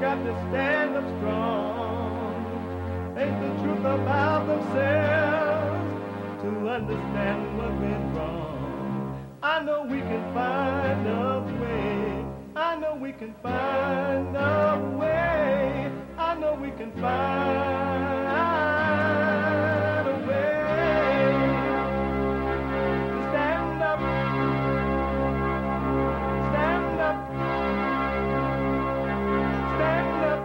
got to stand up strong. Face the truth about themselves to understand what went wrong. I know we can find a way. I know we can find a way. I know we can find a way to stand up, stand up, stand up.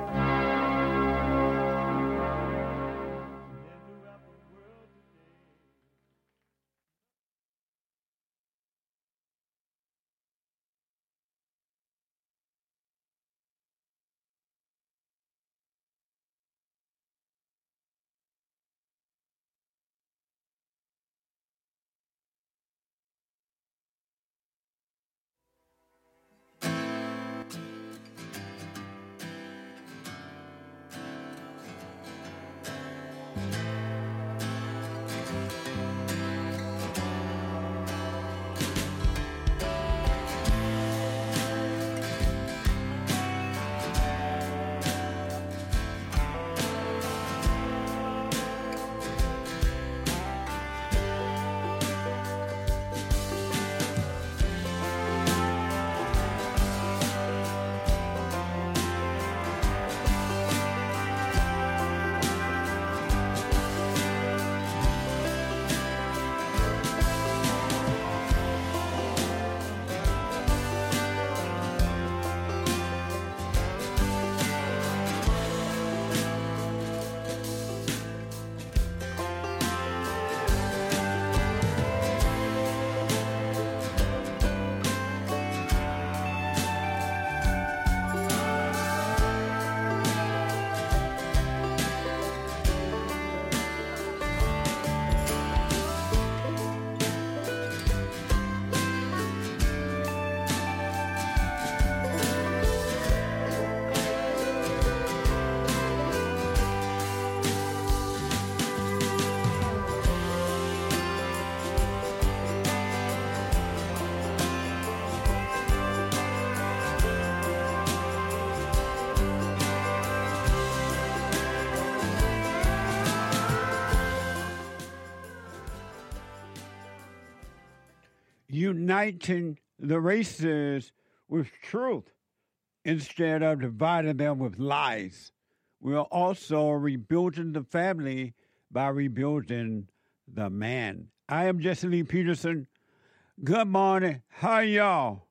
Uniting the races with truth instead of dividing them with lies. We are also rebuilding the family by rebuilding the man. I am Jesse Lee Peterson. Good morning. How y'all?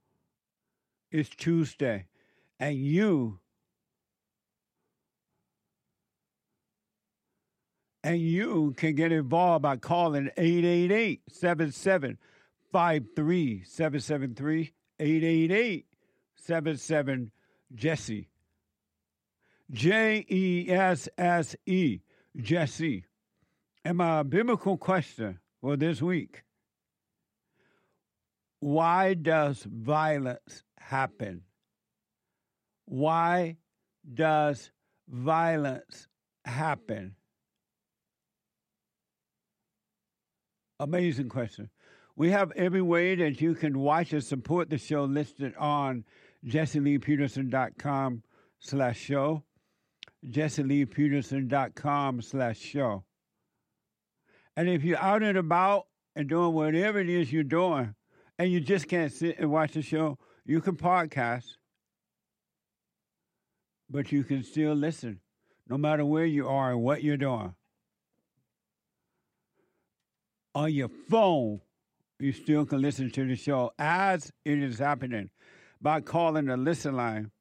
It's Tuesday, and you can get involved by calling 888-77 53773 888-77 Jesse. Jesse, Jesse. And my biblical question for this week: why does violence happen? Why does violence happen? Amazing question. We have every way that you can watch and support the show listed on jesseleepeterson.com/show, jesseleepeterson.com/show. And if you're out and about and doing whatever it is you're doing, and you just can't sit and watch the show, you can podcast, but you can still listen, no matter where you are and what you're doing. On your phone, you still can listen to the show as it is happening by calling the listen line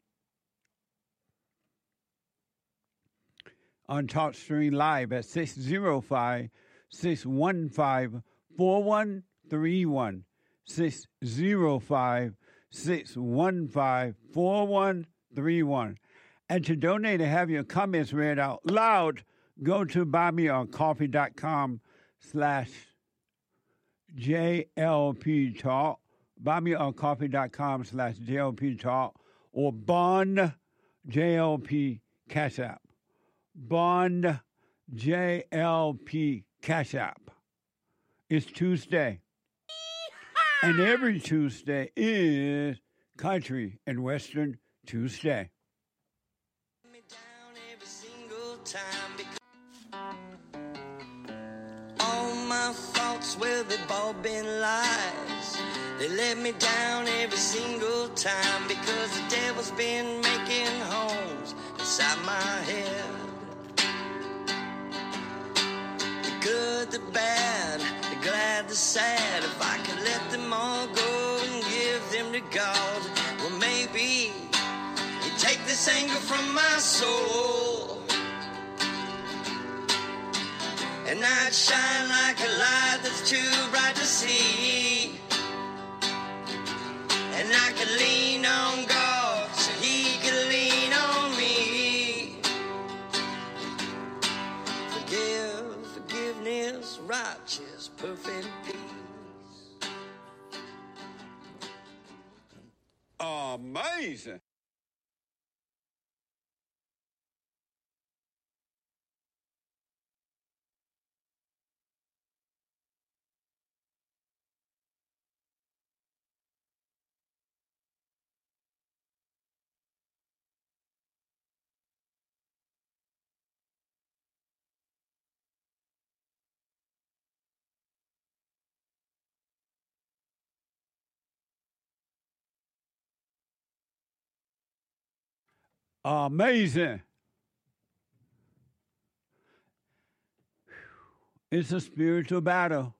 on TalkStream Live at 605-615-4131, 605-615-4131. And to donate and have your comments read out loud, go to buymeacoffee.com/JLP Talk, buymeacoffee.com/JLP Talk, or Bond JLP Cash App. Bond JLP Cash App. It's Tuesday. And every Tuesday is Country and Western Tuesday. my faults, well, they've all been lies. They let me down every single time because the devil's been making homes inside my head. The good, the bad, the glad, the sad. If I could let them all go and give them to God, well, maybe he'd take this anger from my soul. And I'd shine like a light that's too bright to see. And I could lean on God so he could lean on me. Forgiveness, righteous, perfect peace. Amazing. Amazing. It's a spiritual battle,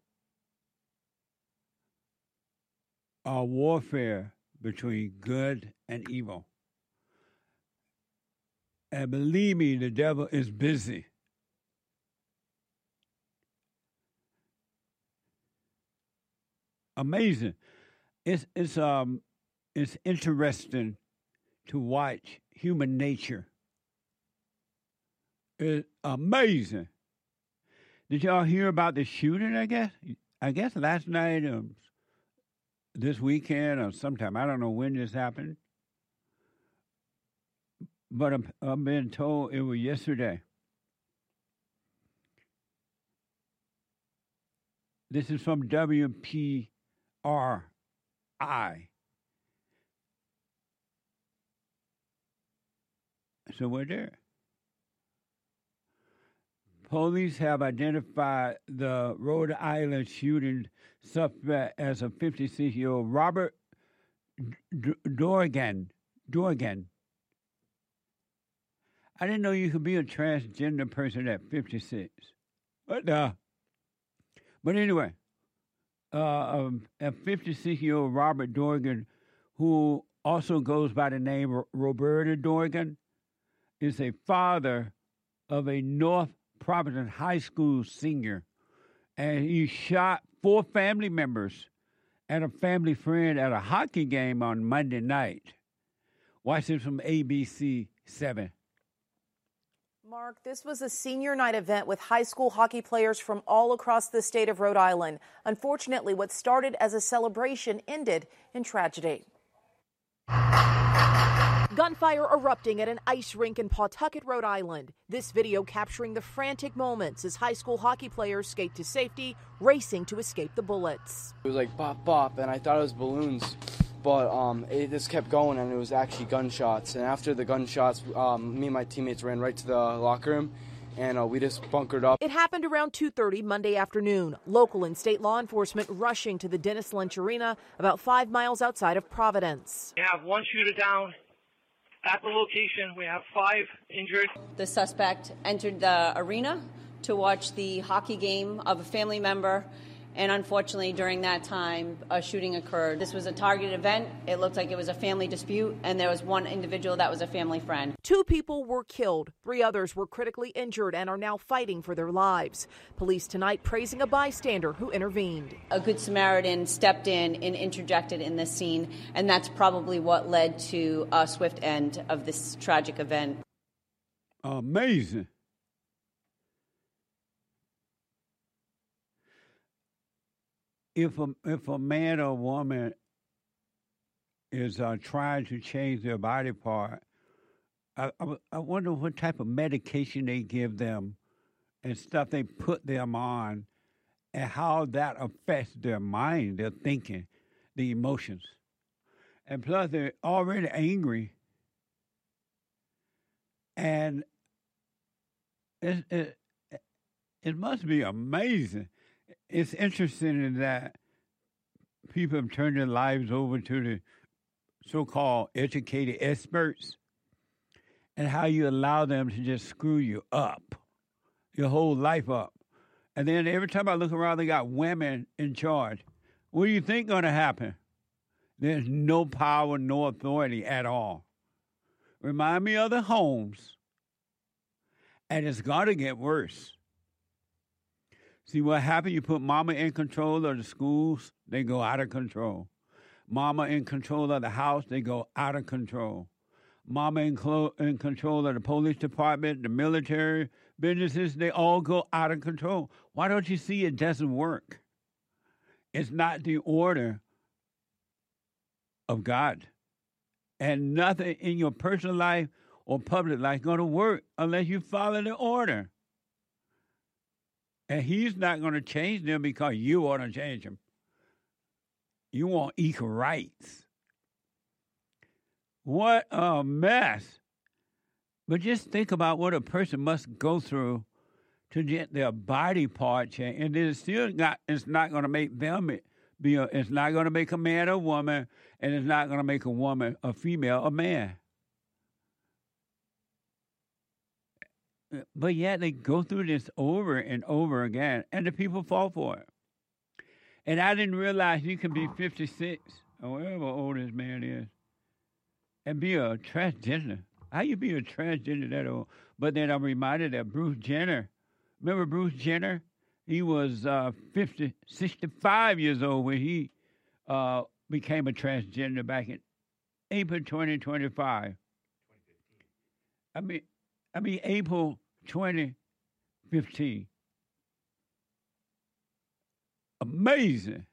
a warfare between good and evil. And believe me, the devil is busy. Amazing. It's interesting to watch human nature. It's amazing. Did y'all hear about the shooting, I guess last night, this weekend, or sometime. I don't know when this happened. But I'm being told it was yesterday. This is from WPRI. So we're there. Police have identified the Rhode Island shooting suspect as a 56-year-old Robert Dorgan. I didn't know you could be a transgender person at 56. But anyway, a 56-year-old Robert Dorgan, who also goes by the name Roberta Dorgan, is a father of a North Providence High School senior, and he shot 4 family members and a family friend at a hockey game on Monday night. Watch this from ABC 7. Mark, this was a senior night event with high school hockey players from all across the state of Rhode Island. Unfortunately, what started as a celebration ended in tragedy. Gunfire erupting at an ice rink in Pawtucket, Rhode Island. This video capturing the frantic moments as high school hockey players skate to safety, racing to escape the bullets. It was like bop, bop, and I thought it was balloons. But it just kept going, and it was actually gunshots. And after the gunshots, me and my teammates ran right to the locker room, and we just bunkered up. It happened around 2:30 Monday afternoon. Local and state law enforcement rushing to the Dennis Lynch Arena, about 5 miles outside of Providence. We have 1 shooter down at the location. We have 5 injured. The suspect entered the arena to watch the hockey game of a family member. And unfortunately, during that time, a shooting occurred. This was a targeted event. It looked like it was a family dispute, and there was 1 individual that was a family friend. 2 people were killed. 3 others were critically injured and are now fighting for their lives. Police tonight praising a bystander who intervened. A good Samaritan stepped in and interjected in this scene, and that's probably what led to a swift end of this tragic event. Amazing. If a man or woman is trying to change their body part, I wonder what type of medication they give them and stuff they put them on, and how that affects their mind, their thinking, the emotions. And plus, they're already angry, and it must be amazing. it's interesting in that people have turned their lives over to the so-called educated experts and how you allow them to just screw you up, your whole life up. And then every time I look around, they got women in charge. What do you think going to happen? There's no power, no authority at all. Remind me of the homes. And it's going to get worse. See what happened? You put mama in control of the schools, they go out of control. Mama in control of the house, they go out of control. Mama in control of the police department, the military, businesses, they all go out of control. Why don't you see it doesn't work? It's not the order of God. And nothing in your personal life or public life is going to work unless you follow the order. And he's not going to change them because you want to change them. You want equal rights. What a mess. But just think about what a person must go through to get their body part changed. And it's not going to make them it's not going to make a man a woman, and it's not going to make a woman, a female, a man. But yet they go through this over and over again, and the people fall for it. And I didn't realize you can be 56, or whatever old this man is, and be a transgender. How you be a transgender that old? But then I'm reminded that Bruce Jenner, remember Bruce Jenner? He was 65 years old when he became a transgender back in April 2025. I mean, April 2015. Amazing.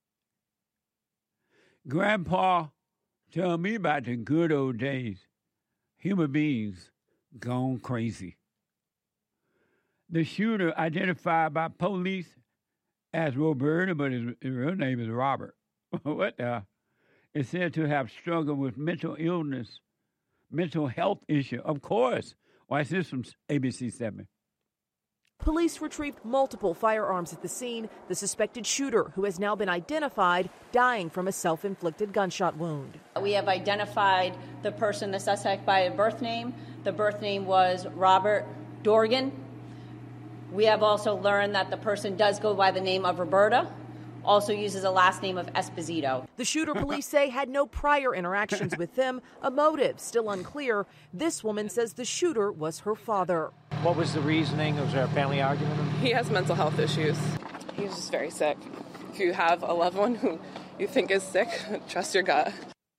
Grandpa told me about the good old days. Human beings gone crazy. The shooter, identified by police as Roberta, but his real name is Robert. What the? Is said to have struggled with mental illness, mental health issue. Of course. Watch this from ABC 7. Police retrieved multiple firearms at the scene. The suspected shooter, who has now been identified, dying from a self-inflicted gunshot wound. We have identified the person, the suspect, by a birth name. The birth name was Robert Dorgan. We have also learned that the person does go by the name of Roberta, also uses a last name of Esposito. The shooter, police say, had no prior interactions with them. A motive still unclear. This woman says the shooter was her father. What was the reasoning? Was there a family argument? He has mental health issues. He's just very sick. If you have a loved one who you think is sick, trust your gut.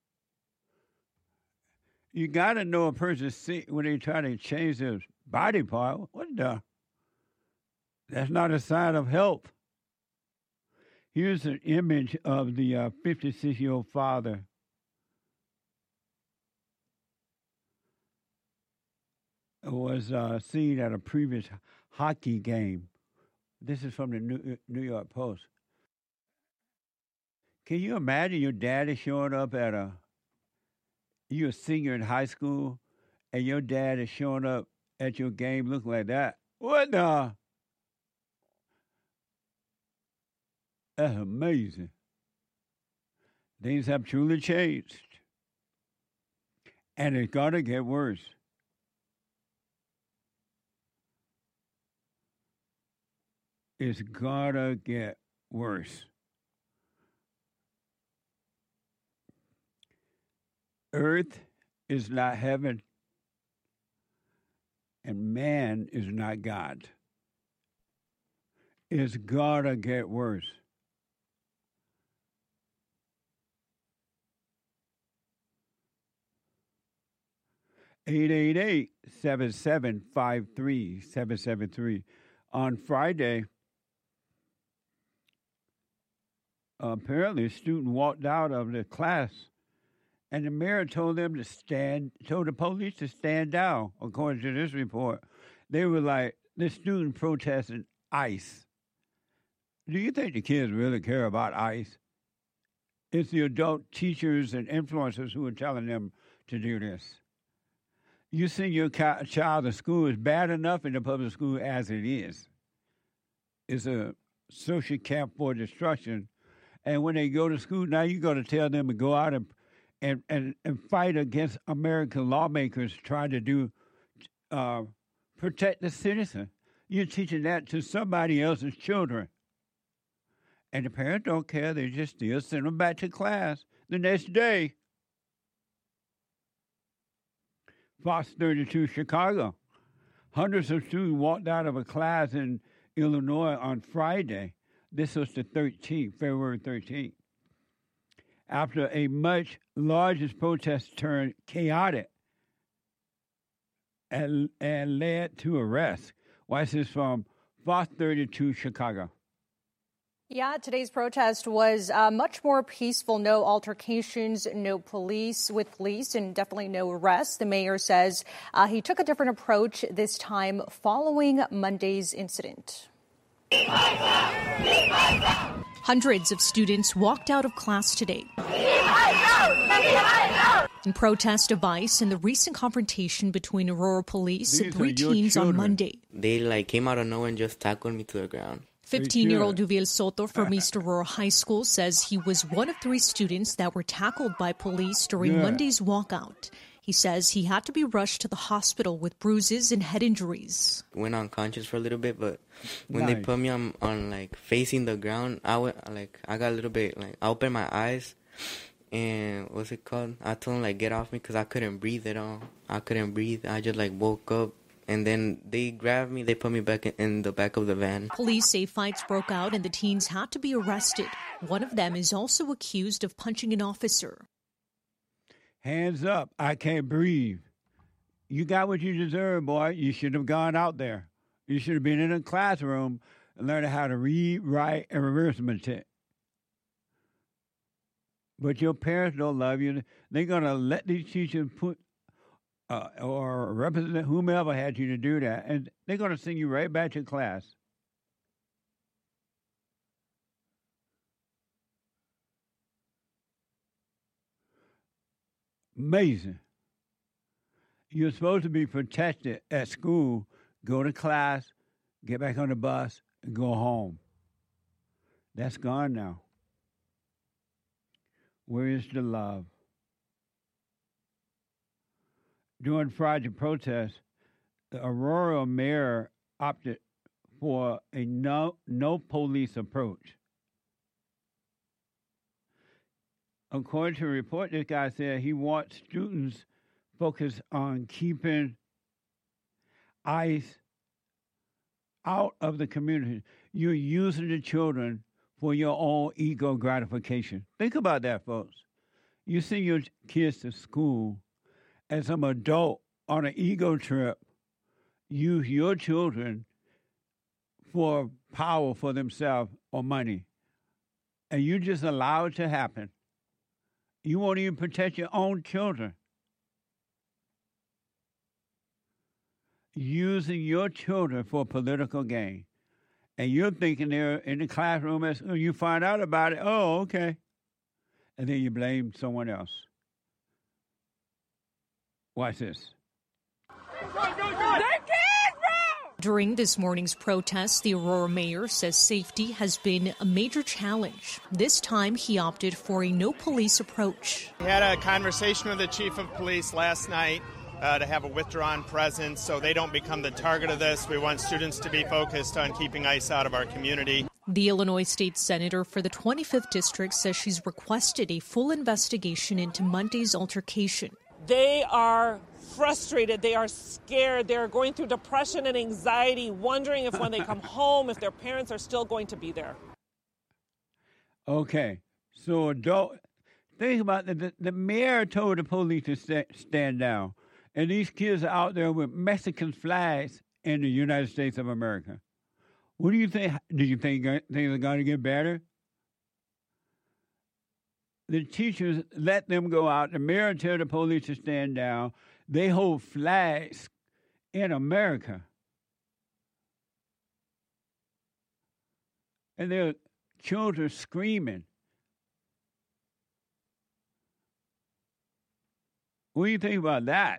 You got to know a person's sick when they try to change their body part. What the? That's not a sign of health. Here's an image of the 56-year-old father. It was seen at a previous hockey game. This is from the New York Post. Can you imagine your dad is showing up at you're a senior in high school, and your dad is showing up at your game looking like that? What the? That's amazing. Things have truly changed. And it's going to get worse. It's going to get worse. Earth is not heaven, and man is not God. It's going to get worse. (888) 773-773. On Friday, apparently a student walked out of the class, and the mayor told the police to stand down, according to this report. They were like, the student protesting ICE. Do you think the kids really care about ICE? It's the adult teachers and influencers who are telling them to do this. You send your child to school is bad enough in the public school as it is. It's a social camp for destruction. And when they go to school, now you're going to tell them to go out and fight against American lawmakers trying to do protect the citizen. You're teaching that to somebody else's children. And the parents don't care. They just still send them back to class the next day. Fox 32 Chicago. Hundreds of students walked out of a class in Illinois on Friday. This was the 13th, February 13th. After a much larger protest turned chaotic and led to arrest. Watch this from Fox 32 Chicago. Yeah, today's protest was much more peaceful. No altercations, no police, and definitely no arrests. The mayor says he took a different approach this time following Monday's incident. Hundreds of students walked out of class today in protest of ICE and the recent confrontation between Aurora police and 3 teens on Monday. They came out of nowhere and just tackled me to the ground. 15-year-old Duviel Soto from East Aurora High School says he was one of 3 students that were tackled by police during Monday's walkout. He says he had to be rushed to the hospital with bruises and head injuries. Went unconscious for a little bit, but when they put me on facing the ground, I got a little bit, I opened my eyes, and what's it called? I told them, get off me because I couldn't breathe at all. I couldn't breathe. I just, woke up. And then they grabbed me, they put me back in the back of the van. Police say fights broke out and the teens had to be arrested. One of them is also accused of punching an officer. Hands up, I can't breathe. You got what you deserve, boy. You should have gone out there. You should have been in a classroom and learned how to read, write, and arithmetic. But your parents don't love you. They're going to let these teachers put or represent whomever had you to do that, and they're going to send you right back to class. Amazing. You're supposed to be protected at school, go to class, get back on the bus, and go home. That's gone now. Where is the love? During Friday's protest, the Aurora mayor opted for a no police approach. According to a report, this guy said he wants students focused on keeping ICE out of the community. You're using the children for your own ego gratification. Think about that, folks. You send your kids to school, as some adult on an ego trip, use your children for power for themselves or money. And you just allow it to happen. You won't even protect your own children. Using your children for political gain. And you're thinking they're in the classroom, as you find out about it, oh, okay. And then you blame someone else. Watch this. During this morning's protest, the Aurora mayor says safety has been a major challenge. This time, he opted for a no-police approach. We had a conversation with the chief of police last night to have a withdrawn presence so they don't become the target of this. We want students to be focused on keeping ICE out of our community. The Illinois state senator for the 25th district says she's requested a full investigation into Monday's altercation. They are frustrated. They are scared. They are going through depression and anxiety, wondering if when they come home, if their parents are still going to be there. Okay. So think about the mayor told the police to stand down. And these kids are out there with Mexican flags in the United States of America. What do you think? Do you think things are going to get better? The teachers let them go out. The mayor tell the police to stand down. They hold flags in America. And there are children screaming. What do you think about that?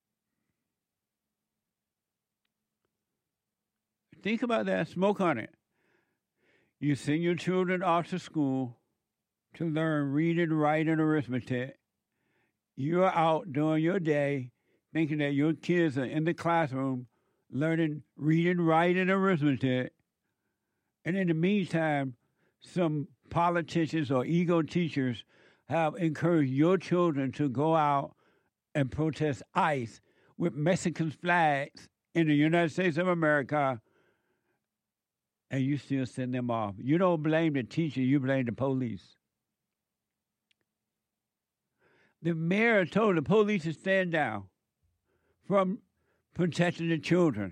Think about that. Smoke on it. You send your children off to school to learn reading, writing, and arithmetic. You're out during your day thinking that your kids are in the classroom learning reading, writing, and arithmetic. And in the meantime, some politicians or ego teachers have encouraged your children to go out and protest ICE with Mexican flags in the United States of America, and you still send them off. You don't blame the teacher, you blame the police. The mayor told the police to stand down from protecting the children.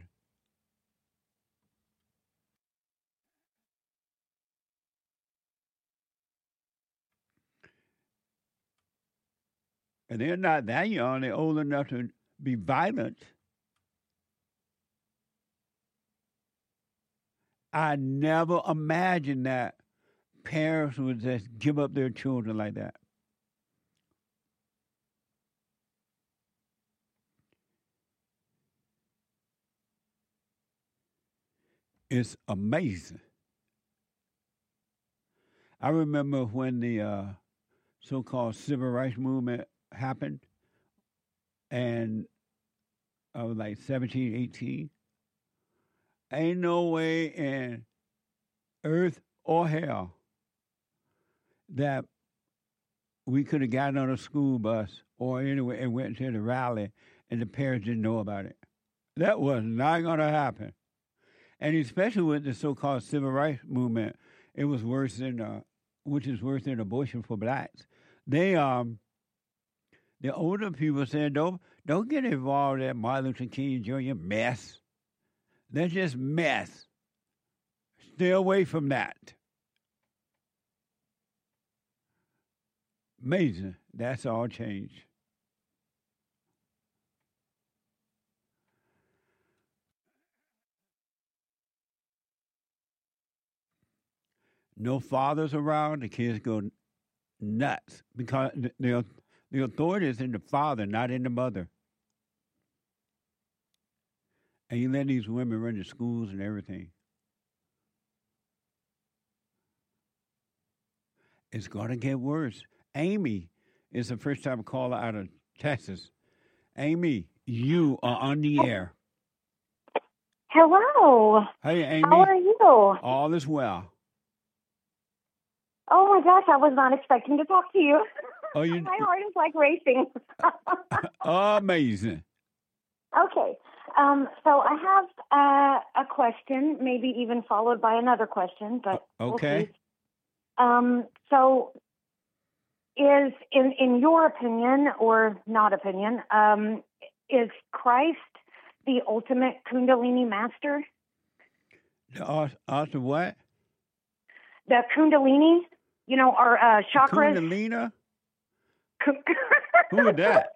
And they're not that young, they're old enough to be violent. I never imagined that parents would just give up their children like that. It's amazing. I remember when the so-called civil rights movement happened, and I was like 17, 18. Ain't no way in earth or hell that we could have gotten on a school bus or anywhere and went to the rally and the parents didn't know about it. That was not going to happen. And especially with the so-called civil rights movement, it was worse than, which is worse than abortion for blacks. They, the older people said, don't get involved in Martin Luther King Jr. mess. That's just mess. Stay away from that. Amazing. That's all changed. No fathers around, the kids go nuts because the authority is in the father, not in the mother. And you let these women run the schools and everything. It's going to get worse. Amy is the first-time caller out of Texas. Amy, you are on the air. Hello. Hey, Amy. How are you? All is well. Oh, my gosh, I was not expecting to talk to you. Oh, you... My heart is like racing. Amazing. Okay. So I have a question, maybe even followed by another question, but okay. We'll see. So is, in your opinion, or not opinion, is Christ the ultimate Kundalini master? The what? The Kundalini, you know, our chakras. Kundalini? Who is that?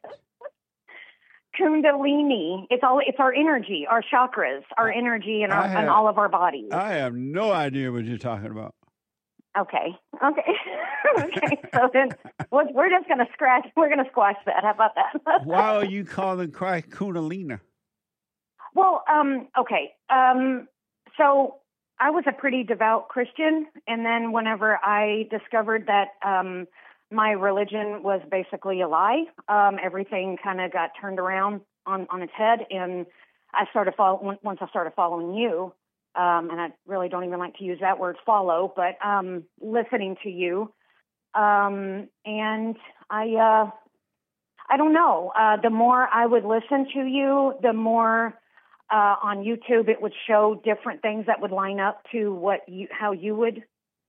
Kundalini. It's our energy, our chakras, our energy, and and all of our bodies. I have no idea what you're talking about. Okay. Okay. So then we're just gonna We're gonna squash that. How about that? Why are you calling Christ Kundalini? Well, okay. So I was a pretty devout Christian, and then whenever I discovered that my religion was basically a lie, everything kind of got turned around on its head, and I started once I started following you, and I really don't even like to use that word follow, but listening to you, and I don't know. The more I would listen to you, the more on YouTube it would show different things that would line up to how you would.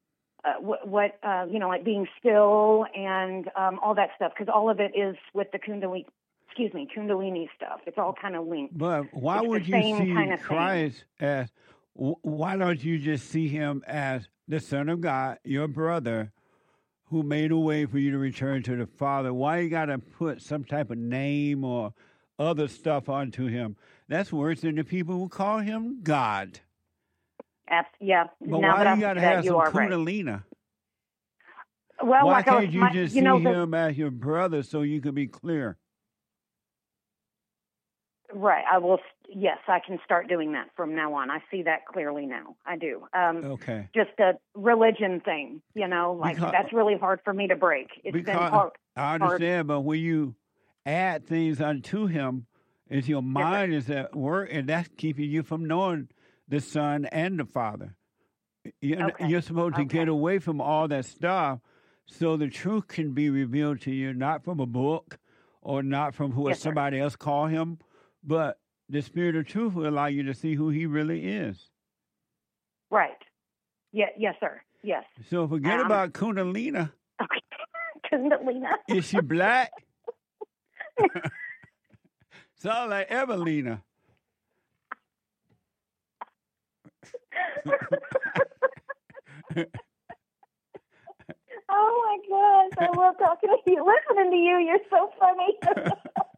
Like being still and all that stuff, because all of it is with the Kundalini stuff. It's all kind of linked. But why would you see Christ as? Why don't you just see him as the Son of God, your brother, who made a way for you to return to the Father? Why you got to put some type of name or other stuff onto him? That's worse than the people who call him God. Yeah. But why you got to have some Kundalini? Right. Well, why can't you just see him as your brother so you can be clear? Right. I will. Yes, I can start doing that from now on. I see that clearly now. I do. Okay. Just a religion thing, that's really hard for me to break. It's been hard. I understand, but when you add things unto him, is your mind is at work, and that's keeping you from knowing the Son and the Father. You're supposed to get away from all that stuff so the truth can be revealed to you, not from a book or not from what somebody else call him, but the Spirit of truth will allow you to see who he really is. Right. Yeah. Yes, sir. Yes. So forget about Kundalini. Okay. Kundalini. Is she black? Sound like Evelina. Oh my gosh, I love talking to you. Listening to you, you're so funny.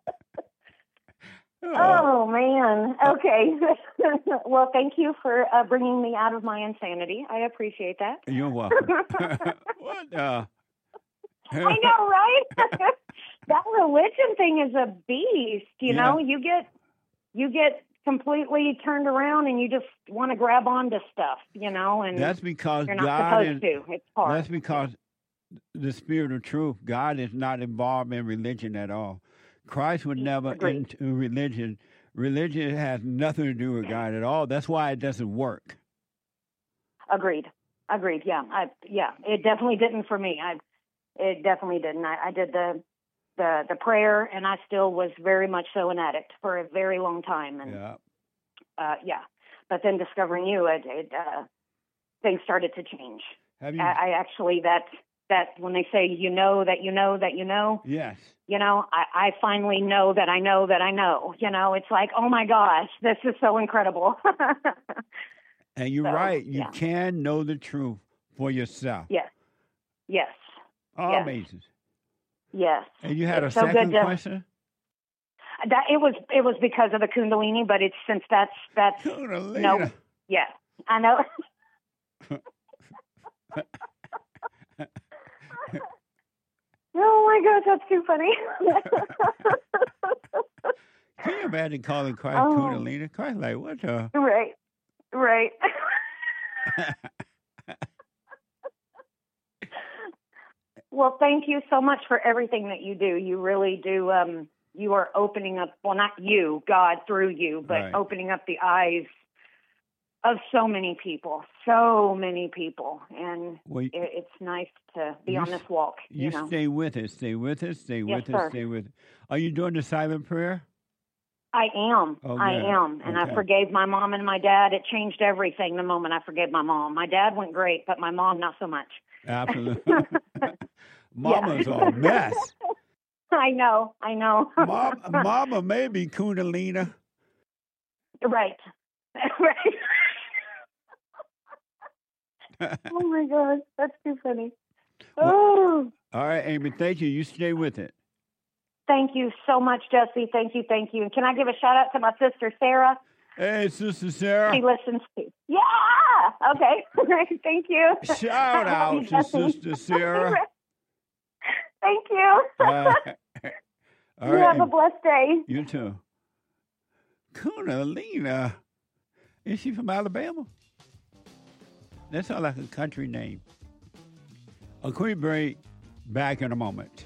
Oh man. Okay. Well, thank you for bringing me out of my insanity. I appreciate that. You're welcome. What? I know, right? That religion thing is a beast. You know, you get completely turned around and you just want to grab onto stuff, and that's because you're not God supposed to. It's hard. That's because the Spirit of truth, God is not involved in religion at all. Christ would never into religion. Religion has nothing to do with God at all. That's why it doesn't work. Agreed. Yeah. It definitely didn't for me. It definitely didn't. I did the prayer, and I still was very much so an addict for a very long time. And but then discovering you, things started to change. I actually that when they say you know that you know that you know. Yes. I finally know that I know that I know. It's like, oh my gosh, this is so incredible. And you're right. You can know the truth for yourself. Yes. Amazing. Yes. And you had a second question? That it was because of the Kundalini, but it's since that's Kundalini. No. Yeah, I know. Oh my gosh, that's too funny. Can you imagine calling Christ Kundalini? Christ, like, what the? Right. Well, thank you so much for everything that you do. You really do. You are opening up, well, not you, God through you, but opening up the eyes of so many people. And it's nice to be on this walk. You stay with us. Are you doing the silent prayer? I am. Oh, I am. And I forgave my mom and my dad. It changed everything the moment I forgave my mom. My dad went great, but my mom, not so much. Absolutely. Mama's a mess. I know. Mama may be Kundalini. Right. Oh my gosh, that's too funny. Oh. All right, Amy, thank you. You stay with it. Thank you so much, Jesse. Thank you. And can I give a shout out to my sister, Sarah? Hey, Sister Sarah. She listens to. Yeah. Okay. Thank you. Shout out to Sister Sarah. Thank you. All you have a blessed day. You too. Kundalini. Is she from Alabama? That sounds like a country name. A quick break. Back in a moment.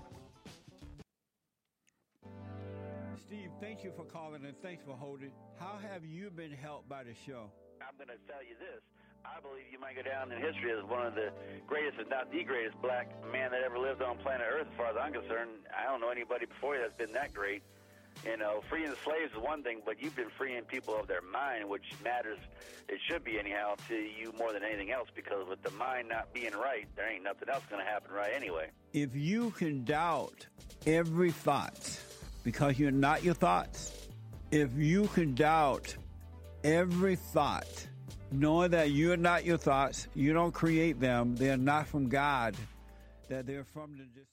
Steve, thank you for calling and thanks for holding. How have you been helped by the show? I'm going to tell you this. I believe you might go down in history as one of the greatest, if not the greatest, black man that ever lived on planet Earth, as far as I'm concerned. I don't know anybody before you that's been that great. Freeing the slaves is one thing, but you've been freeing people of their mind, which matters, it should be anyhow, to you more than anything else, because with the mind not being right, there ain't nothing else going to happen right anyway. If you can doubt every thought because you're not your thoughts, if you can doubt every thought, knowing that you're not your thoughts, you don't create them, they're not from God, that they're from the deceit.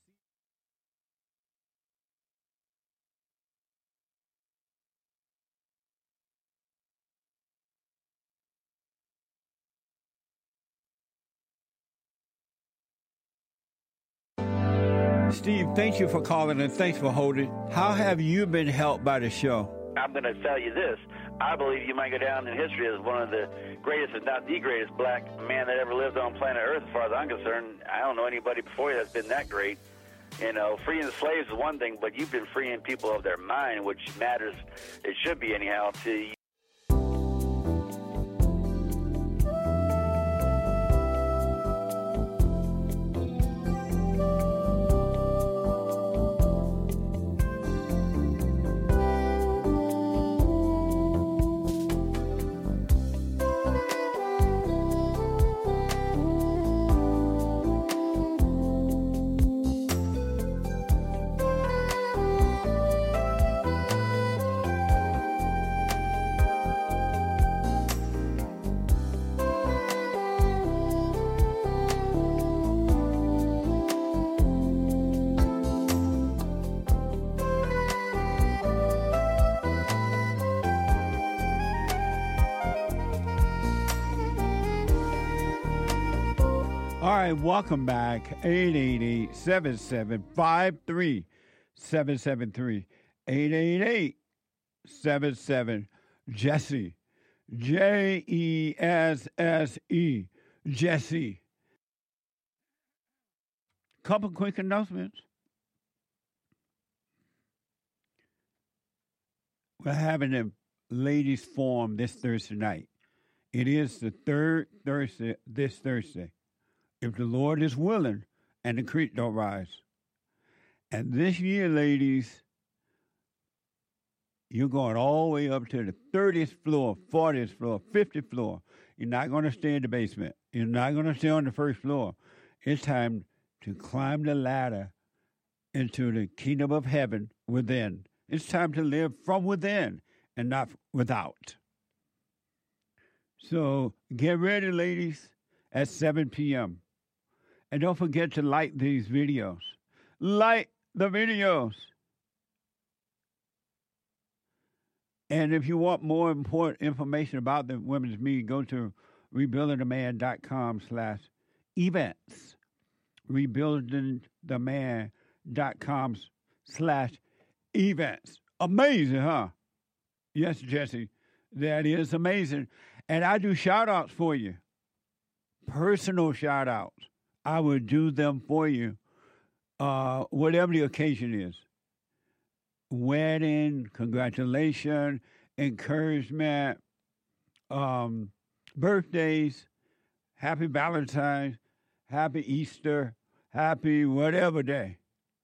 Steve, thank you for calling and thanks for holding. How have you been helped by the show? I'm going to tell you this. I believe you might go down in history as one of the greatest, if not the greatest, black man that ever lived on planet Earth, as far as I'm concerned. I don't know anybody before you that's been that great. You know, freeing the slaves is one thing, but you've been freeing people of their mind, which matters, it should be anyhow, to you. All right, welcome back. 888-7753-773. 888-77-JESSE. Jesse. Jesse. Couple quick announcements. We're having a ladies' forum this Thursday night. It is the third Thursday, this Thursday, if the Lord is willing and the creek don't rise. And this year, ladies, you're going all the way up to the 30th floor, 40th floor, 50th floor. You're not going to stay in the basement. You're not going to stay on the first floor. It's time to climb the ladder into the kingdom of heaven within. It's time to live from within and not without. So get ready, ladies, at 7 p.m. And don't forget to like these videos. Like the videos. And if you want more important information about the Women's Meeting, go to rebuildingtheman.com/events. rebuildingtheman.com/events. Amazing, huh? Yes, Jesse, that is amazing. And I do shout-outs for you. Personal shout-outs. I will do them for you, whatever the occasion is. Wedding, congratulations, encouragement, birthdays, happy Valentine's, happy Easter, happy whatever day.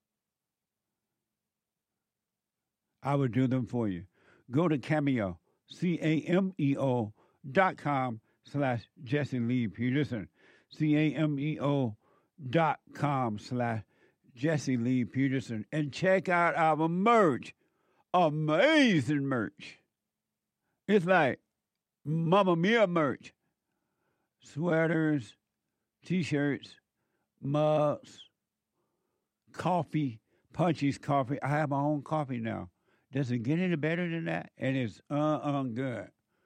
I will do them for you. Go to Cameo, CAMEO.com/Jesse Lee Peterson. CAMEO.com/Jesse Lee Peterson. And check out our merch. Amazing merch. It's like Mamma Mia merch. Sweaters, T-shirts, mugs, coffee, Punchy's coffee. I have my own coffee now. Does it get any better than that? And it's good.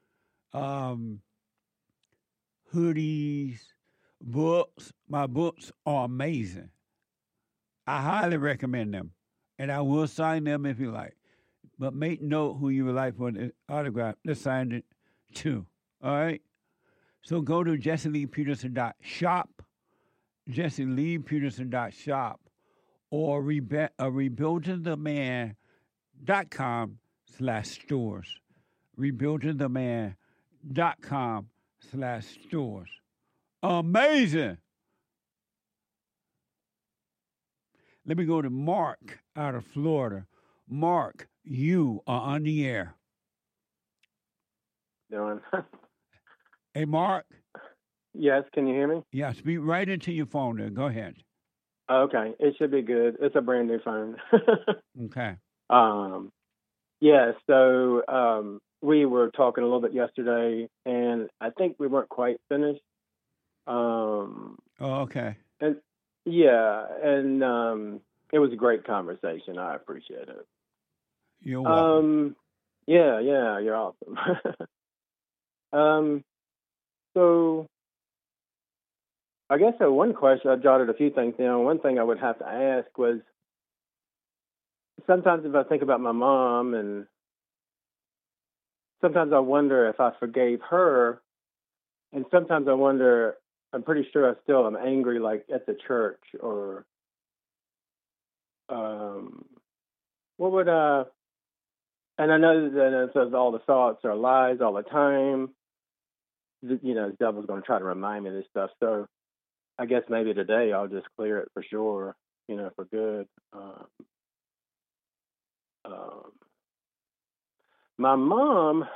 Hoodies, books. My books are amazing. I highly recommend them. And I will sign them if you like. But make note who you would like for the autograph. Let's sign it too. All right? So go to JesseLeePeterson.shop, JesseLeePeterson.shop, or rebuildingtheman.com/stores. rebuildingtheman.com/stores. Amazing. Let me go to Mark out of Florida. Mark, you are on the air. Doing. Hey, Mark. Yes, can you hear me? Yeah, speak right into your phone there. Go ahead. Okay, it should be good. It's a brand new phone. Okay. Yeah, so we were talking a little bit yesterday, and I think we weren't quite finished. Okay. And yeah, and it was a great conversation. I appreciate it. You're welcome. Yeah, you're awesome. So I guess one question, I jotted a few things down. One thing I would have to ask was, sometimes if I think about my mom and sometimes I wonder if I forgave her, and sometimes I wonder. I'm pretty sure I still am angry, like at the church, or what would And I know that it says all the thoughts are lies all the time. The devil's going to try to remind me of this stuff. So I guess maybe today I'll just clear it for sure, for good. My mom,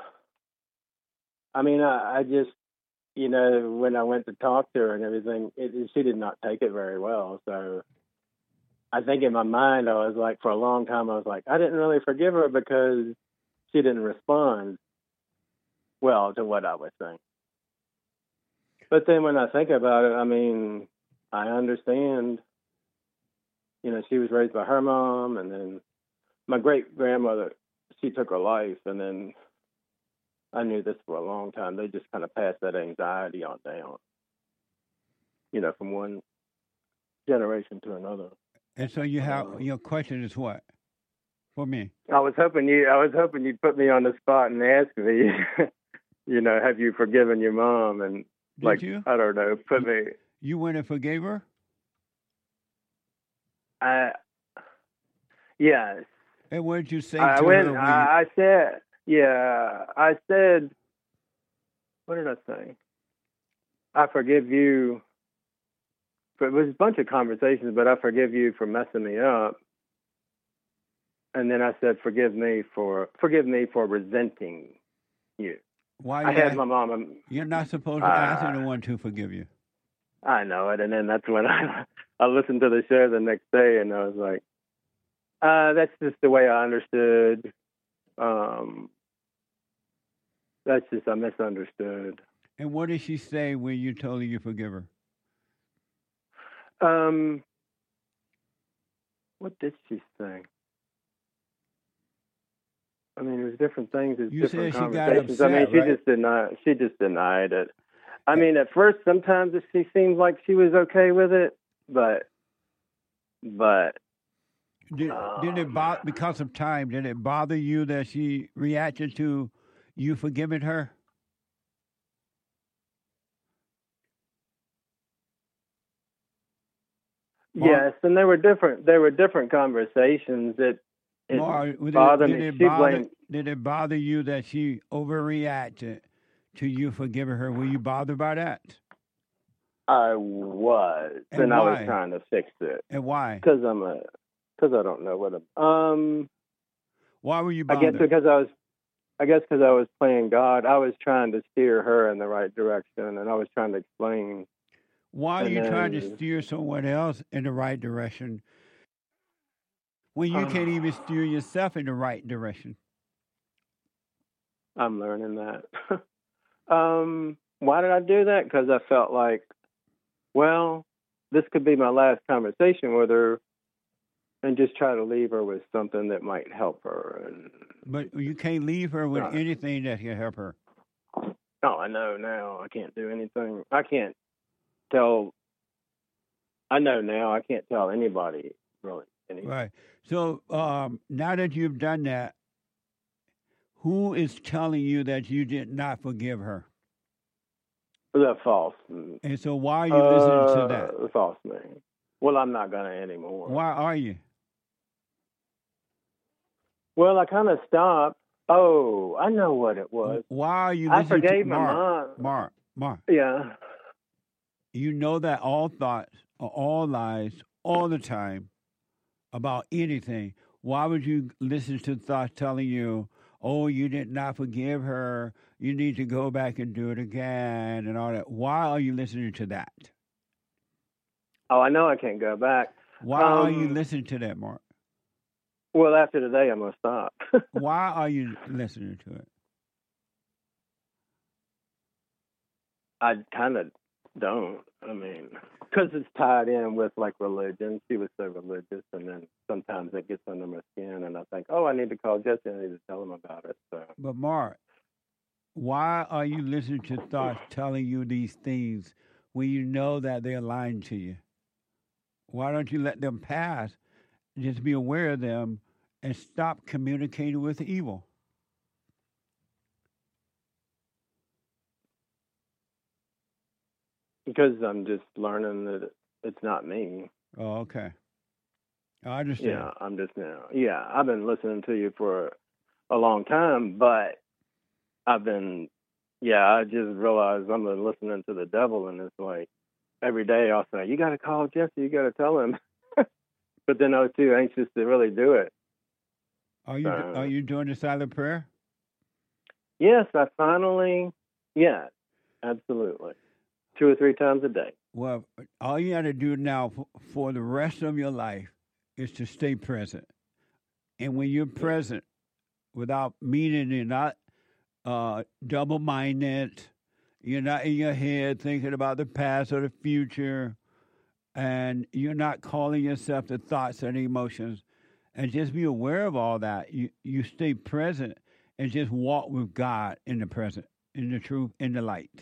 I just, when I went to talk to her and everything, she did not take it very well. So I think in my mind, I was like, for a long time, I was like, I didn't really forgive her because she didn't respond well to what I was saying. But then when I think about it, I understand, she was raised by her mom, and then my great-grandmother, she took her life, and then I knew this for a long time. They just kind of passed that anxiety on down, from one generation to another. And so you have your question is what for me? I was hoping you'd put me on the spot and ask me, have you forgiven your mom? And Did you? I don't know, put me. You went and forgave her? Yes. And what did you say I to went. her? I said, what did I say? I forgive you. It was a bunch of conversations, but I forgive you for messing me up. And then I said, forgive me for resenting you. Why? I had my mom. You're not supposed to ask anyone to forgive you. I know it, and then that's when I listened to the show the next day, and I was like, that's just the way I understood. That's just I misunderstood. And what did she say when you told her you forgive her? What did she say? It was different things. You different said she got conversations. upset, she right? She just denied it. At first, sometimes she seemed like she was okay with it, but did it bother, because of time? Did it bother you that she reacted to you forgiving her? Yes, and there were different conversations that bothered me. Did it bother you that she overreacted to you forgiving her? Were you bothered by that? I was, and I was trying to fix it. And why? Because I don't know what. Why were you bothered? I guess because I was playing God. I was trying to steer her in the right direction, and I was trying to explain. Why are you trying to steer someone else in the right direction when you can't even steer yourself in the right direction? I'm learning that. Why did I do that? Because I felt like, well, this could be my last conversation with her, and just try to leave her with something that might help her. But you can't leave her with anything that can help her. Oh, I know now. I can't do anything. I can't tell. I know now. I can't tell anybody really anything. Right. So now that you've done that, who is telling you that you did not forgive her? That's false. And so why are you listening to that? The false man. Well, I'm not going to anymore. Why are you? Well, I kind of stopped. Oh, I know what it was. Why are you listening I forgave to my mom. Mark. Yeah. You know that all thoughts are all lies all the time about anything. Why would you listen to thoughts telling you, oh, you did not forgive her, you need to go back and do it again, and all that? Why are you listening to that? Oh, I know I can't go back. Why are you listening to that, Mark? Well, after today, I'm going to stop. Why are you listening to it? I kind of don't. Because it's tied in with, religion. She was so religious, and then sometimes it gets under my skin, and I think, oh, I need to call Jesse. I need to tell him about it. So. But, Mark, why are you listening to thoughts telling you these things when you know that they're lying to you? Why don't you let them pass? Just be aware of them and stop communicating with evil. Because I'm just learning that it's not me. Oh, okay. I understand. Yeah, I'm just now. Yeah, I've been listening to you for a long time, but I just realized I'm listening to the devil, and it's like every day I'll say, you got to call Jesse, you got to tell him. But then I was too anxious to really do it. Are you doing the silent prayer? Yes, yes, absolutely. 2 or 3 times a day. Well, all you got to do now for the rest of your life is to stay present. And when you're present, without meaning, you're not double-minded, you're not in your head thinking about the past or the future, and you're not calling yourself the thoughts and emotions, and just be aware of all that. You stay present and just walk with God in the present, in the truth, in the light.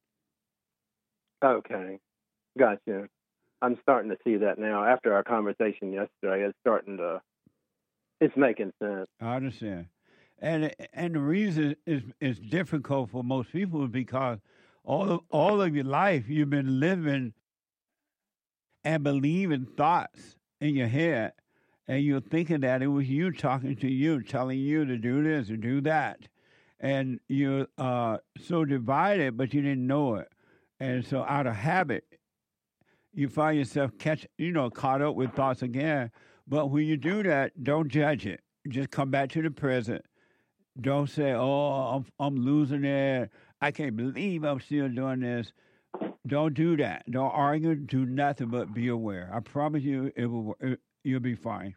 Okay, gotcha. I'm starting to see that now. After our conversation yesterday, it's making sense. I understand. And the reason is difficult for most people is because all of your life you've been living and believing thoughts in your head, and you're thinking that it was you talking to you, telling you to do this or do that. And you're so divided, but you didn't know it. And so out of habit, you find yourself caught up with thoughts again. But when you do that, don't judge it. Just come back to the present. Don't say, oh, I'm losing it. I can't believe I'm still doing this. Don't do that. Don't argue. Do nothing but be aware. I promise you you'll be fine.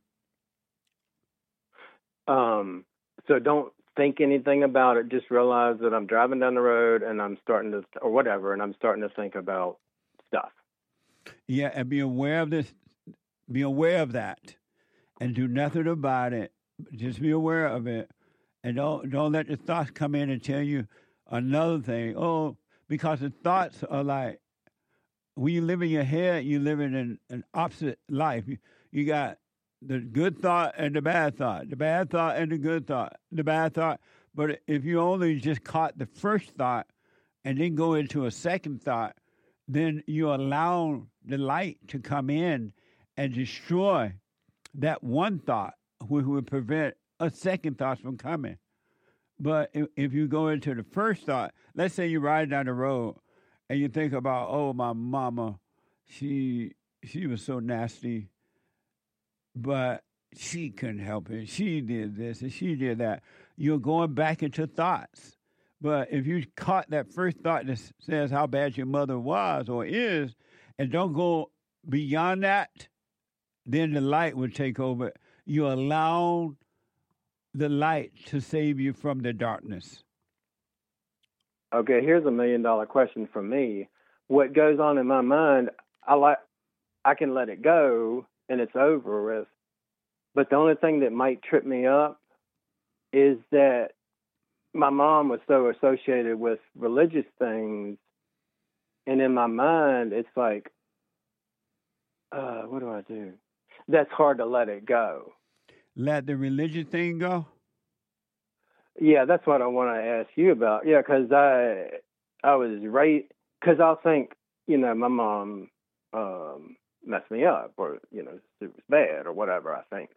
So don't think anything about it. Just realize that I'm driving down the road and I'm starting to think about stuff. Yeah, and be aware of this. Be aware of that, and do nothing about it. Just be aware of it, and don't let the thoughts come in and tell you another thing. Oh, because the thoughts are like when you live in your head, you live in an opposite life. You got the good thought and the bad thought, the bad thought and the good thought, the bad thought. But if you only just caught the first thought and then go into a second thought, then you allow the light to come in and destroy that one thought, which would prevent a second thought from coming. But if you go into the first thought, let's say you're riding down the road and you think about, oh, my mama, she was so nasty, but she couldn't help it. She did this and she did that. You're going back into thoughts. But if you caught that first thought that says how bad your mother was or is, and don't go beyond that, then the light will take over. You allow the light to save you from the darkness. Okay, here's $1 million question from me. What goes on in my mind, I can let it go and it's over with. But the only thing that might trip me up is that my mom was so associated with religious things, and in my mind, it's like, what do I do? That's hard to let it go. Let the religious thing go? Yeah, that's what I want to ask you about. Yeah, because I was right, because I'll think, my mom messed me up, or, it was bad, or whatever I think.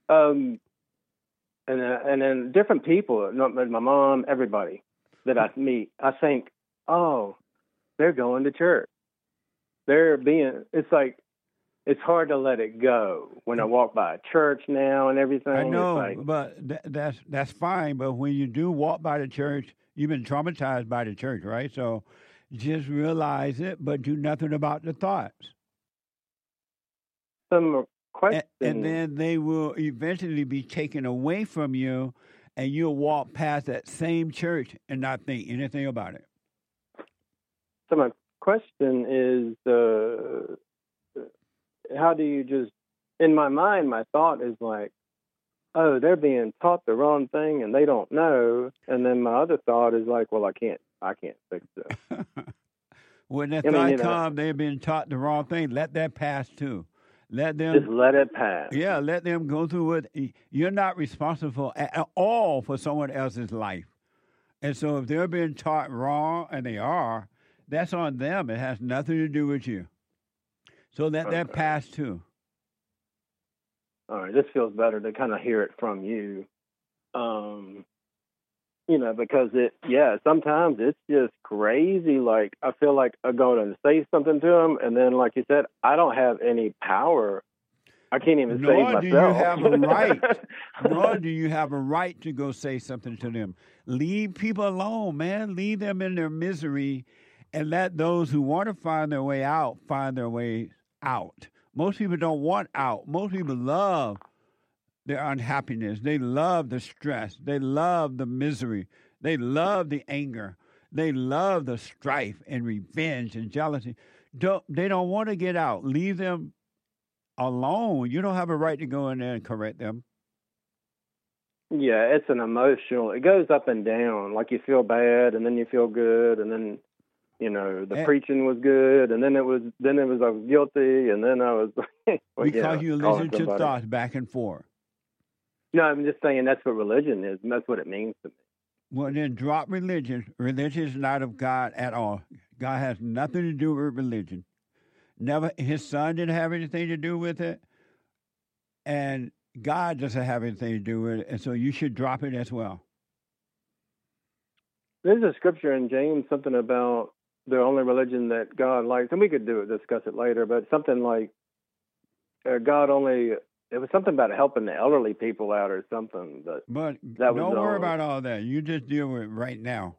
And then different people, my mom, everybody that I meet, I think, oh, they're going to church. It's like, it's hard to let it go when I walk by a church now and everything. I know, it's like, but that's fine. But when you do walk by the church, you've been traumatized by the church, right? So just realize it, but do nothing about the thoughts. Some questions. And then they will eventually be taken away from you, and you'll walk past that same church and not think anything about it. So my question is, how do you just, in my mind, my thought is like, oh, they're being taught the wrong thing and they don't know. And then my other thought is like, well, I can't fix this. When that thought comes, they've been taught the wrong thing. Let that pass too. Let them just let it pass. Yeah, let them go through it. You're not responsible at all for someone else's life. And so if they're being taught wrong, and they are, That's on them. It has nothing to do with you. So let that pass too. All right, this feels better to kind of hear it from you. Because sometimes it's just crazy. Like, I feel like I go to say something to them, and then, like you said, I don't have any power. I can't even save myself. Nor do you have a right. Nor do you have a right to go say something to them. Leave people alone, man. Leave them in their misery, and let those who want to find their way out find their way out. Most people don't want out. Most people love their unhappiness. They love the stress. They love the misery. They love the anger. They love the strife and revenge and jealousy. They don't want to get out. Leave them alone. You don't have a right to go in there and correct them. Yeah, it's an emotional. It goes up and down. Like, you feel bad, and then you feel good, and then the preaching was good, and then it was I was guilty, and then I was because you listen to thoughts back and forth. No, I'm just saying that's what religion is, and that's what it means to me. Well, then drop religion. Religion is not of God at all. God has nothing to do with religion. Never. His son didn't have anything to do with it, and God doesn't have anything to do with it, and so you should drop it as well. There's a scripture in James, something about the only religion that God likes, and we could discuss it later, but something like God only. It was something about helping the elderly people out or something. But that don't worry about all that. You just deal with it right now.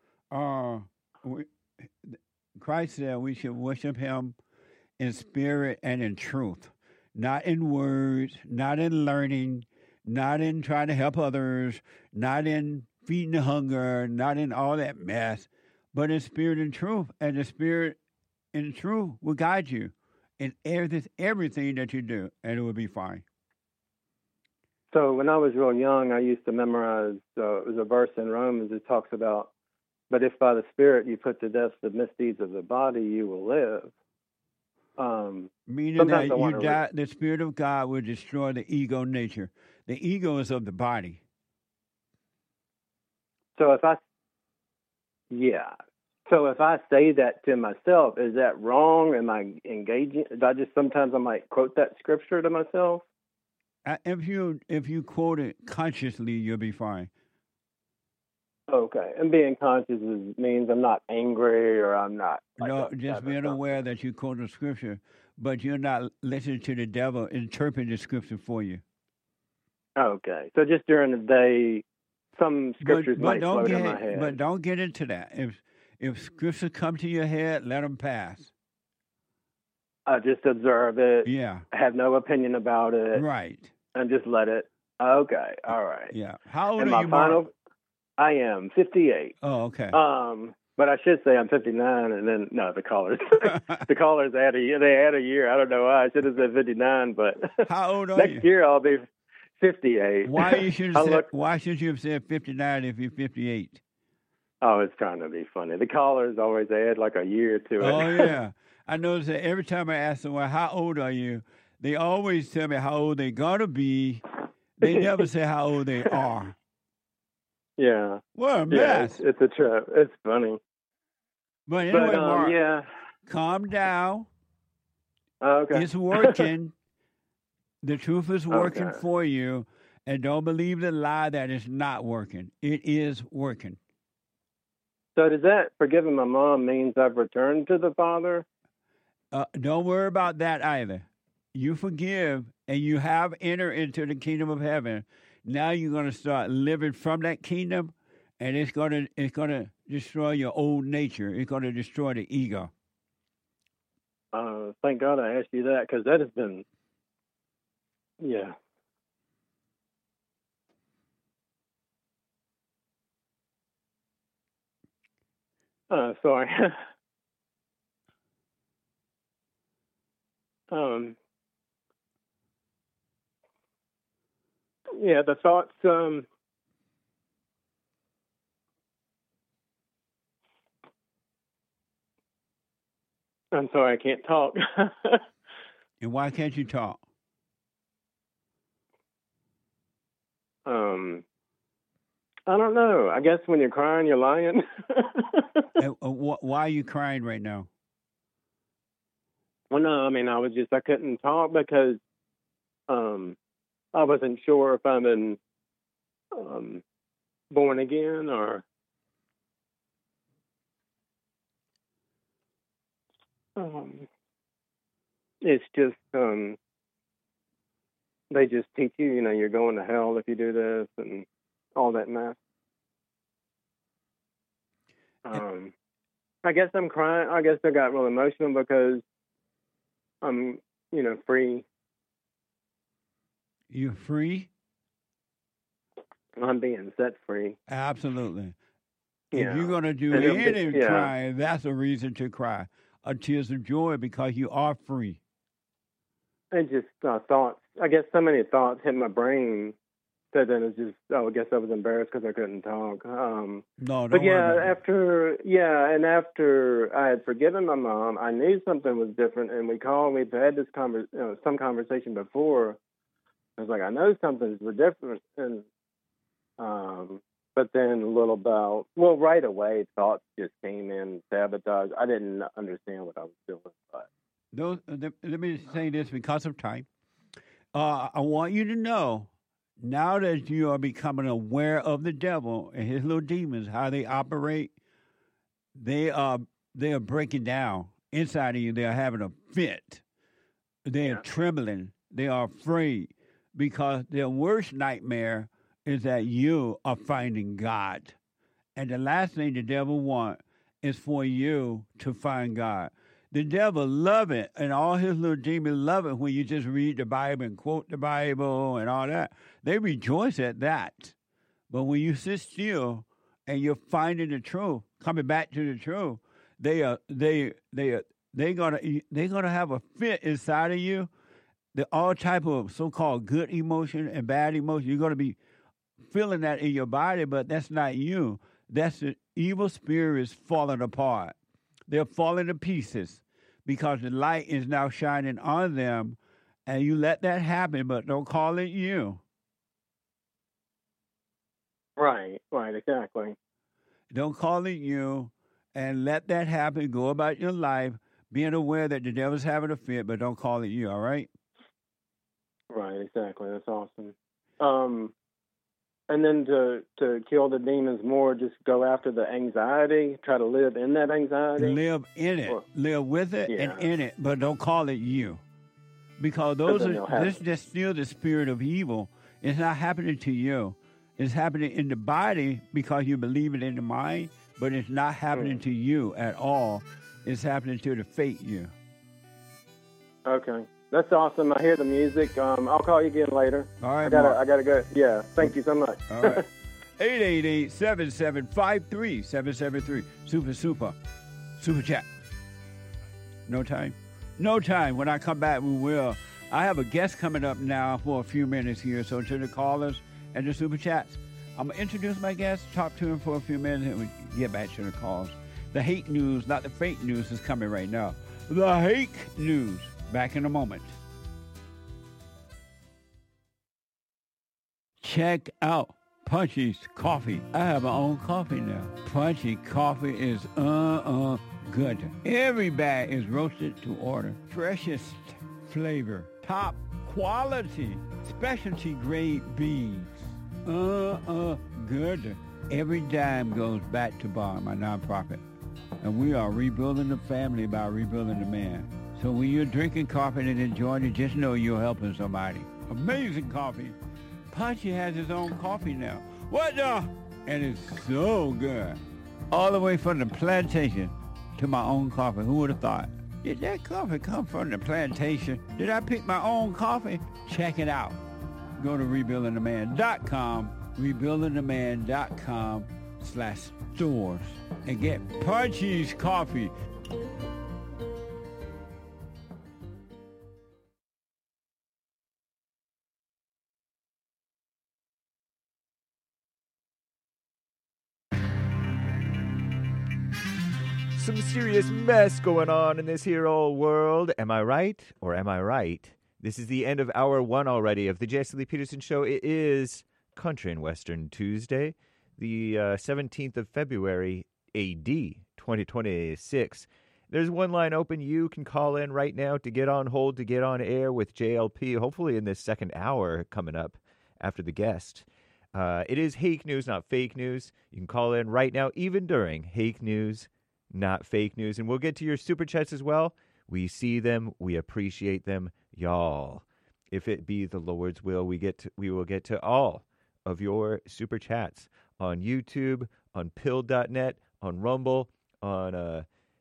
Christ said we should worship him in spirit and in truth, not in words, not in learning, not in trying to help others, not in feeding the hunger, not in all that mess, but in spirit and truth. And the spirit and truth will guide you in everything that you do, and it will be fine. So when I was real young, I used to memorize, it was a verse in Romans that talks about, but if by the Spirit you put to death the misdeeds of the body, you will live. Meaning that the Spirit of God will destroy the ego nature. The ego is of the body. So if I say that to myself, is that wrong? Am I engaging? Sometimes I might quote that scripture to myself? If you quote it consciously, you'll be fine. Okay. And being conscious means I'm not angry or I'm not. Just being aware that you quote the scripture, but you're not listening to the devil interpret the scripture for you. Okay. So just during the day, some scriptures might float in my head. But don't get into that. If scriptures come to your head, let them pass. I just observe it. Yeah. I have no opinion about it. Right. And just let it. Okay. All right. Yeah. How old are you, Mark? I am 58. Oh, okay. But I should say I'm 59, and then the callers add a year. They add a year. I don't know why. I should have said 59, but how old are you? Next year I'll be 58. Why should you have said 59 if you're 58? Oh, it's trying to be funny. The callers always add like a year to it. Oh yeah, I notice that every time I ask them, "Well, how old are you?" They always tell me how old they're gonna be. They never say how old they are. Yeah. What a mess. It's a trip. It's funny. But anyway, Mark, calm down. Okay. It's working. The truth is working for you. And don't believe the lie that it's not working. It is working. So does that forgiving my mom means I've returned to the Father? Don't worry about that either. You forgive and you have entered into the kingdom of heaven. Now you're going to start living from that kingdom, and it's going to destroy your old nature. It's going to destroy the ego. Thank God I asked you that, because that has been, yeah. Sorry. Yeah, the thoughts. I'm sorry, I can't talk. And why can't you talk? I don't know. I guess when you're crying, you're lying. Why are you crying right now? Well, no, I mean, I couldn't talk because I wasn't sure if I've been born again or it's just they just teach you, you're going to hell if you do this and all that mess. I guess I'm crying. I guess I got real emotional because I'm, free. You're free? I'm being set free. Absolutely. Yeah. If you're going to do any crying, that's a reason to cry. Tears of joy because you are free. And just thoughts. I guess so many thoughts hit my brain. So then it's just, I guess I was embarrassed because I couldn't talk. No, don't but worry after I had forgiven my mom, I knew something was different, and we called. We've had this some conversation before. I was like, I know something's different, and but then right away, thoughts just came in, sabotage. I didn't understand what I was doing. But let me say this because of time. I want you to know. Now that you are becoming aware of the devil and his little demons, how they operate, they are breaking down inside of you. They are having a fit. They are trembling. They are afraid because their worst nightmare is that you are finding God. And the last thing the devil wants is for you to find God. The devil love it, and all his little demons love it when you just read the Bible and quote the Bible and all that. They rejoice at that. But when you sit still and you're finding the truth, coming back to the truth, they're gonna have a fit inside of you. All type of so-called good emotion and bad emotion. You're gonna be feeling that in your body, but that's not you. That's the evil spirits falling apart. They're falling to pieces because the light is now shining on them, and you let that happen, but don't call it you. Right, exactly. Don't call it you, and let that happen. Go about your life, being aware that the devil's having a fit, but don't call it you, all right? Right, exactly. That's awesome. And then to kill the demons more, just go after the anxiety, try to live in that anxiety. Live in it. Live with it and in it, but don't call it you. Because this is still the spirit of evil. It's not happening to you. It's happening in the body because you believe it in the mind, but it's not happening to you at all. It's happening to the fate you. Okay. That's awesome. I hear the music. I'll call you again later. All right, I gotta go. Yeah. Thank you so much. All right. 888-7753-773. Super chat. No time. When I come back, we will. I have a guest coming up now for a few minutes here. So to the callers and the super chats, I'm gonna introduce my guest, talk to him for a few minutes, and we get back to the calls. The hate news, not the fake news, is coming right now. The hate news. Back in a moment. Check out Punchy's Coffee. I have my own coffee now. Punchy Coffee is good. Every bag is roasted to order. Freshest flavor. Top quality. Specialty grade beans. Good. Every dime goes back to Bar, my nonprofit. And we are rebuilding the family by rebuilding the man. So when you're drinking coffee and enjoying it, just know you're helping somebody. Amazing coffee. Punchy has his own coffee now. What the? And it's so good. All the way from the plantation to my own coffee. Who would have thought? Did that coffee come from the plantation? Did I pick my own coffee? Check it out. Go to rebuildingtheman.com, rebuildingtheman.com/stores, and get Punchy's Coffee. Some serious mess going on in this here old world. Am I right or am I right? This is the end of hour one already of the Jesse Lee Peterson Show. It is Country and Western Tuesday. the 17th of February, AD 2026. There's one line open. You can call in right now to get on hold, to get on air with JLP, hopefully in this second hour coming up after the guest. It is Hake News, not fake news. You can call in right now, even during Hake News, not fake news. And we'll get to your super chats as well. We see them. We appreciate them, y'all. If it be the Lord's will, we will get to all of your super chats on YouTube, on Pill.net, on Rumble, on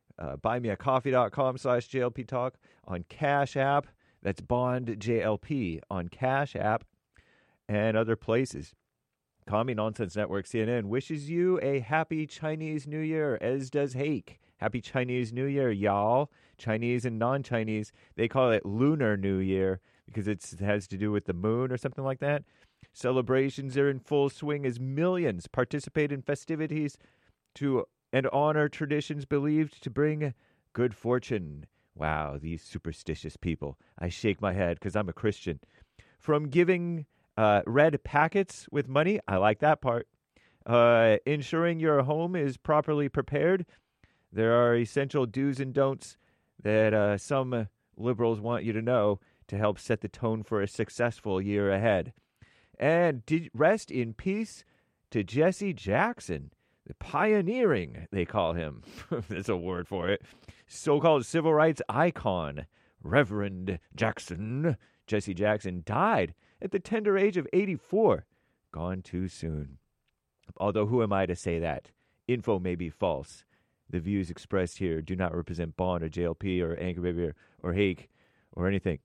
buymeacoffee.com/JLP Talk, on Cash App. That's Bond JLP on Cash App and other places. Commie Nonsense Network, CNN, wishes you a happy Chinese New Year, as does Hake. Happy Chinese New Year, y'all. Chinese and non-Chinese, they call it Lunar New Year because it has to do with the moon or something like that. Celebrations are in full swing as millions participate in festivities and honor traditions believed to bring good fortune. Wow, these superstitious people. I shake my head because I'm a Christian. From giving red packets with money, I like that part. Ensuring your home is properly prepared. There are essential do's and don'ts that some liberals want you to know to help set the tone for a successful year ahead. And rest in peace to Jesse Jackson, the pioneering, they call him. That's a word for it. So-called civil rights icon, Reverend Jackson. Jesse Jackson died at the tender age of 84. Gone too soon. Although who am I to say that? Info may be false. The views expressed here do not represent Bond or JLP or Anchor Baby or Hake or anything.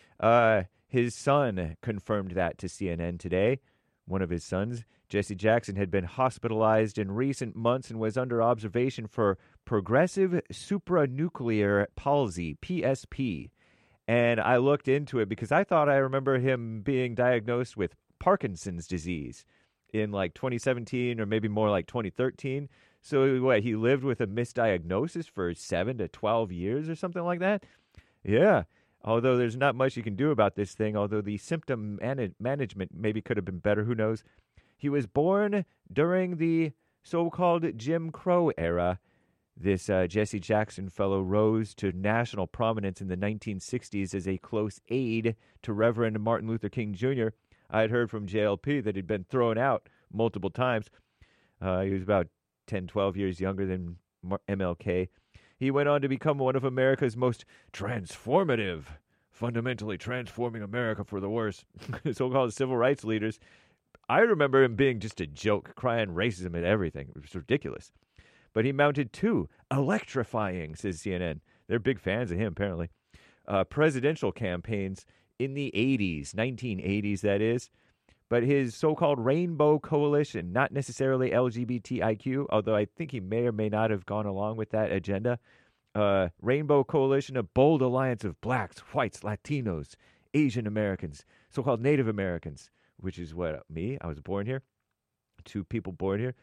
His son confirmed that to CNN today. One of his sons, Jesse Jackson, had been hospitalized in recent months and was under observation for progressive supranuclear palsy, PSP. And I looked into it because I thought I remember him being diagnosed with Parkinson's disease in like 2017 or maybe more like 2013. So what, he lived with a misdiagnosis for 7 to 12 years or something like that? Yeah. Although there's not much you can do about this thing, although the symptom management maybe could have been better, who knows. He was born during the so-called Jim Crow era. This Jesse Jackson fellow rose to national prominence in the 1960s as a close aide to Reverend Martin Luther King Jr. I had heard from JLP that he'd been thrown out multiple times. He was about 10, 12 years younger than MLK. He went on to become one of America's most transformative, fundamentally transforming America for the worse, so-called civil rights leaders. I remember him being just a joke, crying racism at everything. It was ridiculous. But he mounted 2 electrifying, says CNN. They're big fans of him, apparently. Presidential campaigns in the 80s, 1980s, that is. But his so-called Rainbow Coalition, not necessarily LGBTIQ, although I think he may or may not have gone along with that agenda. Rainbow Coalition, a bold alliance of blacks, whites, Latinos, Asian Americans, so-called Native Americans, which is what, me? I was born here. 2 people born here.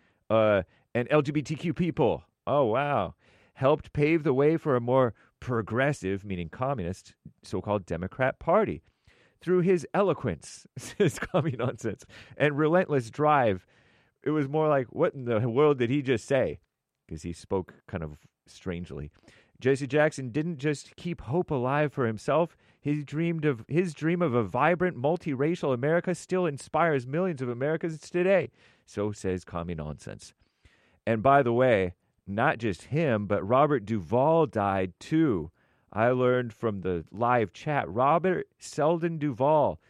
And LGBTQ people. Oh, wow. Helped pave the way for a more progressive, meaning communist, so-called Democrat Party. Through his eloquence, his commie nonsense, and relentless drive, it was more like, what in the world did he just say? Because he spoke kind of strangely. Jesse Jackson didn't just keep hope alive for himself. His dream of a vibrant, multiracial America still inspires millions of Americans today. So says Commie Nonsense. And by the way, not just him, but Robert Duvall died too. I learned from the live chat. Robert Selden Duvall,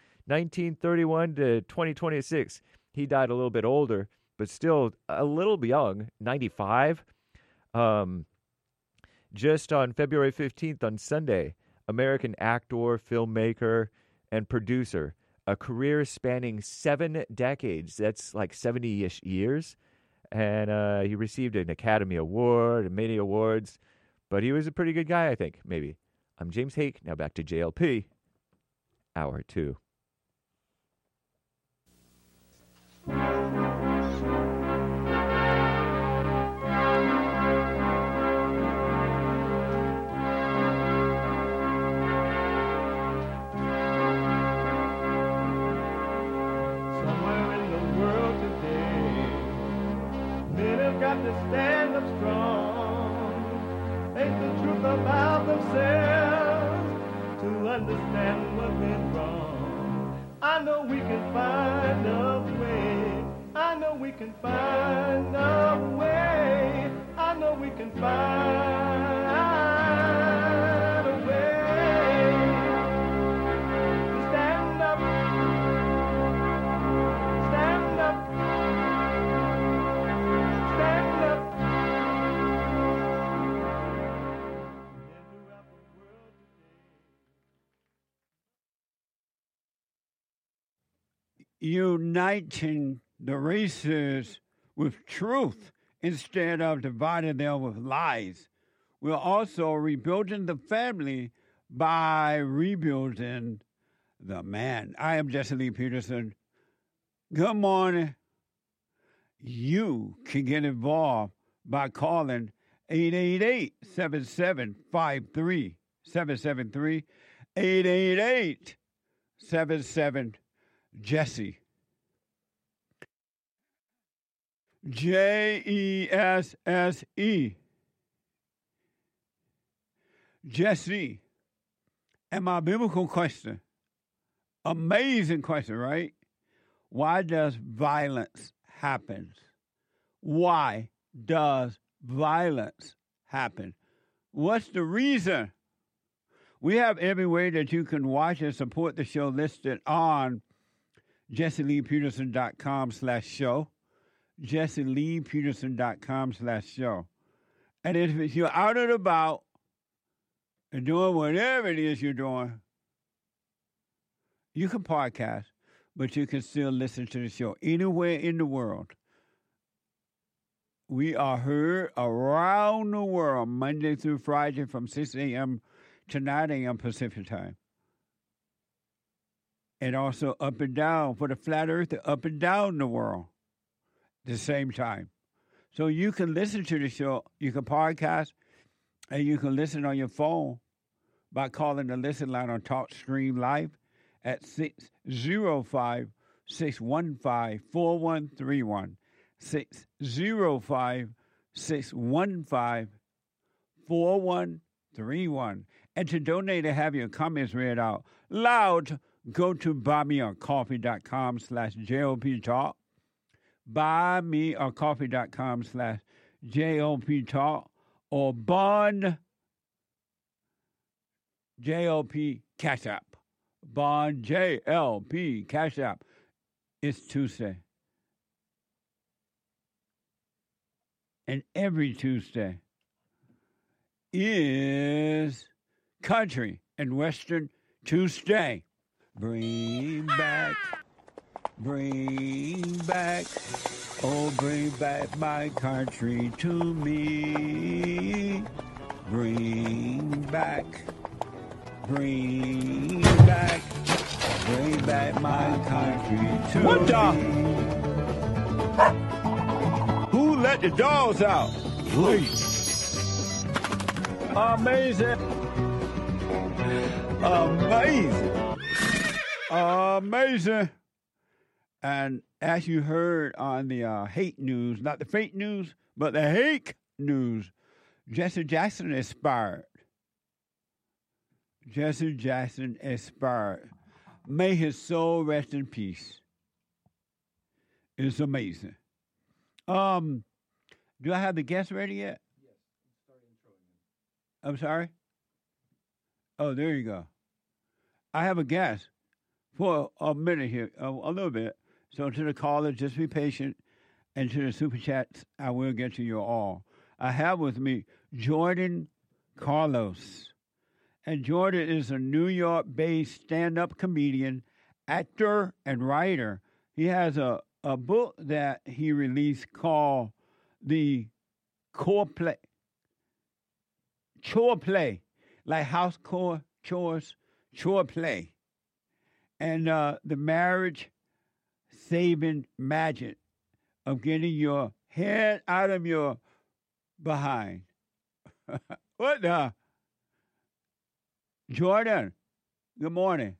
1931 to 2026. He died a little bit older, but still a little young, 95. Just on February 15th, on Sunday, American actor, filmmaker, and producer. A career spanning 7 decades. That's like 70-ish years. And he received an Academy Award and many awards. But he was a pretty good guy, I think, maybe. I'm James Hake. Now back to JLP. Hour 2. to stand up strong. Ain't the truth about themselves to understand what went wrong. I know we can find a way. I know we can find a way. I know we can find a way to stand up, stand up, stand up. Uniting the races with truth instead of dividing them with lies. We're also rebuilding the family by rebuilding the man. I am Jesse Lee Peterson. Good morning. You can get involved by calling 888-7753-773, 888-77-JESSE. JESSE. Jesse. And my biblical question, amazing question, right? Why does violence happen? Why does violence happen? What's the reason? We have every way that you can watch and support the show listed on JesseLeePeterson.com/show. JesseLeePeterson.com/show. And if you're out and about and doing whatever it is you're doing, you can podcast, but you can still listen to the show anywhere in the world. We are heard around the world, Monday through Friday from 6 a.m. to 9 a.m. Pacific time. And also up and down for the flat earth, up and down the world at the same time. So you can listen to the show, you can podcast, and you can listen on your phone by calling the listen line on TalkStream Live at 605-615-4131. 605-615-4131. And to donate and have your comments read out loud, go to buymeacoffee.com/JOP Talk. Buymeacoffee.com/JOP Talk or Bond JLP Cash App. Bond JLP Cash App. It's Tuesday. And every Tuesday is Country and Western Tuesday. Bring back, oh, bring back my country to me. Bring back my country to What the? me. Who let the dogs out? Please. Amazing. And as you heard on the hate news, not the fake news, but the hate news, Jesse Jackson expired. Jesse Jackson expired. May his soul rest in peace. It's amazing. Do I have the guest ready yet? Yes. I'm sorry? Oh, there you go. I have a guest for a minute here, a little bit. So to the caller, just be patient. And to the super chats, I will get to you all. I have with me Jordan Carlos. And Jordan is a New York-based stand-up comedian, actor, and writer. He has a book that he released called The Chore Play, like house chores, chore play. And the marriage-saving magic of getting your head out of your behind. What the? Jordan, good morning.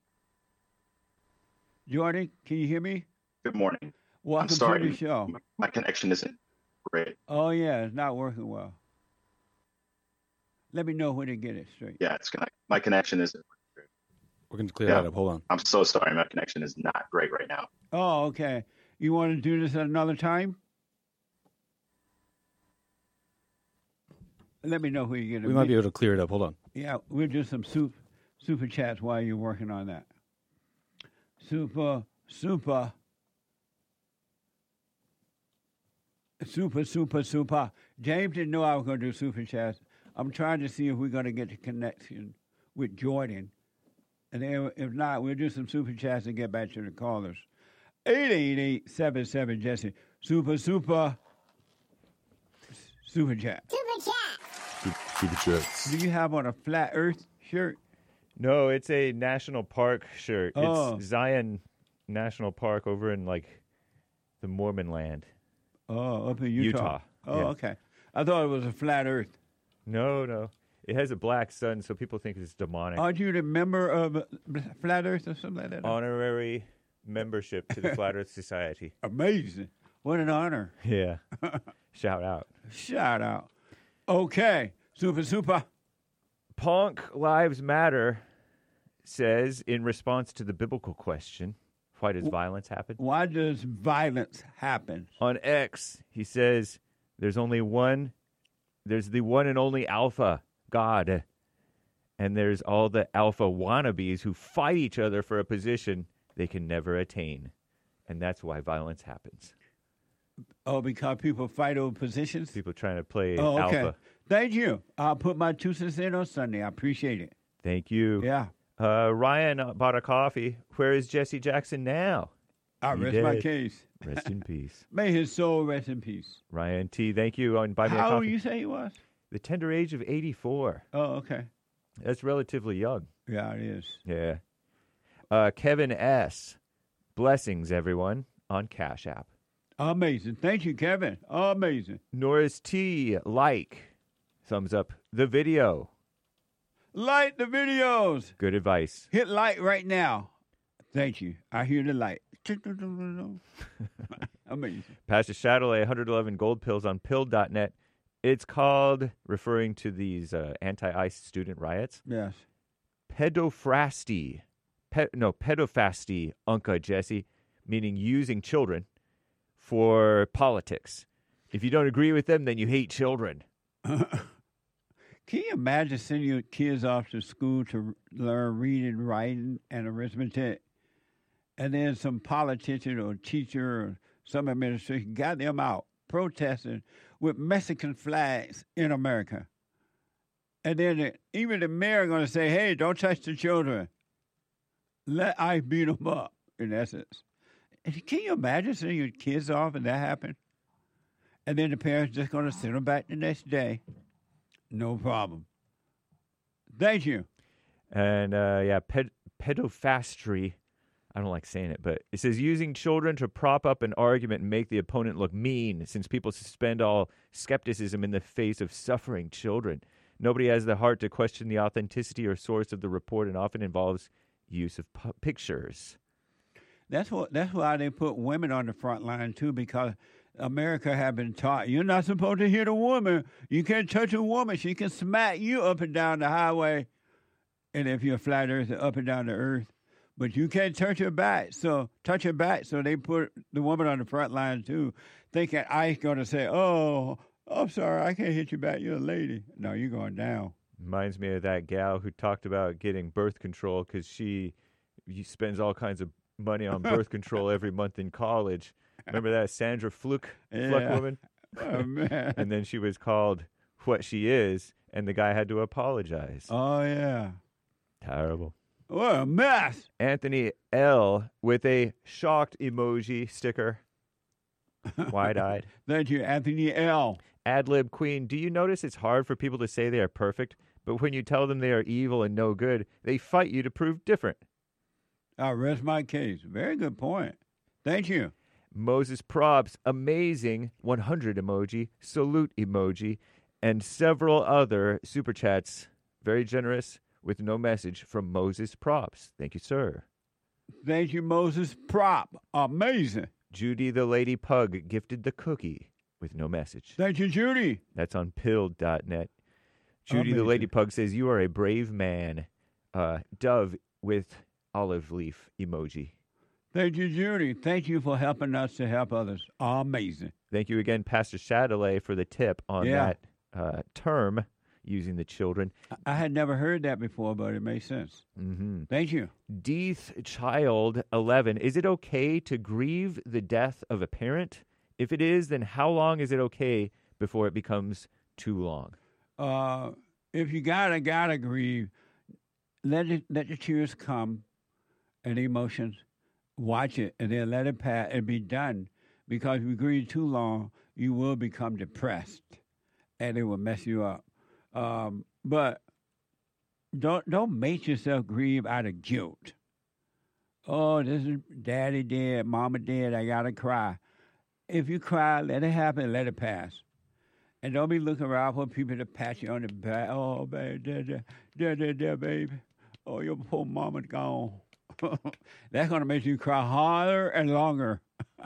Jordan, can you hear me? Good morning. Welcome I'm sorry, to the show. my connection isn't great. Oh, yeah, it's not working well. Let me know when to get it straight. Yeah, my connection isn't. We're going to clear that up. Hold on. I'm so sorry. My connection is not great right now. Oh, okay. You want to do this at another time? Let me know when you get it. We might be able to clear it up. Hold on. Yeah, we'll do some super chats while you're working on that. Super. James didn't know I was going to do super chats. I'm trying to see if we're going to get the connection with Jordan. And then if not, we'll do some super chats and get back to the callers. 888-77-JESSE. Super chat. Super chats. Do you have on a flat earth shirt? No, it's a national park shirt. Oh. It's Zion National Park over in, like, the Mormon land. Oh, up in Utah. Oh, yeah. Okay. I thought it was a flat earth. No. It has a black sun, so people think it's demonic. Aren't you a member of Flat Earth or something like that? Honorary membership to the Flat Earth Society. Amazing. What an honor. Yeah. Shout out. Shout out. Okay. Super. Punk Lives Matter says, in response to the biblical question, why does violence happen? Why does violence happen? On X, he says, there's the one and only Alpha, God. And there's all the alpha wannabes who fight each other for a position they can never attain. And that's why violence happens. Oh, because people fight over positions? People trying to play okay. alpha. Thank you. I'll put my 2 cents in on Sunday. I appreciate it. Thank you. Yeah. Ryan bought a coffee. Where is Jesse Jackson now? I rest my case. Rest in peace. May his soul rest in peace. Ryan T., thank you. On Buy Me a Coffee. How old you say he was? The tender age of 84. Oh, okay. That's relatively young. Yeah, it is. Yeah. Kevin S., blessings, everyone, on Cash App. Amazing. Thank you, Kevin. Amazing. Norris T., thumbs up the video. Like the videos. Good advice. Hit like right now. Thank you. I hear the light. Amazing. Pastor Shadowley, 111 gold pills on pill.net. It's called, referring to these anti-ICE student riots. Yes. Pedophrasty, Unca Jesse, meaning using children for politics. If you don't agree with them, then you hate children. Can you imagine sending your kids off to school to learn reading, writing, and arithmetic, and then some politician or teacher or some administration got them out protesting with Mexican flags in America? And then even the mayor going to say, hey, don't touch the children. Let ICE beat them up, in essence. And can you imagine sending your kids off and that happen? And then the parents just going to send them back the next day. No problem. Thank you. And, pedophrasty. I don't like saying it, but it says using children to prop up an argument and make the opponent look mean, since people suspend all skepticism in the face of suffering children. Nobody has the heart to question the authenticity or source of the report, and often involves use of pictures. That's why they put women on the front line, too, because America have been taught you're not supposed to hit a woman. You can't touch a woman. She can smack you up and down the highway. And if you're a flat earther, up and down the earth. But you can't touch her back. So they put the woman on the front line, too, thinking ICE going to say, oh, I'm sorry, I can't hit you back. You're a lady. No, you're going down. Reminds me of that gal who talked about getting birth control because she spends all kinds of money on birth control every month in college. Remember that Sandra Fluke woman? Oh, man. And then she was called what she is, and the guy had to apologize. Oh, yeah. Terrible. What a mess. Anthony L. with a shocked emoji sticker. Wide-eyed. Thank you, Anthony L. Adlib Queen, do you notice it's hard for people to say they are perfect, but when you tell them they are evil and no good, they fight you to prove different? I'll rest my case. Very good point. Thank you. Moses Props, amazing 100 emoji, salute emoji, and several other super chats. Very generous with no message from Moses Props. Thank you, sir. Thank you, Moses Prop. Amazing. Judy the Lady Pug gifted the cookie. with no message. Thank you, Judy. That's on pilled.net. Judy the Amazing. Lady Pug says, you are a brave man. Dove with olive leaf emoji. Thank you, Judy. Thank you for helping us to help others. Amazing. Thank you again, Pastor Chatelet, for the tip on that term, using the children. I had never heard that before, but it makes sense. Mm-hmm. Thank you. Deeth Child 11. Is it okay to grieve the death of a parent? If it is, then how long is it okay before it becomes too long? If you gotta grieve, let the tears come and the emotions. Watch it and then let it pass and be done. Because if you grieve too long, you will become depressed, and it will mess you up. But don't make yourself grieve out of guilt. Oh, this is daddy dead, mama dead, I gotta cry. If you cry, let it happen, let it pass. And don't be looking around for people to pat you on the back. Oh, baby, baby. Oh, your poor mama's gone. That's going to make you cry harder and longer.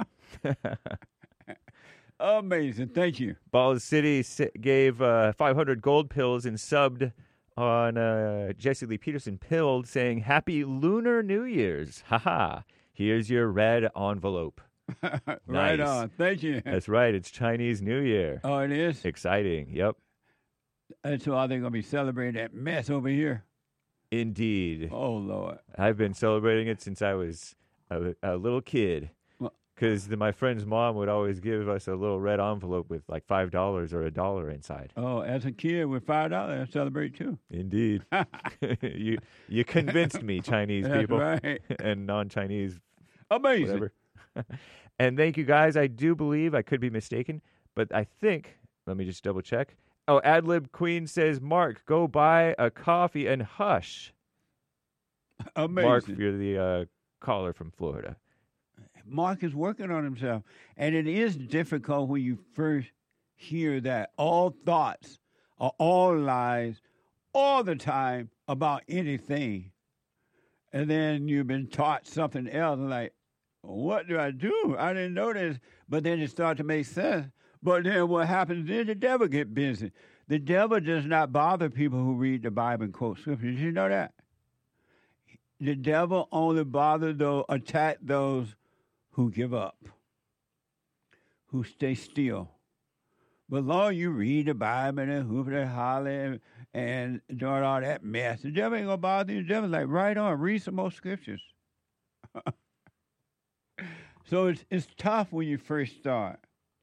Amazing. Thank you. Ball City gave 500 gold pills and subbed on Jesse Lee Peterson Pilled, saying, Happy Lunar New Year's. Haha. Here's your red envelope. Right Nice. on. Thank you. That's right. It's Chinese New Year. Oh, it is? Exciting. Yep. And so are they going to be celebrating that mess over here? Indeed. Oh, Lord. I've been celebrating it since I was a little kid. Because my friend's mom would always give us a little red envelope with like $5 or $1 inside. Oh, as a kid with $5, I celebrate too. Indeed. You convinced me, Chinese people. That's right. And non-Chinese. Amazing. Whatever. And thank you guys. I do believe, I could be mistaken, but I think, let me just double check. Oh, Adlib Queen says, Mark, go buy a coffee and hush. Amazing. Mark, you're the caller from Florida. Mark is working on himself. And it is difficult when you first hear that all thoughts are all lies all the time about anything. And then you've been taught something else, like, what do? I didn't know this. But then it starts to make sense. But then what happens is the devil get busy. The devil does not bother people who read the Bible and quote scripture. Did you know that? The devil only attack those who give up, who stay still. But long you read the Bible and hoop and holler and doing all that mess, the devil ain't gonna bother you. The devil's like, right on, read some more scriptures. So it's tough when you first start.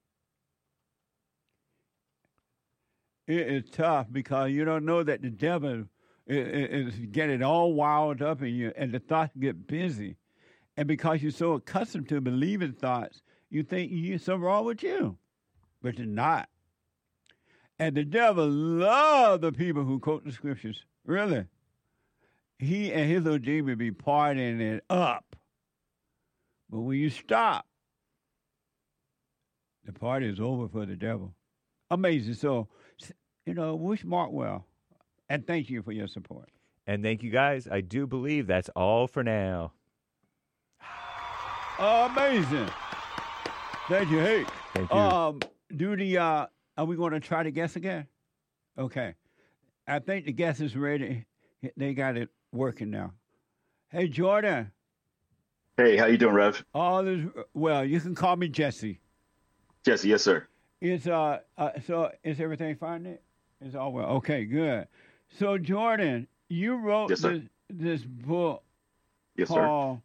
It is tough because you don't know that the devil is getting all wild up in you, and the thoughts get busy. And because you're so accustomed to believing thoughts, you think there's something wrong with you, but you're not. And the devil loves the people who quote the scriptures. Really. He and his little demon be partying it up. But when you stop, the party is over for the devil. Amazing. So, wish Mark well. And thank you for your support. And thank you guys. I do believe that's all for now. Amazing. Thank you. Hey. Thank you. Are we going to try to guess again? Okay. I think the guess is ready. They got it working now. Hey, Jordan. Hey, how you doing, Rev? Well, you can call me Jesse. Jesse, yes, sir. So is everything fine there? It's all well. Okay, good. So, Jordan, you wrote this book called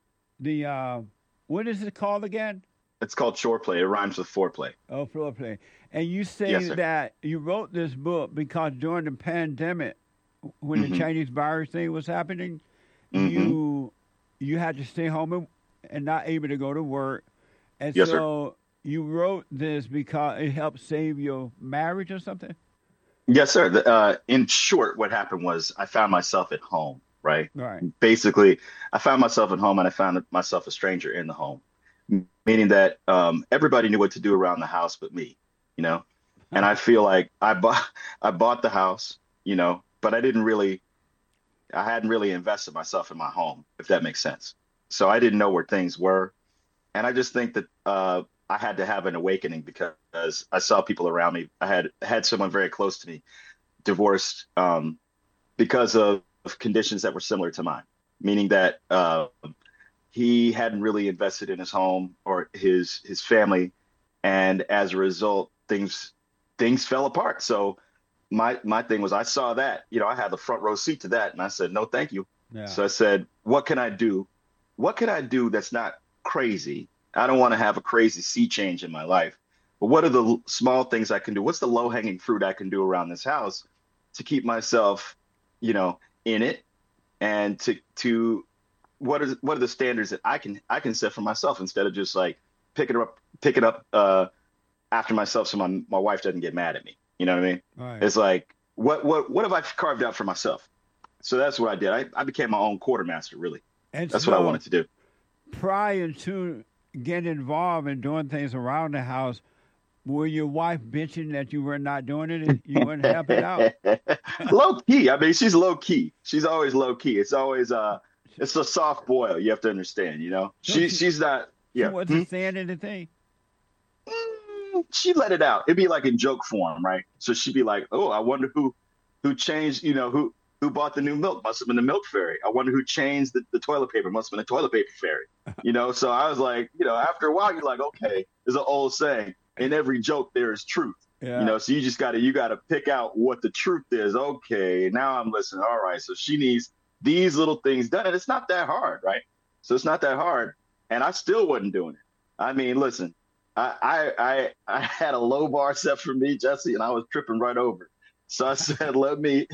what is it called again? It's called Shore Play. It rhymes with foreplay. Oh, foreplay. And you say that you wrote this book because during the pandemic, when the Chinese virus thing was happening, you had to stay home and not able to go to work. And so you wrote this because it helped save your marriage or something? Yes, sir. In short, what happened was I found myself at home, right? Right. Basically, I found myself at home and I found myself a stranger in the home, meaning that everybody knew what to do around the house but me, And I feel like I bought the house, but I hadn't really invested myself in my home, if that makes sense. So I didn't know where things were. And I just think that I had to have an awakening because I saw people around me. I had someone very close to me divorced because of conditions that were similar to mine, meaning that he hadn't really invested in his home or his family, and as a result, things fell apart. So my thing was, I saw that, I had the front row seat to that, and I said, no, thank you. Yeah. So I said, what can I do? What can I do that's not crazy? I don't want to have a crazy sea change in my life, but what are the small things I can do? What's the low hanging fruit I can do around this house to keep myself, in it, and to what are the standards that I can set for myself instead of just like picking up after myself so my wife doesn't get mad at me. You know what I mean? Right. It's like what have I carved out for myself? So that's what I did. I became my own quartermaster, really. And that's so, what I wanted to do. Prior to getting involved in doing things around the house, were your wife bitching that you were not doing it and you weren't helping out? Low key. I mean, she's low key. She's always low key. It's always it's a soft boil. You have to understand. She's not. Yeah. She wasn't saying anything. She let it out. It'd be like in joke form, right? So she'd be like, "Oh, I wonder who changed. Who bought the new milk? Must have been the milk fairy. I wonder who changed the toilet paper. Must have been the toilet paper fairy." So I was like, after a while, you're like, okay, there's an old saying. In every joke, there is truth. Yeah. So you just gotta pick out what the truth is. Okay, now I'm listening. All right, so she needs these little things done, and it's not that hard, right? So it's not that hard, and I still wasn't doing it. I mean, listen, I had a low bar set for me, Jesse, and I was tripping right over it. So I said, let me.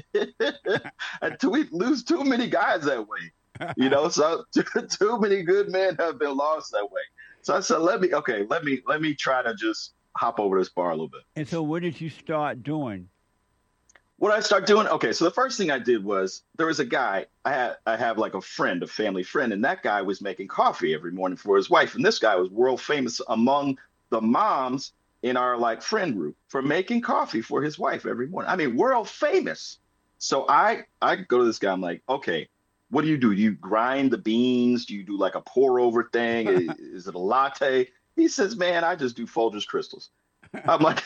We lose too many guys that way, So too many good men have been lost that way. So I said, let me try to just hop over this bar a little bit. And so what did you start doing? What did I start doing? Okay, so the first thing I did was there was a guy, I have like a family friend, and that guy was making coffee every morning for his wife. And this guy was world famous among the moms in our like friend group for making coffee for his wife every morning. I mean, world famous. So I go to this guy, I'm like, okay, what do? Do you grind the beans? Do you do like a pour over thing? Is it a latte? He says, man, I just do Folgers crystals. I'm like,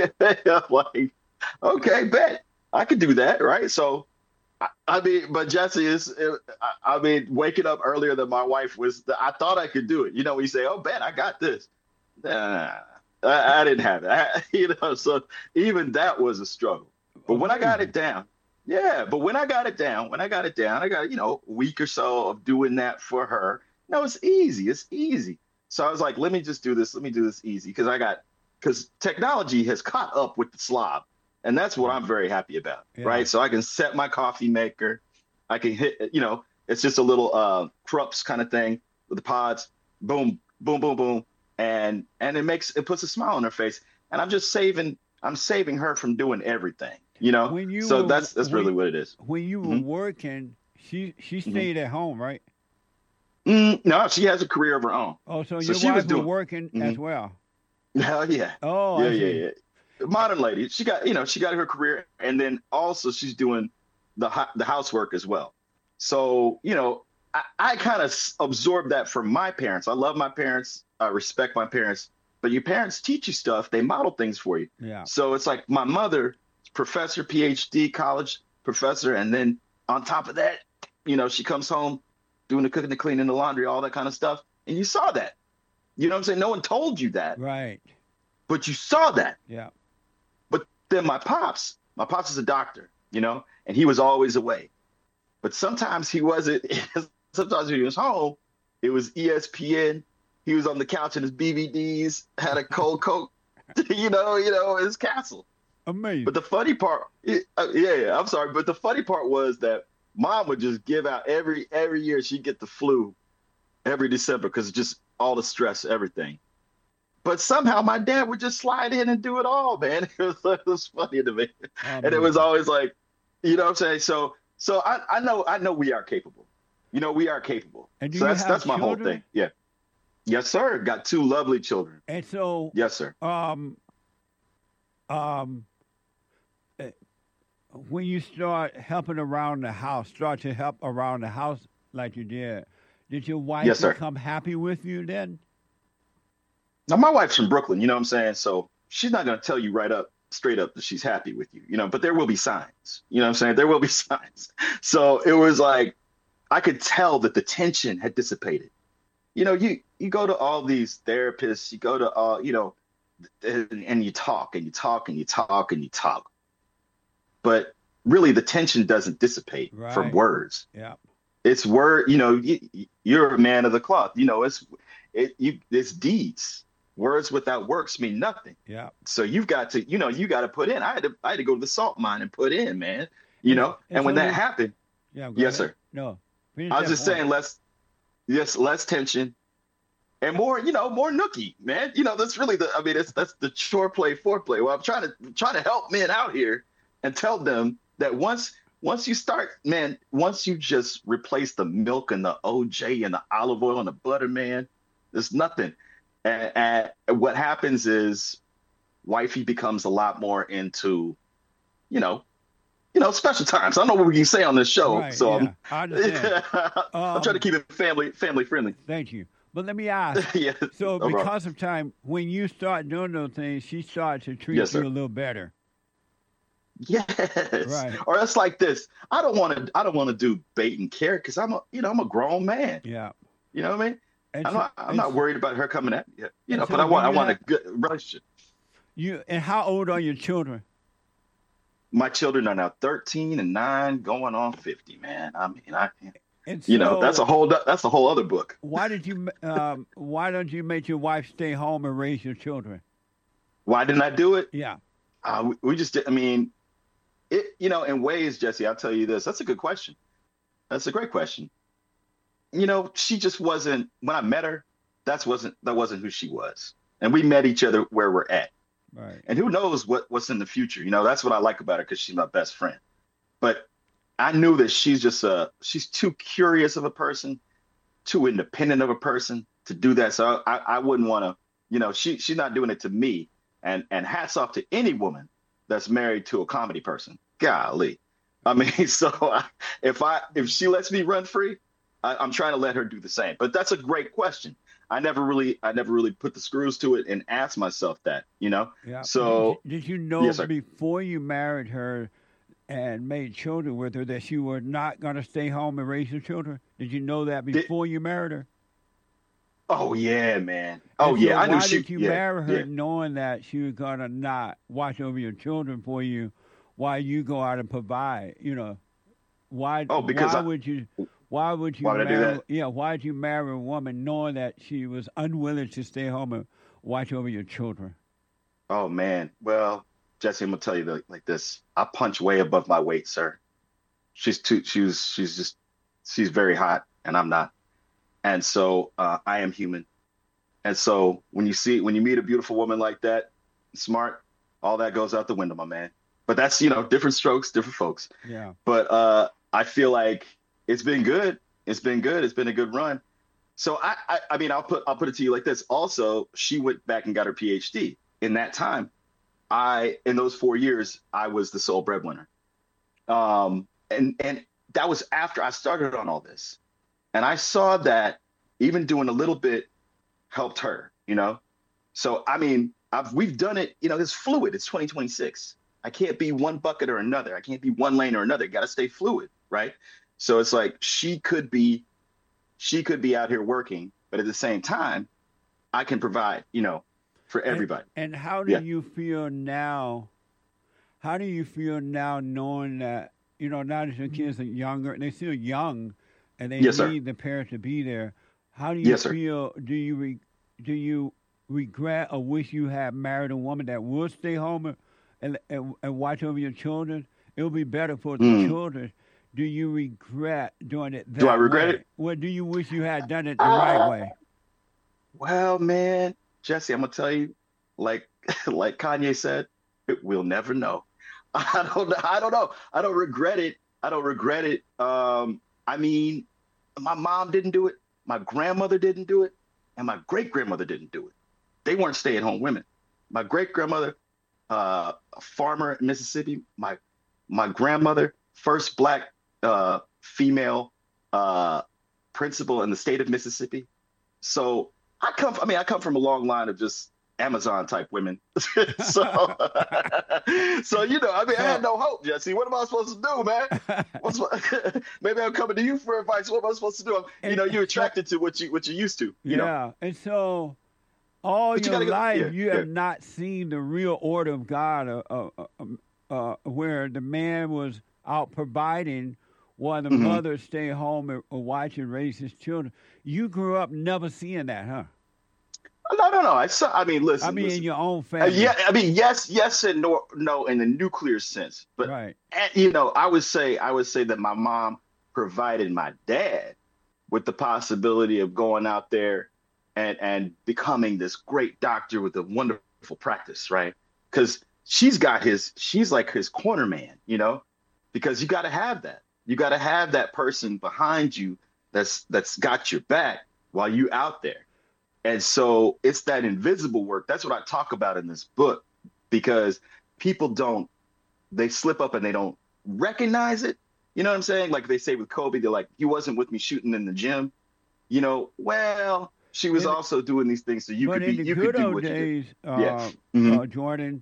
okay, bet I could do that. Right. So, I mean, but Jesse waking up earlier than my wife I thought I could do it. We say, oh, bet I got this. Nah, I didn't have it. So even that was a struggle. But when I got it down, when I got it down, I got, a week or so of doing that for her. It's easy. It's easy. So I was like, let me just do this. Let me do this easy. Because technology has caught up with the slob. And that's what I'm very happy about. Yeah. Right. So I can set my coffee maker. I can hit, it's just a little Krups kind of thing with the pods. Boom, boom, boom, boom. And it puts a smile on her face. And I'm saving her from doing everything. That's really what it is. When you were working, she stayed at home, right? No, she has a career of her own. Oh, so your wife was working as well? Hell yeah. Oh, yeah. Modern lady. She got her career, and then also she's doing the housework as well. So, I kind of absorbed that from my parents. I love my parents. I respect my parents. But your parents teach you stuff. They model things for you. Yeah. So it's like my mother, professor, PhD, college professor. And then on top of that, she comes home doing the cooking, the cleaning, the laundry, all that kind of stuff. And you saw that. You know what I'm saying? No one told you that. Right. But you saw that. Yeah. But then my pops is a doctor, and he was always away. But sometimes he wasn't. Sometimes when he was home, it was ESPN. He was on the couch in his BVDs, had a cold Coke, in his castle. Amazing. But the funny part, I'm sorry, but the funny part was that Mom would just give out every year. She'd get the flu every December because just all the stress, everything. But somehow my dad would just slide in and do it all, man. It was funny to me. And it was always like, you know what I'm saying? So I know we are capable. We are capable. And so that's my whole thing. Yeah. Yes, sir. Got 2 lovely children. And so yes, sir. When you start to help around the house like you did your wife become happy with you then? Now, my wife's from Brooklyn, you know what I'm saying? So she's not going to tell you straight up that she's happy with you, but there will be signs, you know what I'm saying? There will be signs. So it was like, I could tell that the tension had dissipated. You go to all these therapists, you go to all, and you talk and you talk and you talk and you talk. But really the tension doesn't dissipate from words. Yeah. It's word, you're a man of the cloth, it's deeds. Words without works mean nothing. Yeah. So you've got to, you got to put in. I had to go to the salt mine and put in, man, and when that happened. Yeah. Yes, sir. No. I was just saying less tension and more, more nookie, man. That's really that's the shore play, foreplay. Well, I'm trying to help men out here and tell them that once you start, man, once you just replace the milk and the OJ and the olive oil and the butter, man, there's nothing. And what happens is wifey becomes a lot more into, special times. I don't know what we can say on this show. Right, so yeah, I understand. I'm trying to keep it family friendly. Thank you. But let me ask. Yeah, so no because of time, when you start doing those things, she starts to treat you a little better. Yes. Right. Or it's like this. I don't want to do bait and carrot because I'm a grown man. Yeah. You know what I mean? And I'm not worried about her coming at me. so but I want a good relationship. And how old are your children? My children are now 13 and 9, going on 50. Man, I mean, that's a whole other book. Why don't you make your wife stay home and raise your children? Why didn't I do it? Yeah. We just did. I mean, in ways, Jesse, I'll tell you this. That's a good question. That's a great question. She just wasn't, when I met her, that wasn't who she was. And we met each other where we're at. Right. And who knows what's in the future. That's what I like about her, because she's my best friend. But I knew that she's too curious of a person, too independent of a person to do that. So I wouldn't want to, she's not doing it to me. And hats off to any woman that's married to a comedy person. Golly. I mean, so if she lets me run free, I'm trying to let her do the same. But that's a great question. I never really put the screws to it and asked myself that, Yeah. So did you know before you married her and made children with her that you were not going to stay home and raise your children? Did you know that before you married her? Oh yeah, man. Oh and yeah, so I knew why she. Did you marry her knowing that she was going to not watch over your children for you while you go out and provide? Why? Oh, because why would you? Why would you why would marry? I do that? Yeah, why did you marry a woman knowing that she was unwilling to stay home and watch over your children? Oh man, well, Jesse, I'm gonna tell you like this. I punch way above my weight, sir. She's very hot, and I'm not. And so I am human. And so when you meet a beautiful woman like that, smart, all that goes out the window, my man. But that's, different strokes, different folks. Yeah. But I feel like it's been good. It's been good. It's been a good run. So I mean, I'll put it to you like this. Also, she went back and got her PhD. In that time, in those 4 years, I was the sole breadwinner. And that was after I started on all this. And I saw that even doing a little bit helped her, So, I mean, we've done it, it's fluid. It's 2026. I can't be one bucket or another. I can't be one lane or another. Got to stay fluid, right? So it's like she could be out here working, but at the same time, I can provide, for everybody. And how do you feel now? How do you feel now knowing that, now that your kids are younger, and they're still young, and they need the parents to be there? How do you feel? Do you regret or wish you had married a woman that would stay home and watch over your children? It would be better for the children. Do you regret doing it that way? Do I regret it? Well, do you wish you had done it the right way? Well, man, Jesse, I'm going to tell you, like Kanye said, we'll never know. I don't know. I don't regret it. I mean, my mom didn't do it. My grandmother didn't do it. And my great-grandmother didn't do it. They weren't stay-at-home women. My great-grandmother, a farmer in Mississippi. My grandmother, first Black female principal in the state of Mississippi. So I come from a long line of just Amazon type women. so I had no hope, Jesse. What am I supposed to do, man? Maybe I'm coming to you for advice. What am I supposed to do? You're attracted to what you're used to. You know? And so all your life you have not seen the real order of God, where the man was out providing while the mother stayed home and watch and raise his children. You grew up never seeing that, huh? No. Listen. In your own family. Yes, and no, in the nuclear sense. But right. I would say that my mom provided my dad with the possibility of going out there and becoming this great doctor with a wonderful practice, right? Because she's like his corner man, because you got to have that. You got to have that person behind you that's got your back while you out there. And so it's that invisible work. That's what I talk about in this book, because people they slip up and they don't recognize it. You know what I'm saying? Like they say with Kobe, they're like, he wasn't with me shooting in the gym. Well, she was also doing these things so you could do what you did. Jordan,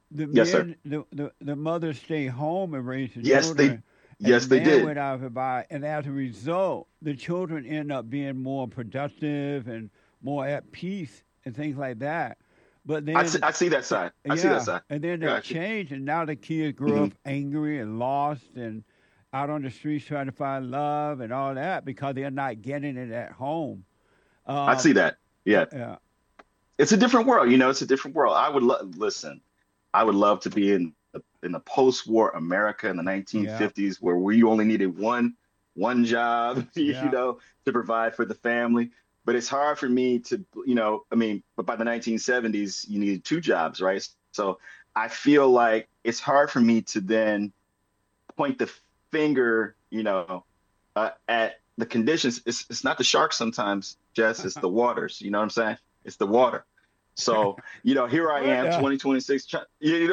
the mother stayed home and raised the children. Yes, they did. Went out and by, and as a result, the children end up being more productive and more at peace and things like that. But then I see that side. I see that side. And then they changed, and now the kids grew up angry and lost and out on the streets trying to find love and all that because they're not getting it at home. I see that. Yeah. It's a different world. It's a different world. I would love to be in the post-war America in the 1950s where you only needed one job, to provide for the family. But it's hard for me to, but by the 1970s, you needed two jobs, right? So I feel like it's hard for me to then point the finger, at the conditions. It's not the sharks sometimes, Jess, it's the waters. You know what I'm saying? It's the water. So, here I am, 2026, trying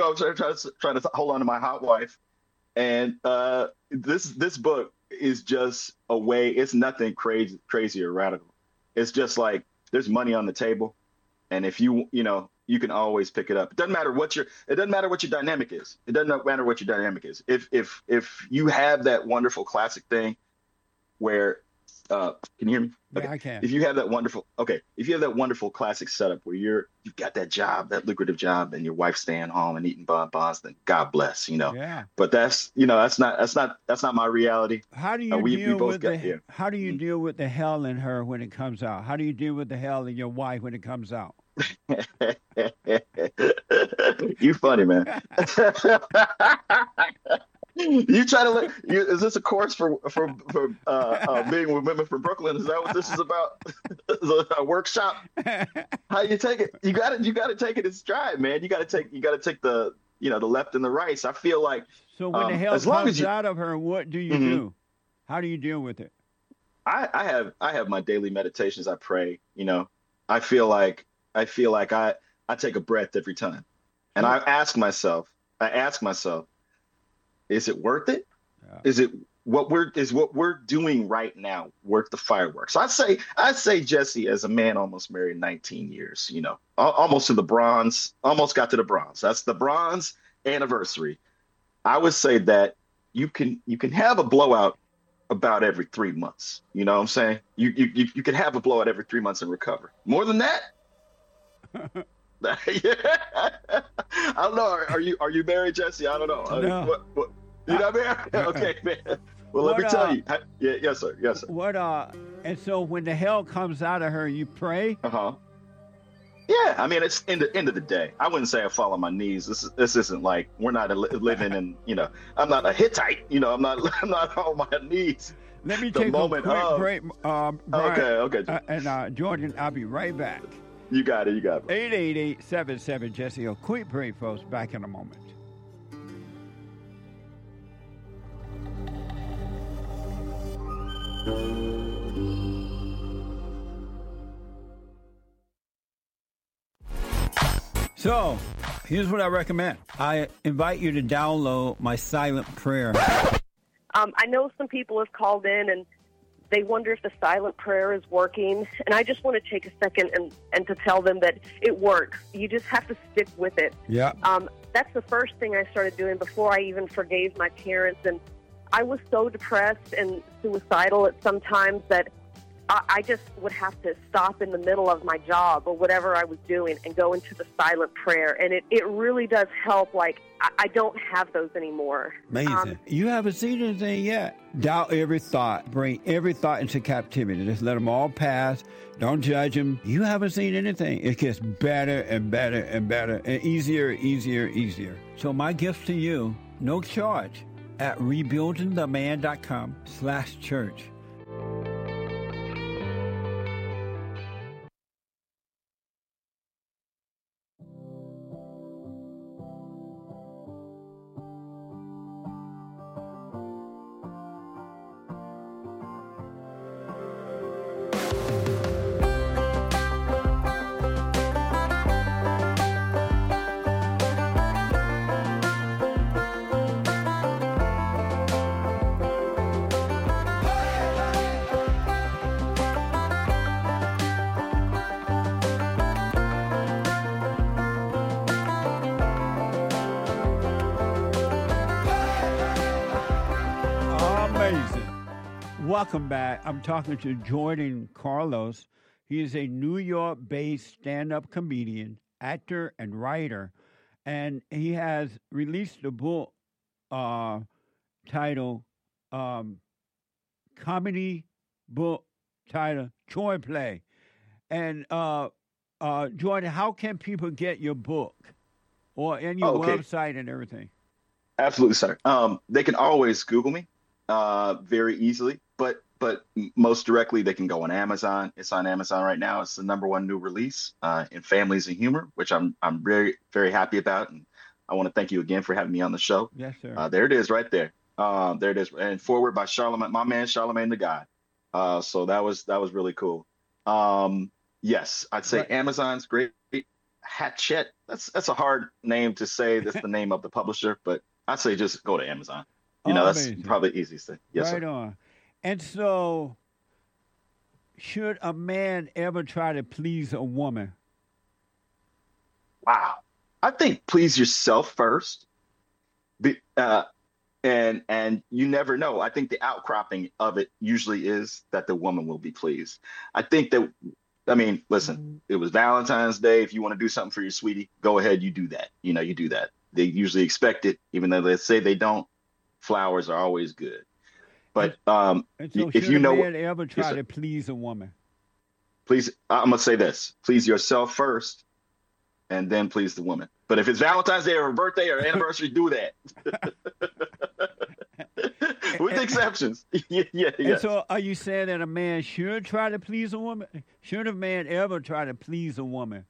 to hold on to my hot wife. And this book is just a way, it's nothing crazy or radical. It's just like there's money on the table. And if you can always pick it up. It doesn't matter what your dynamic is. It doesn't matter what your dynamic is. If you have that wonderful classic thing where, can you hear me? Okay. Yeah, I can. If you have that wonderful classic setup where you've got that job, that lucrative job, and your wife's staying home and eating bonbons, then God bless, Yeah. But that's not my reality. How do you deal with the hell in her when it comes out? How do you deal with the hell in your wife when it comes out? You funny, man. You try to is this a course for being with women from Brooklyn? Is that what this is about? A workshop? How you take it? You got to take it in stride, man. You got to take the the left and the right. So I feel like so when the hell comes out of her, what do you do? How do you deal with it? I have my daily meditations. I pray. I feel like I take a breath every time, and I ask myself, is it worth it? Yeah. Is what we're doing right now worth the fireworks? I say, Jesse, as a man almost married 19 years, almost to the bronze, almost got to the bronze. That's the bronze anniversary. I would say that you can have a blowout about every 3 months. You know what I'm saying? You can have a blowout every 3 months and recover. More than that? I don't know. Are you married, Jesse? I don't know. No. What, you know what I mean? Okay, man. Well, let me tell you. Yes, sir. Yes, sir. And so when the hell comes out of her, you pray? Yeah, I mean, it's end of the day. I wouldn't say I fall on my knees. This isn't like we're not living in. I'm not a Hittite. I'm not on my knees. Let me take a quick break. Brian, okay. And Jordan, I'll be right back. You got it. 888-77 Jesse. A quick break, folks. Back in a moment. So, here's what I recommend. I invite you to download my silent prayer. I know some people have called in and they wonder if the silent prayer is working. And I just want to take a second and to tell them that it works. You just have to stick with it. Yeah. That's the first thing I started doing before I even forgave my parents. And I was so depressed and suicidal at some times that I just would have to stop in the middle of my job or whatever I was doing and go into the silent prayer. And it really does help. Like, I don't have those anymore. Amazing. You haven't seen anything yet. Doubt every thought. Bring every thought into captivity. Just let them all pass. Don't judge them. You haven't seen anything. It gets better and better and better and easier. So my gift to you, no charge, at rebuildingtheman.com/church. Welcome back. I'm talking to Jordan Carlos. He is a New York-based stand-up comedian, actor, and writer, and he has released a book titled comedy book titled Joy Play. And Jordan, how can people get your book or in your website and everything? Absolutely, sir. They can always Google me very easily. But most directly, they can go on Amazon. It's on Amazon right now. It's the #1 new release in Families and Humor, which I'm very, very happy about. And I want to thank you again for having me on the show. Yes, sir. There it is right there. There it is. And forward by Charlamagne, my man, Charlamagne the God. So that was really cool. Yes, I'd say Amazon's great. Hachette, that's a hard name to say. That's the name of the publisher, but I'd say just go to Amazon. That's probably the easiest thing. Yes, right sir. on. And so, should a man ever try to please a woman? Wow. I think please yourself first. And you never know. I think the outcropping of it usually is that the woman will be pleased. I think that, listen, it was Valentine's Day. If you want to do something for your sweetie, go ahead, you do that. You do that. They usually expect it, even though they say they don't. Flowers are always good. But so if you know, man ever try to please a woman? Please, I'm gonna say this: please yourself first, and then please the woman. But if it's Valentine's Day or her birthday or anniversary, do that. With exceptions. Yeah. And so, are you saying that a man should try to please a woman? Should a man ever try to please a woman?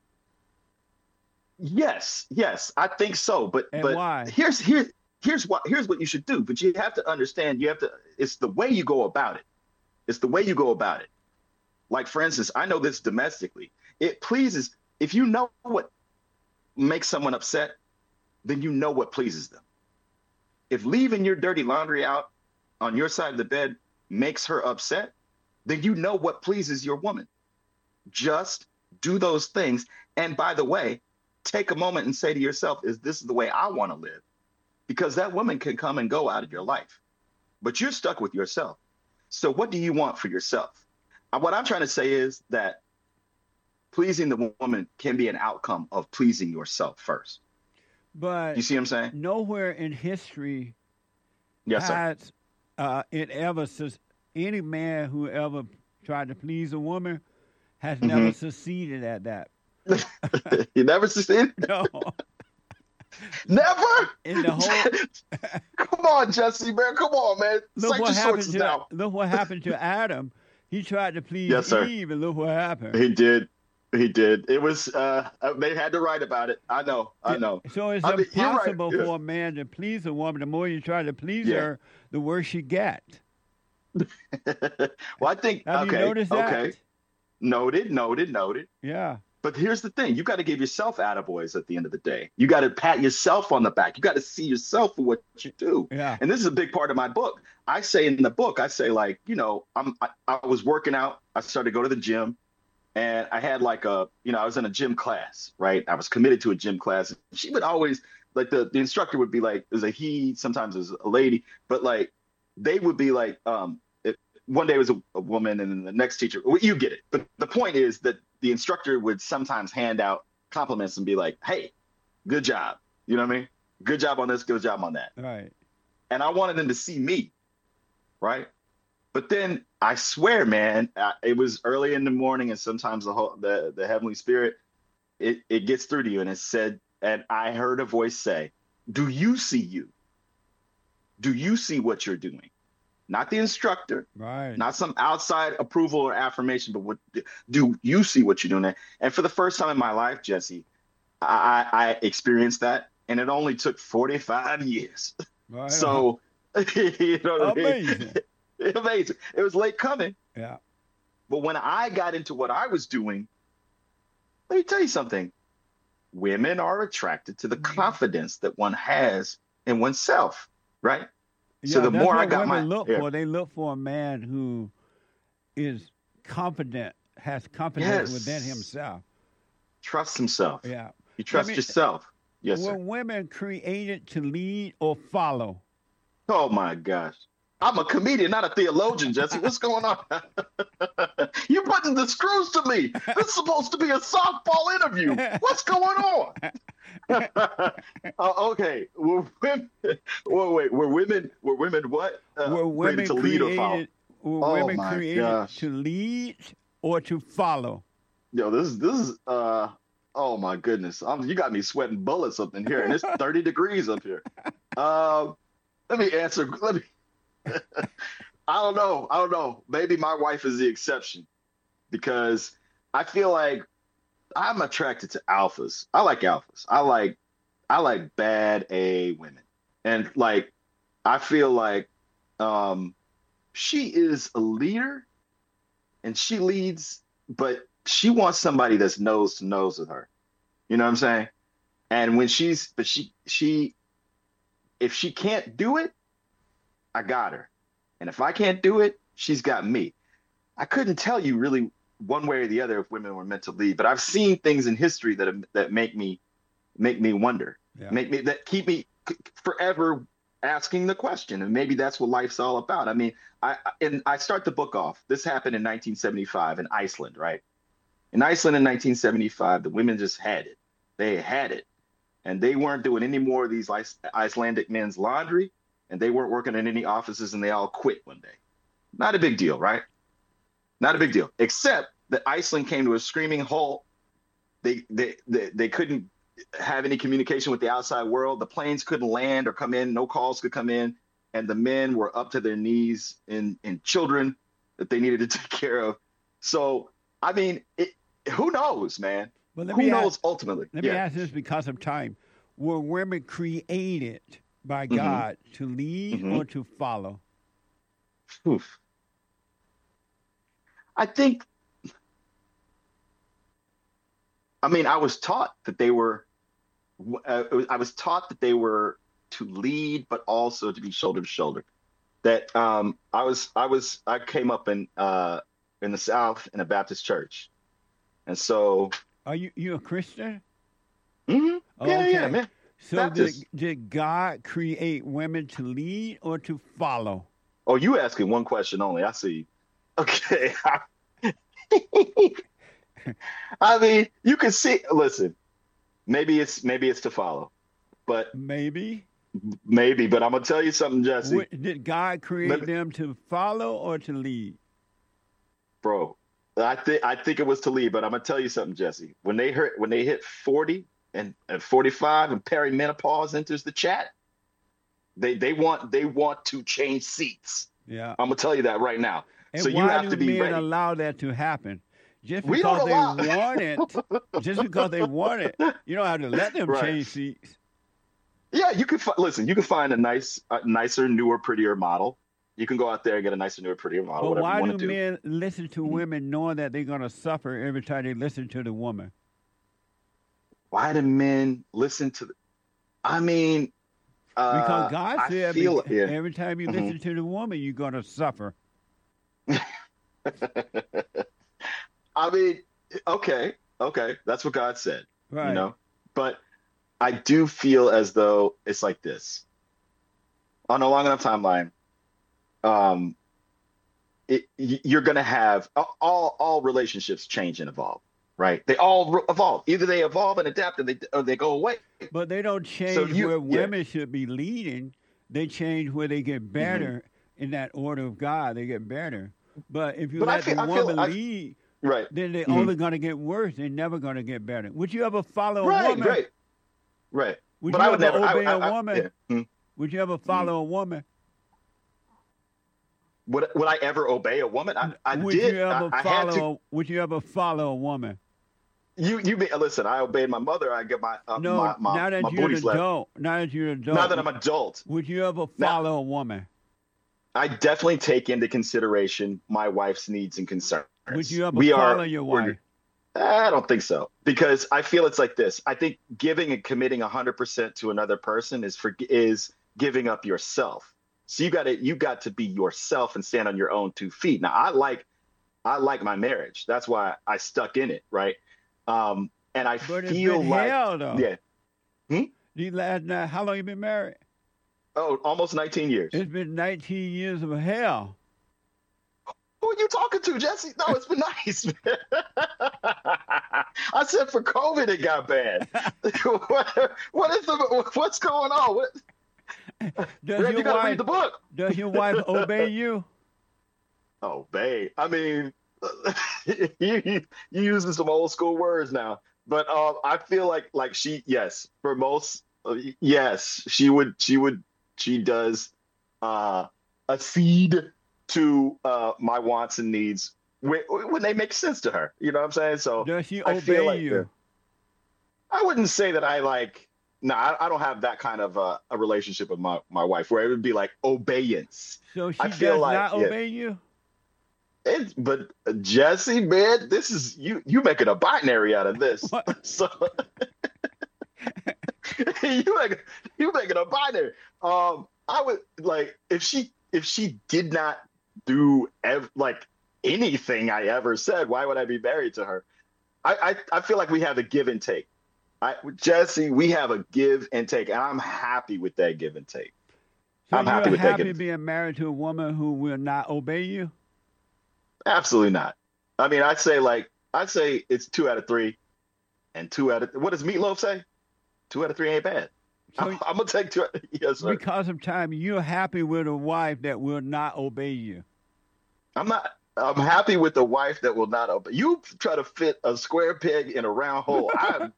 Yes, I think so. But why? Here's what you should do, but you have to understand, it's the way you go about it. Like, for instance, I know this domestically. It pleases, if you know what makes someone upset, then you know what pleases them. If leaving your dirty laundry out on your side of the bed makes her upset, then you know what pleases your woman. Just do those things. And by the way, take a moment and say to yourself, this is the way I want to live? Because that woman can come and go out of your life, but you're stuck with yourself. So what do you want for yourself? What I'm trying to say is that pleasing the woman can be an outcome of pleasing yourself first. But you see what I'm saying? Nowhere in history has it ever any man who ever tried to please a woman has never succeeded at that. You never succeeded? No. Never? In the whole... Come on, Jesse, man. Come on, man. Look what happened to Adam. He tried to please Eve, and look what happened. He did. It was, they had to write about it. I know. So it's impossible for a man to please a woman. The more you try to please her, the worse she gets. Well, I think, Have you noticed that? Okay. Noted. Yeah. But here's the thing. You got to give yourself attaboys at the end of the day. You got to pat yourself on the back. You got to see yourself for what you do. Yeah. And this is a big part of my book. I say in the book, I say, like, you know, I was working out. I started to go to the gym. And I had like I was in a gym class, right? I was committed to a gym class. She would always, like, the instructor would be like, there's a he, sometimes there's a lady, but like, they would be like, one day it was a woman and then the next teacher, well, you get it. But the point is that the instructor would sometimes hand out compliments and be like, hey, good job. You know what I mean? Good job on this, good job on that. Right. And I wanted them to see me, right? But then I swear, man, it was early in the morning, and sometimes the Heavenly Spirit, it gets through to you. And it said, and I heard a voice say, do you see you? Do you see what you're doing? Not the instructor, right? Not some outside approval or affirmation, but what do you see what you're doing? And for the first time in my life, Jesse, I experienced that, and it only took 45 years. Right. So, you know what amazing. I mean? Amazing. It was late coming. Yeah. But when I got into what I was doing, let me tell you something. Women are attracted to the confidence that one has in oneself, right? Yeah, so the that's more what I got women my look for, they look for a man who is confident, has confidence within himself. Trust himself. Yeah. You trust yourself. Yes, Were sir. women created to lead or follow? Oh my gosh. I'm a comedian, not a theologian, Jesse. What's going on? You're putting the screws to me. This is supposed to be a softball interview. What's going on? Okay. Were women what? Were women to lead or follow? Were women created to lead or to follow? Yo, this is oh my goodness. You got me sweating bullets up in here, and it's 30 degrees up here. Let me answer. I don't know. Maybe my wife is the exception, because I feel like I'm attracted to alphas. I like alphas. I like bad A women. And like, I feel like she is a leader and she leads, but she wants somebody that's nose to nose with her. You know what I'm saying? And when if she can't do it, I got her. And if I can't do it, she's got me. I couldn't tell you really one way or the other if women were meant to lead, but I've seen things in history that make me wonder, that keep me forever asking the question. And maybe that's what life's all about. I mean, I start the book off. This happened in 1975 in Iceland, right? In Iceland in 1975, the women just had it. They had it. And they weren't doing any more of these Icelandic men's laundry, and they weren't working in any offices, and they all quit one day. Not a big deal, right? Not a big deal, except that Iceland came to a screaming halt. They couldn't have any communication with the outside world. The planes couldn't land or come in. No calls could come in. And the men were up to their knees in children that they needed to take care of. So, I mean, who knows, man? Who knows ultimately? Let me ask this because of time. Were women created by God to lead or to follow? Oof. I think, I was taught that they were, to lead, but also to be shoulder to shoulder. That I came up in the South in a Baptist church, and so. Are you a Christian? Mm-hmm. Okay. Yeah, man. So did God create women to lead or to follow? Oh, you asking one question only. I see. Okay. I mean, you can see. Listen, maybe it's to follow, but maybe. But I'm gonna tell you something, Jesse. Did God create them to follow or to lead? Bro, I think it was to lead, but I'm gonna tell you something, Jesse. When they hit 40 and 45 and perimenopause enters the chat, they want to change seats. Yeah, I'm gonna tell you that right now. And so why you have to be men ready. Allow that to happen? Just because they want it, you don't have to let them change seats. Yeah, you can listen. You can find a nicer, newer, prettier model. You can go out there and get a nicer, newer, prettier model. But why you want do men listen to women knowing that they're going to suffer every time they listen to the woman? why do men listen to? I mean, because God I said feel every time you listen to the woman, you're going to suffer. I mean, okay, that's what God said, Right. you know. But I do feel as though it's like this on a long enough timeline. You're going to have all relationships change and evolve, right? They all evolve. Either they evolve and adapt, or they go away. But they don't change where women should be leading. They change where they get better in that order of God. They get better. But if you let the woman lead, then they're only going to get worse. They're never going to get better. Would you ever follow a woman? Right. Would but you I would ever never obey a woman? Yeah. Would you ever follow a woman? Would I ever obey a woman? I would did. You ever I follow, had to. Would you ever follow a woman? Listen. I obeyed my mother. I get my now that my you're booties an adult. Now that you're an adult. Now that I'm an adult. Would you ever follow a woman? I definitely take into consideration my wife's needs and concerns. Would you ever follow your wife? I don't think so, because I feel it's like this. I think giving and committing 100% to another person is giving up yourself. So you got to be yourself and stand on your own 2 feet. Now I like my marriage. That's why I stuck in it, right? And I feel like hell, though. Yeah. How long you been married? Oh, almost 19 years. It's been 19 years of hell. Who are you talking to, Jesse? No, it's been nice, man. I said for COVID it got bad. What's going on? You gotta read the book. Does your wife obey you? Obey? I mean, you using some old school words now. But I feel like she, yes, for most, yes, she does accede to my wants and needs when they make sense to her. You know what I'm saying? So does she obey you? I wouldn't say that I like. No, I don't have that kind of a relationship with my wife where it would be like obeyance. So she I feel does like, not obey you? But Jesse, man, this is you making a binary out of this. So you making a binary. I would like if she did not do like anything I ever said, why would I be married to her? I feel like we have a give and take. Jesse, we have a give and take, and I'm happy with that give and take. So I'm happy with that. Happy being married to a woman who will not obey you? Absolutely not. I mean, I'd say it's 2 out of 3, and 2 out of what does Meatloaf say? 2 out of 3 ain't bad. So I'm gonna take 2. Yes, sir. Because of time, you're happy with a wife that will not obey you. I'm not. I'm happy with the wife that will not obey. You try to fit a square peg in a round hole.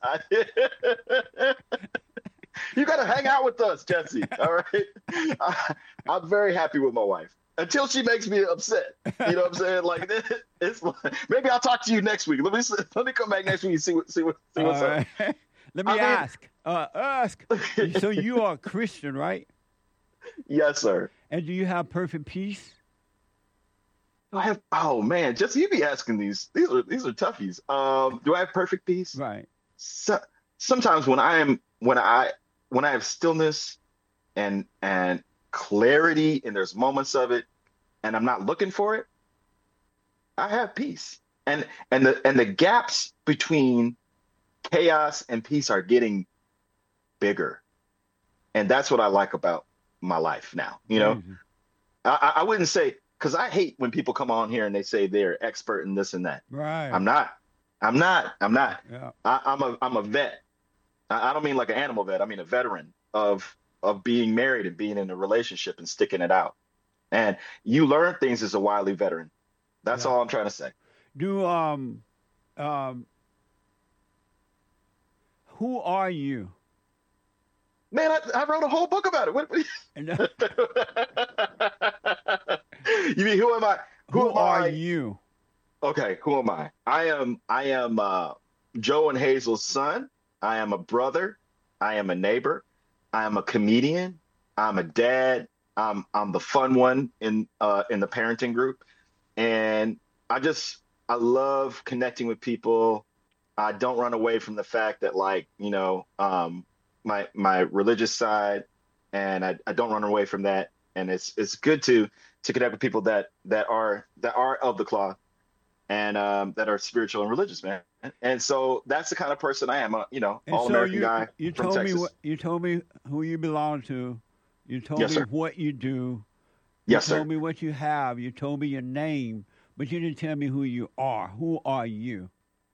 You got to hang out with us, Jesse. All right. I'm very happy with my wife until she makes me upset. You know what I'm saying? Like it's maybe I'll talk to you next week. Let me come back next week and see what's up. Let me ask. So you are a Christian, right? Yes, sir. And do you have perfect peace? Oh man, Jesse, you be asking these are toughies. Do I have perfect peace? Right. So, sometimes when I have stillness and clarity, and there's moments of it, and I'm not looking for it, I have peace. And the gaps between chaos and peace are getting bigger, and that's what I like about my life now. You know, I wouldn't say. Because I hate when people come on here and they say they're expert in this and that. Right. I'm not. Yeah. I'm a vet. I don't mean like an animal vet. I mean a veteran of being married and being in a relationship and sticking it out. And you learn things as a wily veteran. That's all I'm trying to say. Who are you? Man, I wrote a whole book about it. What you mean, who am I? Who are you? Okay, who am I? I am Joe and Hazel's son. I am a brother. I am a neighbor. I am a comedian. I'm a dad. I'm the fun one in the parenting group, and I love connecting with people. I don't run away from the fact that, like, my religious side, and I don't run away from that. And it's good to connect with people that are of the cloth and that are spiritual and religious, man. And so that's the kind of person I am, all-American guy from Texas. You told me who you belong to. You told me what you do. Yes, sir. You told me what you have. You told me your name, but you didn't tell me who you are. Who are you?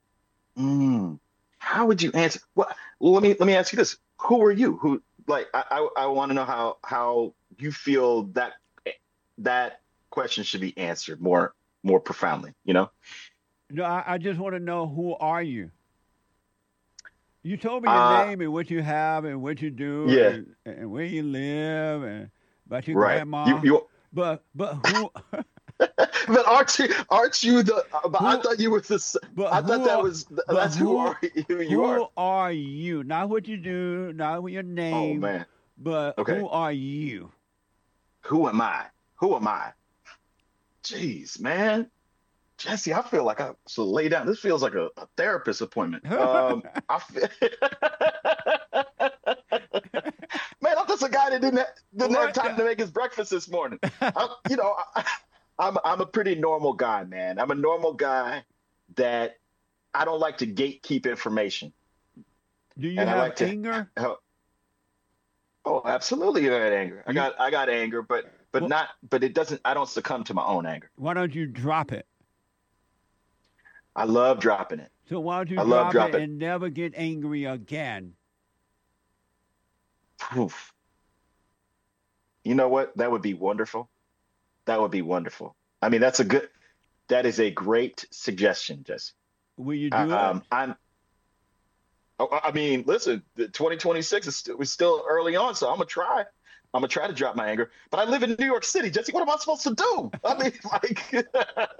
How would you answer? Well, let me ask you this: who are you? Who, like, I want to know how you feel that question should be answered more profoundly. No, I just want to know, who are you? You told me your name and what you have and what you do, and where you live, and about your grandma. But who? But aren't you the? But I thought you were the. I thought that's who are you? Who are you? Not what you do, not what your name. Oh man! But who are you? Who am I? Who am I? Jeez, man. Jesse, I feel like I should lay down. This feels like a therapist appointment. Man, I'm just a guy that didn't have time to make his breakfast this morning. I'm a pretty normal guy, man. I'm a normal guy that I don't like to gatekeep information. Do you have anger? Oh, absolutely, I got anger. I got anger, but it doesn't. I don't succumb to my own anger. Why don't you drop it? I love dropping it. So why don't you drop it and never get angry again? Oof. You know what? That would be wonderful. That would be wonderful. I mean, that is a great suggestion, Jesse. Will you do it? I mean, listen, 2026 we're still early on, so I'm gonna try to drop my anger. But I live in New York City, Jesse. What am I supposed to do? I mean, like,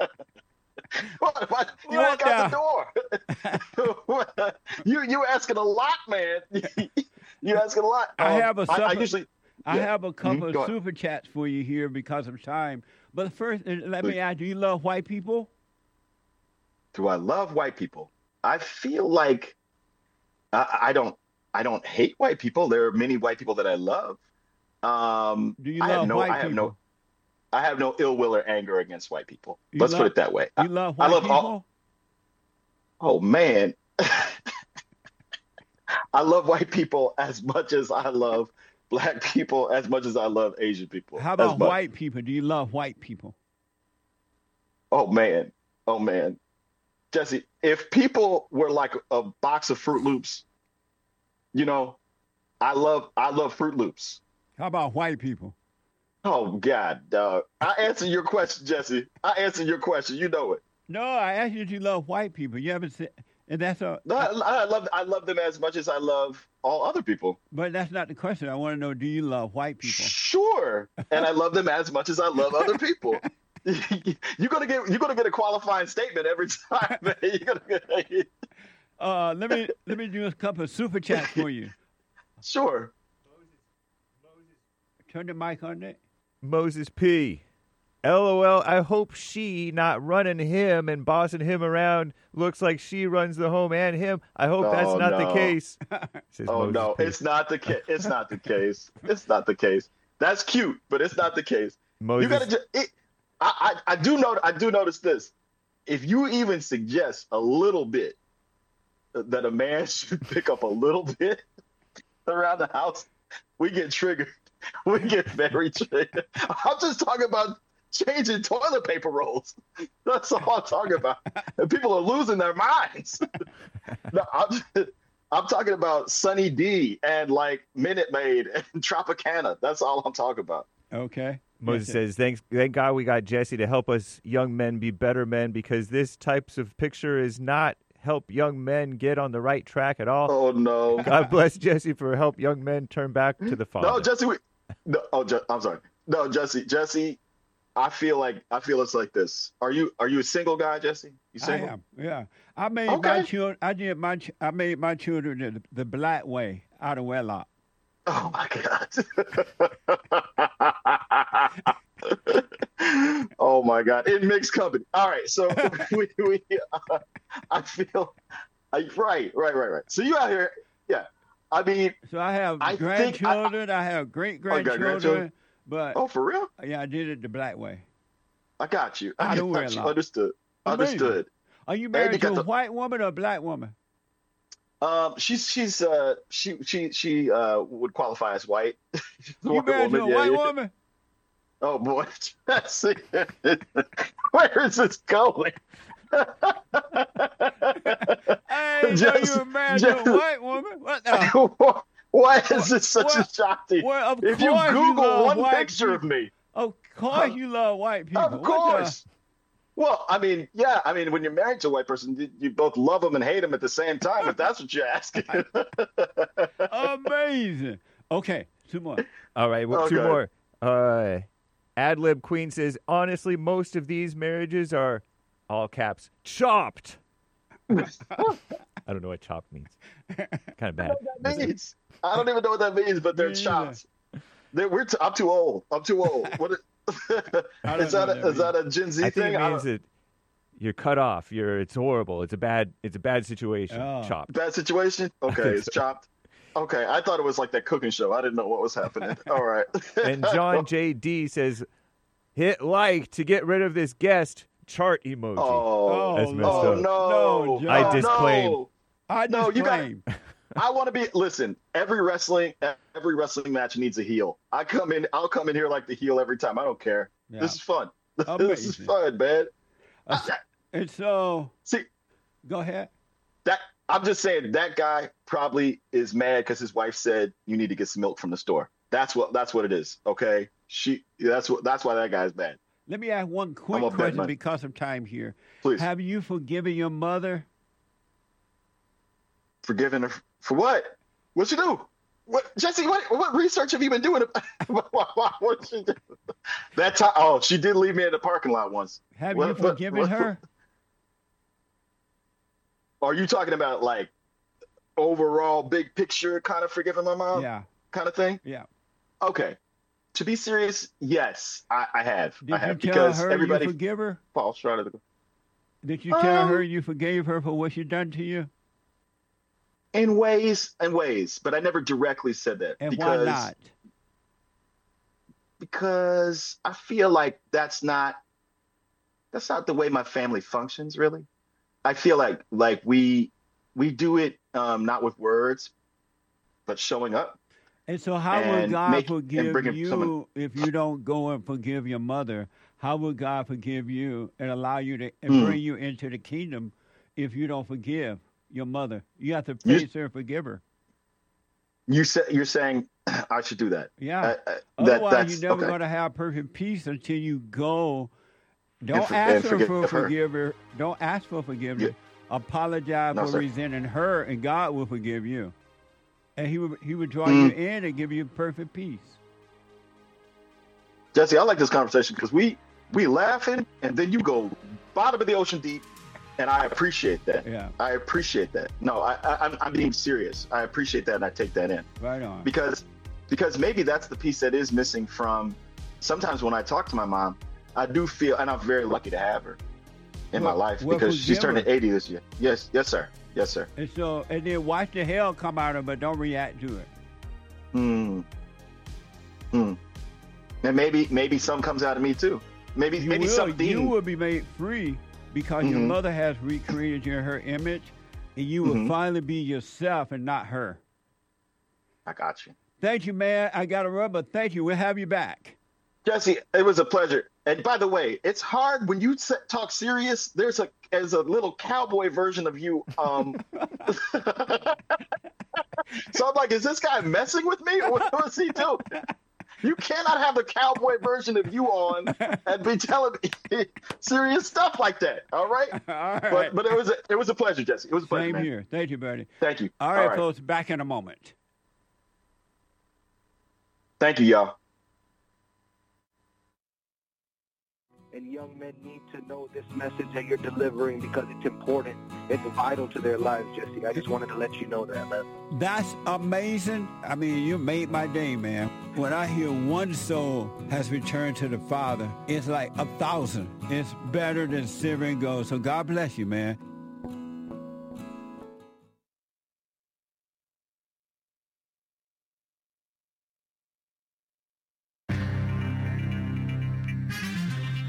you walk out the door. You're asking a lot, man. You're asking a lot. I have a couple of super chats for you here because of time. But first, let me ask: do you love white people? Do I love white people? I feel like I don't hate white people. There are many white people that I love. Do you love white people? I have no ill will or anger against white people. Let's put it that way. You love white people? Oh man. I love white people as much as I love black people, as much as I love Asian people. How about white people? Do you love white people? Oh man. Jesse, if people were like a box of Fruit Loops, I love Fruit Loops. How about white people? Oh God, dog. I answered your question, Jesse. I answered your question. You know it. No, I asked you if you love white people. You haven't said, and that's a. No, I love them as much as I love all other people. But that's not the question. I want to know: do you love white people? Sure, and I love them as much as I love other people. You're gonna get a qualifying statement every time, man. Let me do a couple of super chats for you. Sure. Turn the mic on there. Moses P. LOL, I hope she not running him and bossing him around looks like she runs the home and him. I hope that's not the case. Oh, no, it's not the case. It's not the case. It's not the case. That's cute, but it's not the case. Moses. You gotta I do notice this. If you even suggest a little bit that a man should pick up a little bit around the house, we get triggered. We get very triggered. I'm just talking about changing toilet paper rolls. That's all I'm talking about. And people are losing their minds. No, I'm talking about Sunny D and like Minute Maid and Tropicana. That's all I'm talking about. Okay. Moses says, thank God we got Jesse to help us young men be better men, because this types of picture is not help young men get on the right track at all. Oh, no. God bless Jesse for help young men turn back to the Father. No, Jesse. I'm sorry. No, Jesse, I feel it's like this. Are you a single guy, Jesse? You single? I am. Yeah. I made my children. I made my children the black way, out of wedlock. Oh my God. Oh my God. In mixed company. All right. So I Right. So you out here, yeah. I mean, so I have grandchildren. I have great-grandchildren. But for real? Yeah, I did it the black way. I got you. I knew it. Understood. Amazing. Understood. Are you married to a white woman or a black woman? She would qualify as white. You married to a white woman? Oh boy, Jesse. Where is this going? I didn't know you were married to a white woman. What the? Why is this such a shock to you? Well, if you Google one picture of me. Of course you love white people. Of course. Well, I mean, yeah. I mean, when you're married to a white person, you both love them and hate them at the same time, if that's what you're asking. Amazing. Okay, 2 more. All right, well, 2 more. Adlib Queen says, honestly, most of these marriages are, all caps, chopped. I don't know what chopped means. Kind of bad. I don't even know what that means, but they're chopped. I'm too old. What is that a Gen Z thing? It means that you're cut off. It's horrible. It's a bad situation. Chopped. Bad situation? Okay, it's chopped. Okay, I thought it was like that cooking show. I didn't know what was happening. All right. And John J.D. says, hit like to get rid of this guest chart emoji. That's messed up. No. I disclaim. No, you got. I want to be. Listen, every wrestling match needs a heel. I'll come in here like the heel every time. I don't care. Yeah. This is fun. This is fun, man. And so, see, go ahead. I'm just saying that guy probably is mad because his wife said you need to get some milk from the store. That's what it is. Okay, that's why that guy's mad. Let me ask one quick question because of time here. Please. Have you forgiven your mother? Forgiven her for what? What'd she do? What, Jesse? What research have you been doing? What did she do? That time? Oh, she did leave me in the parking lot once. Have you forgiven her? Are you talking about like overall big picture kind of forgiving my mom? Yeah. Kind of thing? Yeah. Okay. To be serious, yes, I have. Did you tell her you forgive her? Falls short of the. Did you tell her you forgave her for what she done to you? In ways, but I never directly said that. And why not? Because I feel like that's not the way my family functions, really. I feel like we do it not with words, but showing up. And so how will God forgive you if you don't go and forgive your mother? How will God forgive you and allow you to bring you into the kingdom if you don't forgive your mother? You have to face her and forgive her. You're saying I should do that. Yeah. Otherwise, you're never going to have perfect peace until you go. Don't ask her for forgiveness. Don't ask for forgiveness. Yeah. Apologize for resenting her, and God will forgive you. And he would draw you in and give you perfect peace. Jesse, I like this conversation because we laughing, and then you go bottom of the ocean deep, and I appreciate that. Yeah, I appreciate that. No, I'm being serious. I appreciate that, and I take that in. Right on. Because maybe that's the piece that is missing from. Sometimes when I talk to my mom, I do feel, and I'm very lucky to have her in my life because she's turning 80 this year. Yes, sir. Yes, sir. And then watch the hell come out of it, but don't react to it. And maybe some comes out of me too. Maybe something. You will be made free because your mother has recreated you in her image, and you will finally be yourself and not her. I got you. Thank you, man. I got to run, but thank you. We'll have you back. Jesse, it was a pleasure. And by the way, it's hard when you talk serious. There's a little cowboy version of you. So I'm like, is this guy messing with me? What was he doing? You cannot have the cowboy version of you on and be telling me serious stuff like that. All right. All right. But it was a pleasure, Jesse. It was a pleasure. Same here. Thank you, Bernie. Thank you. All right, folks. Back in a moment. Thank you, y'all. And young men need to know this message that you're delivering because it's important. It's vital to their lives, Jesse. I just wanted to let you know that, man. That's amazing. I mean, you made my day, man. When I hear one soul has returned to the Father, it's like 1,000. It's better than silver and gold. So God bless you, man.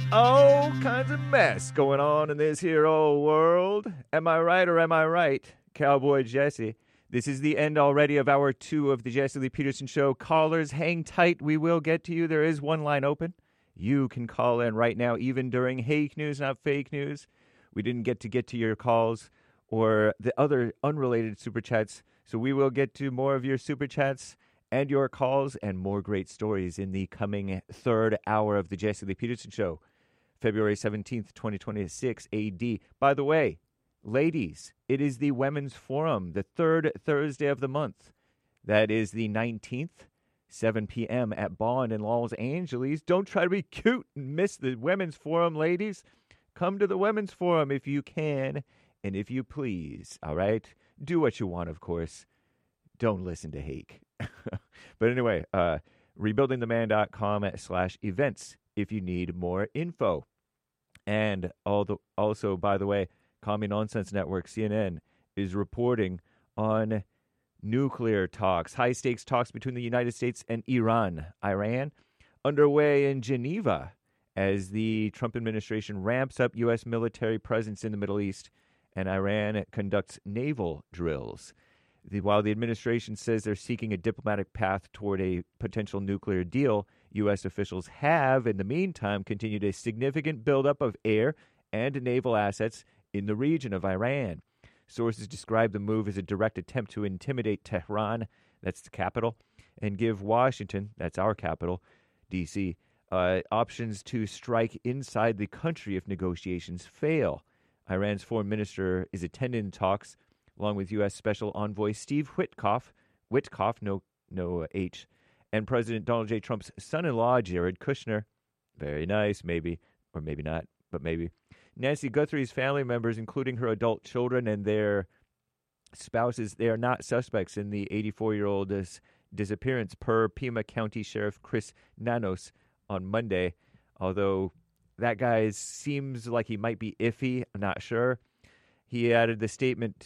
All kinds of mess going on in this here old world. Am I right or am I right, Cowboy Jesse? This is the end already of hour 2 of the Jesse Lee Peterson Show. Callers, hang tight. We will get to you. There is one line open. You can call in right now, even during Hake News, not fake news. We didn't get to your calls or the other unrelated Super Chats, so we will get to more of your Super Chats and your calls and more great stories in the coming third hour of the Jesse Lee Peterson Show, February 17th, 2026 AD. By the way, ladies, it is the Women's Forum, the third Thursday of the month. That is the 19th, 7 p.m. at Bond in Los Angeles. Don't try to be cute and miss the Women's Forum, ladies. Come to the Women's Forum if you can and if you please, all right? Do what you want, of course. Don't listen to Hake. But anyway, rebuildingtheman.com/events if you need more info. And also, by the way, Commie Nonsense Network, CNN, is reporting on nuclear talks, high-stakes talks between the United States and Iran, underway in Geneva as the Trump administration ramps up U.S. military presence in the Middle East and Iran conducts naval drills. While the administration says they're seeking a diplomatic path toward a potential nuclear deal, U.S. officials have, in the meantime, continued a significant buildup of air and naval assets in the region of Iran. Sources describe the move as a direct attempt to intimidate Tehran, that's the capital, and give Washington, that's our capital, D.C., options to strike inside the country if negotiations fail. Iran's foreign minister is attending talks along with U.S. Special Envoy Steve Witkoff, no H, and President Donald J. Trump's son-in-law, Jared Kushner. Very nice, maybe, or maybe not, but maybe. Nancy Guthrie's family members, including her adult children and their spouses, they are not suspects in the 84-year-old's disappearance, per Pima County Sheriff Chris Nanos on Monday, although that guy seems like he might be iffy. I'm not sure. He added in a statement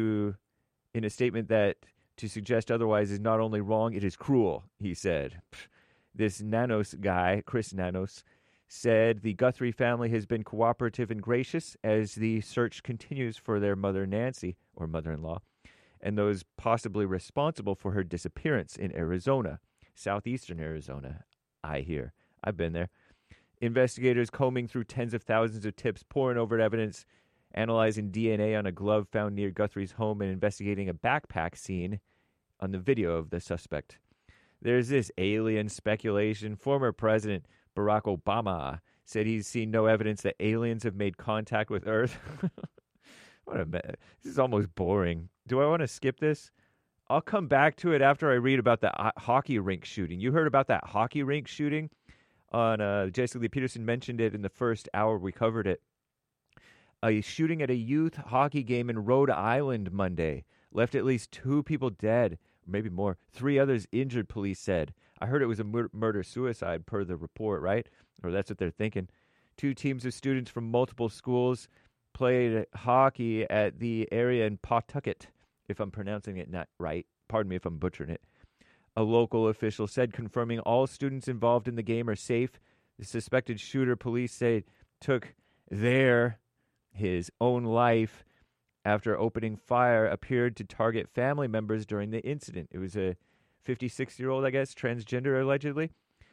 that to suggest otherwise is not only wrong, it is cruel, he said. This Nanos guy, Chris Nanos, said the Guthrie family has been cooperative and gracious as the search continues for their mother Nancy, or mother-in-law, and those possibly responsible for her disappearance in Arizona, southeastern Arizona, I hear. I've been there. Investigators combing through tens of thousands of tips, poring over evidence, analyzing DNA on a glove found near Guthrie's home, and investigating a backpack seen on the video of the suspect. There's this alien speculation. Former President Barack Obama said he's seen no evidence that aliens have made contact with Earth. This is almost boring. Do I want to skip this? I'll come back to it after I read about the hockey rink shooting. You heard about that hockey rink shooting? On Jesse Lee Peterson mentioned it in the first hour. We covered it. A shooting at a youth hockey game in Rhode Island Monday left at least 2 people dead, maybe more. 3 others injured, police said. I heard it was a murder-suicide per the report, right? Or that's what they're thinking. 2 teams of students from multiple schools played hockey at the area in Pawtucket, if I'm pronouncing it not right. Pardon me if I'm butchering it. A local official said, confirming all students involved in the game are safe. The suspected shooter, police say, took his own life after opening fire, appeared to target family members during the incident. It was a 56-year-old, I guess, transgender, allegedly.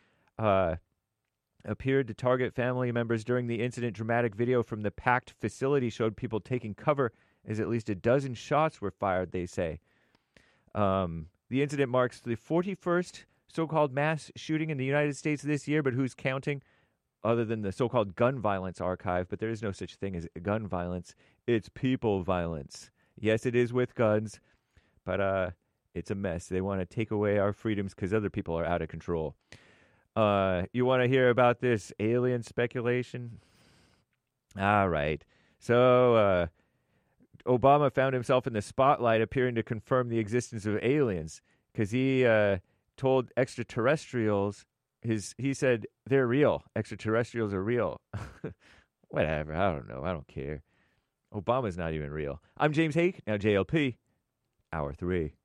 Appeared to target family members during the incident. Dramatic video from the packed facility showed people taking cover as at least a dozen shots were fired, they say. The incident marks the 41st so-called mass shooting in the United States this year, but who's counting? Other than the so-called gun violence archive, but there is no such thing as gun violence. It's people violence. Yes, it is with guns, but it's a mess. They want to take away our freedoms because other people are out of control. You want to hear about this alien speculation? All right. So Obama found himself in the spotlight, appearing to confirm the existence of aliens because he told extraterrestrials, he said they're real. Extraterrestrials are real. Whatever. I don't know. I don't care. Obama's not even real. I'm James Hake. Now JLP. Hour 3.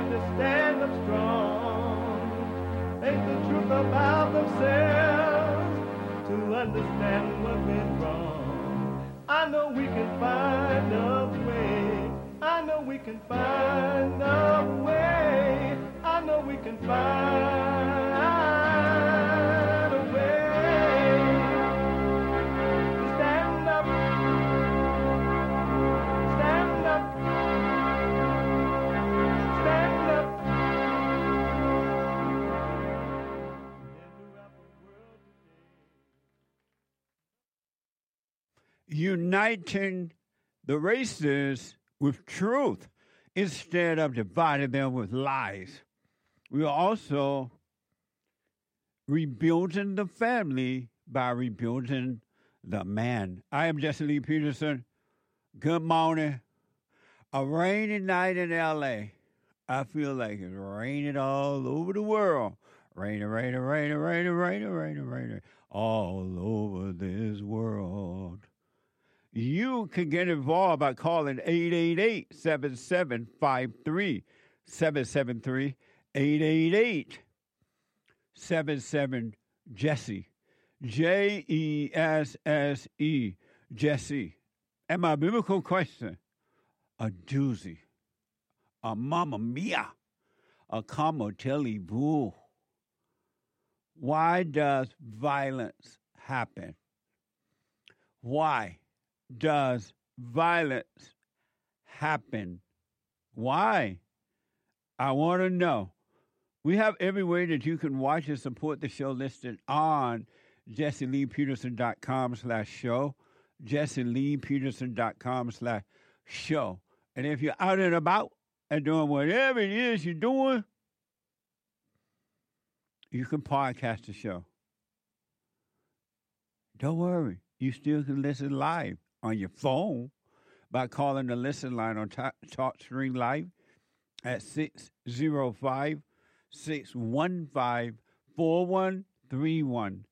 have to stand up strong. Face the truth about themselves to understand what went wrong. I know we can find a way. I know we can find a way. I know we can find a way. Stand up. Stand up. Stand up. Uniting the races with truth instead of dividing them with lies. We are also rebuilding the family by rebuilding the man. I am Jesse Lee Peterson. Good morning. A rainy night in L.A. I feel like it's raining all over the world. Raining, raining, raining, raining, raining, raining, raining, all over this world. You can get involved by calling 888-7753-773, 888-77-JESSE, Jesse, Jesse. And my biblical question, a doozy, a mamma mia, a camotelli boo. Why does violence happen? Why does violence happen? Why? I want to know. We have every way that you can watch and support the show listed on JesseLeePeterson.com/show, JesseLeePeterson.com/show. And if you're out and about and doing whatever it is you're doing, you can podcast the show. Don't worry. You still can listen live on your phone by calling the listen line on TalkStream Live at 605-615-4131,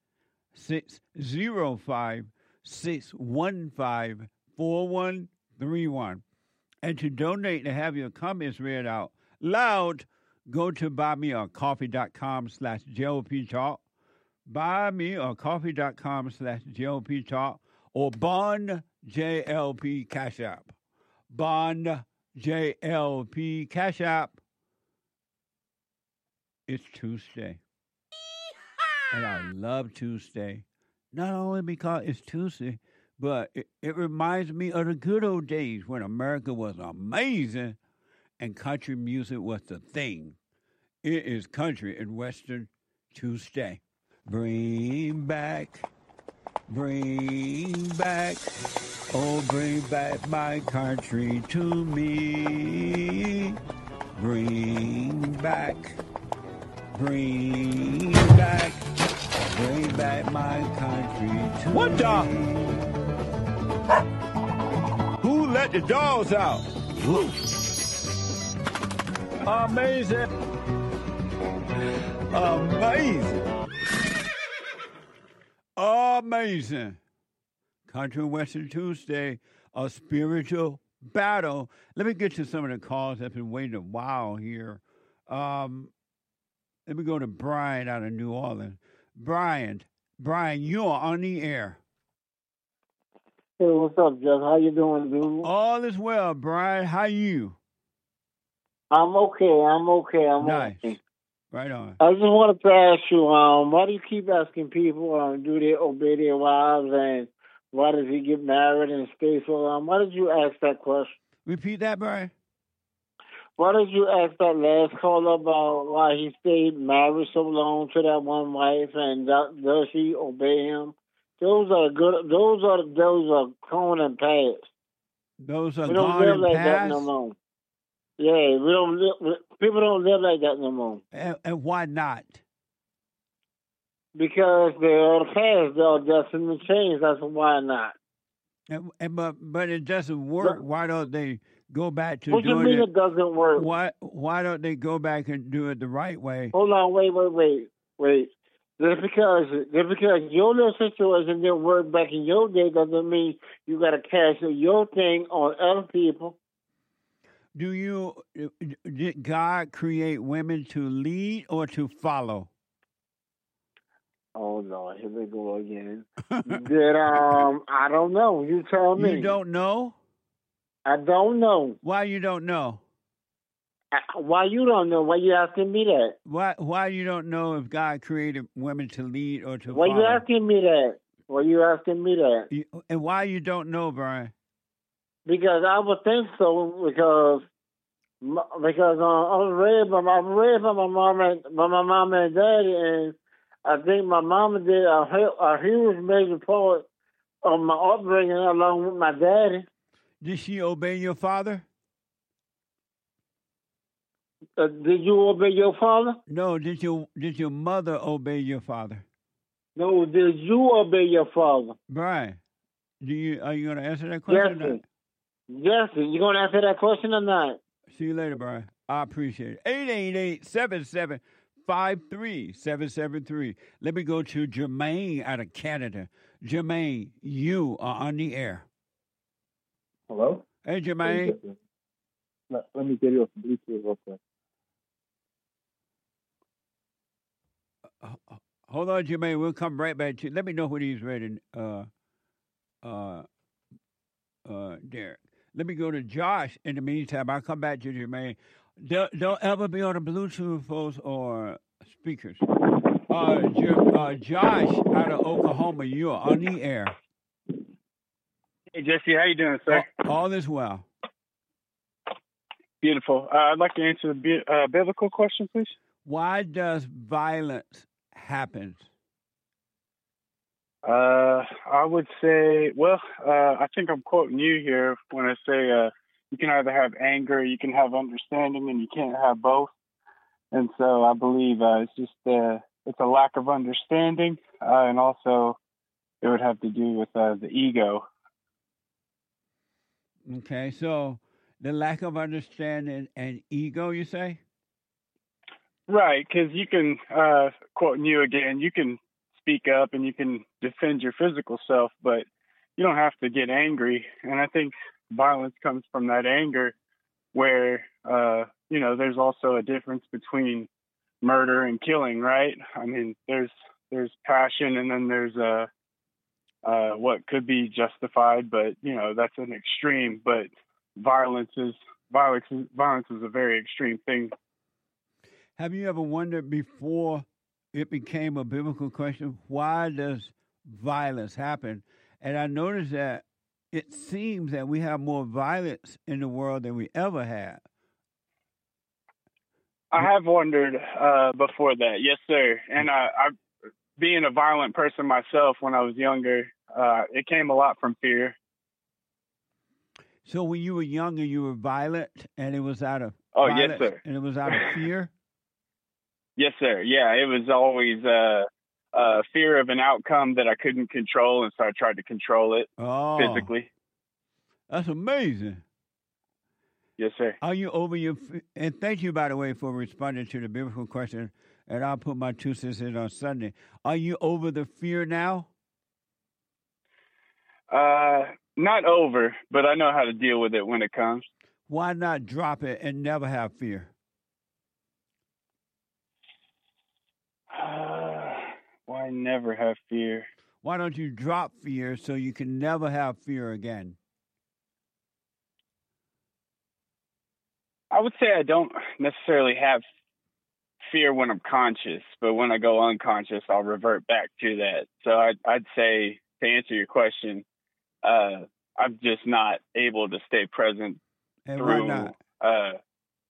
605-615-4131. And to donate to have your comments read out loud, go to buymeacoffee.com/JLP Talk, buymeacoffee.com/JLP Talk, or Bond JLP Cash App. Bond JLP Cash App. It's Tuesday. And I love Tuesday. Not only because it's Tuesday, but it reminds me of the good old days when America was amazing and country music was the thing. It is Country and Western Tuesday. Bring back, oh, bring back my country to me. Bring back my country to what me. What the? Who let the dogs out? Amazing. Amazing. Country and Western Tuesday, a spiritual battle. Let me get to some of the calls that have been waiting a while here. Let me go to Brian out of New Orleans. Brian, you are on the air. Hey, what's up, Jess? How you doing, dude? All is well, Brian. How you? I'm okay. Nice. Okay. Right on. I just wanted to ask you, why do you keep asking people, do they obey their wives, and why does he get married and stay so long? Why did you ask that question? Repeat that, Brian. Why did you ask that last caller about why he stayed married so long to that one wife, and does he obey him? Those are gone and past. Those are we don't gone live and like past? that no more. Yeah, people don't live like that no more. And why not? Because they're past. They're destined to change. That's why not. But it doesn't work. Why don't they go back to what doing you mean it? It doesn't work? Why don't they go back and do it the right way? Hold on, wait. Just because your little situation didn't work back in your day doesn't mean you got to cash your thing on other people. Did God create women to lead or to follow? Oh Lord, here we go again. I don't know. You tell me. You don't know? I don't know. Why you don't know? Why you don't know? Why you asking me that? Why you don't know if God created women to lead or to Why follow? you asking me that? Why you asking me that? And why you don't know, Brian? Because I would think so. Because I was raised by my mom and daddy, and I think my mama did a huge major part of my upbringing along with my daddy. Did she obey your father? Did you obey your father? No. Did your mother obey your father? No. Did you obey your father? Brian, are you going to answer that question? Yes, sir. Yes, sir. You going to answer that question or not? See you later, Brian. I appreciate it. 888-77-53773. Let me go to Jermaine out of Canada. Jermaine, you are on the air. Hello? Hey, Jermaine. Let me get you off the Bluetooth real quick. Hold on, Jermaine. We'll come right back to you. Let me know when he's ready, Derek. Let me go to Josh in the meantime. I'll come back to Jermaine. Don't ever be on the Bluetooth, folks, or speakers. Josh out of Oklahoma, you are on the air. Hey, Jesse, how you doing, sir? All is well. Beautiful. I'd like to answer the biblical question, please. Why does violence happen? I would say, I think I'm quoting you here when I say you can either have anger, you can have understanding, and you can't have both. And so I believe it's just it's a lack of understanding, and also it would have to do with the ego. Okay, so the lack of understanding and ego, you say? Right, because you can, quoting you again, you can speak up and you can defend your physical self, but you don't have to get angry. And I think violence comes from that anger where, there's also a difference between murder and killing, right? I mean, there's passion and then there's what could be justified, but, that's an extreme. But violence is a very extreme thing. Have you ever wondered before it became a biblical question, why does violence happen? And I noticed that it seems that we have more violence in the world than we ever had. I have wondered before that, yes, sir. And I, being a violent person myself when I was younger, it came a lot from fear. So when you were younger, you were violent, and it was out of yes, sir. And it was out of fear? Yes, sir. Yeah, it was always fear of an outcome that I couldn't control, and so I tried to control it physically. That's amazing. Yes, sir. Are you over your... And thank you, by the way, for responding to the biblical question, and I'll put my 2 cents in on Sunday. Are you over the fear now? Not over, but I know how to deal with it when it comes. Why not drop it and never have fear? Why never have fear? Why don't you drop fear so you can never have fear again? I would say I don't necessarily have fear when I'm conscious, but when I go unconscious, I'll revert back to that. So I'd say, to answer your question, I'm just not able to stay present through. Why not?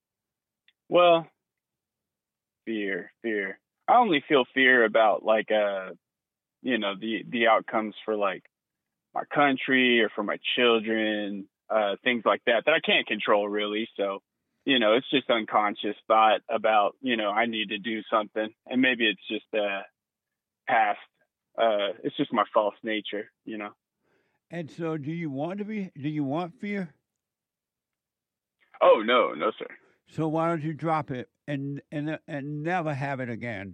Fear. I only feel fear about the outcomes for like my country or for my children, things like that I can't control really. So, it's just unconscious thought about, I need to do something, and maybe it's just past. It's just my false nature, And so do you want fear? Oh, no, sir. So why don't you drop it and never have it again?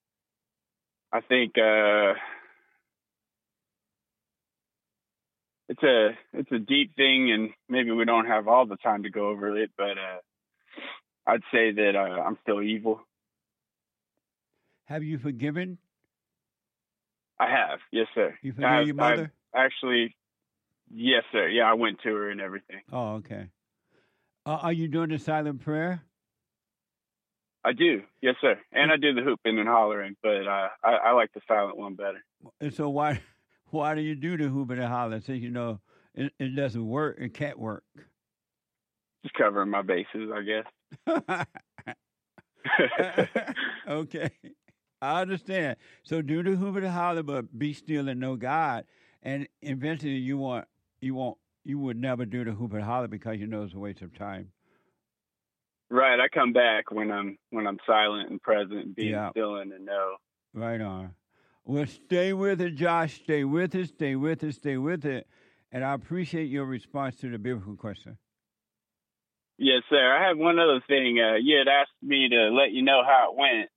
I think it's a deep thing, and maybe we don't have all the time to go over it, but I'd say that I'm still evil. Have you forgiven? I have, yes, sir. You forgave your mother? Actually, yes, sir. Yeah, I went to her and everything. Oh, okay. Are you doing the silent prayer? I do, yes, sir. And I do the hooping and hollering, but I like the silent one better. And so why do you do the hooping and hollering? Since you know it doesn't work, it can't work. Just covering my bases, I guess. Okay. I understand. So do the hooping and hollering, but be still and know God. And eventually you would never do the hooping and hollering because you know it's a waste of time. Right. I come back when I'm silent and present, being still in the know. Right on. Well, stay with it, Josh. Stay with it, stay with it, stay with it. And I appreciate your response to the biblical question. Yes, sir. I had one other thing. You had asked me to let you know how it went.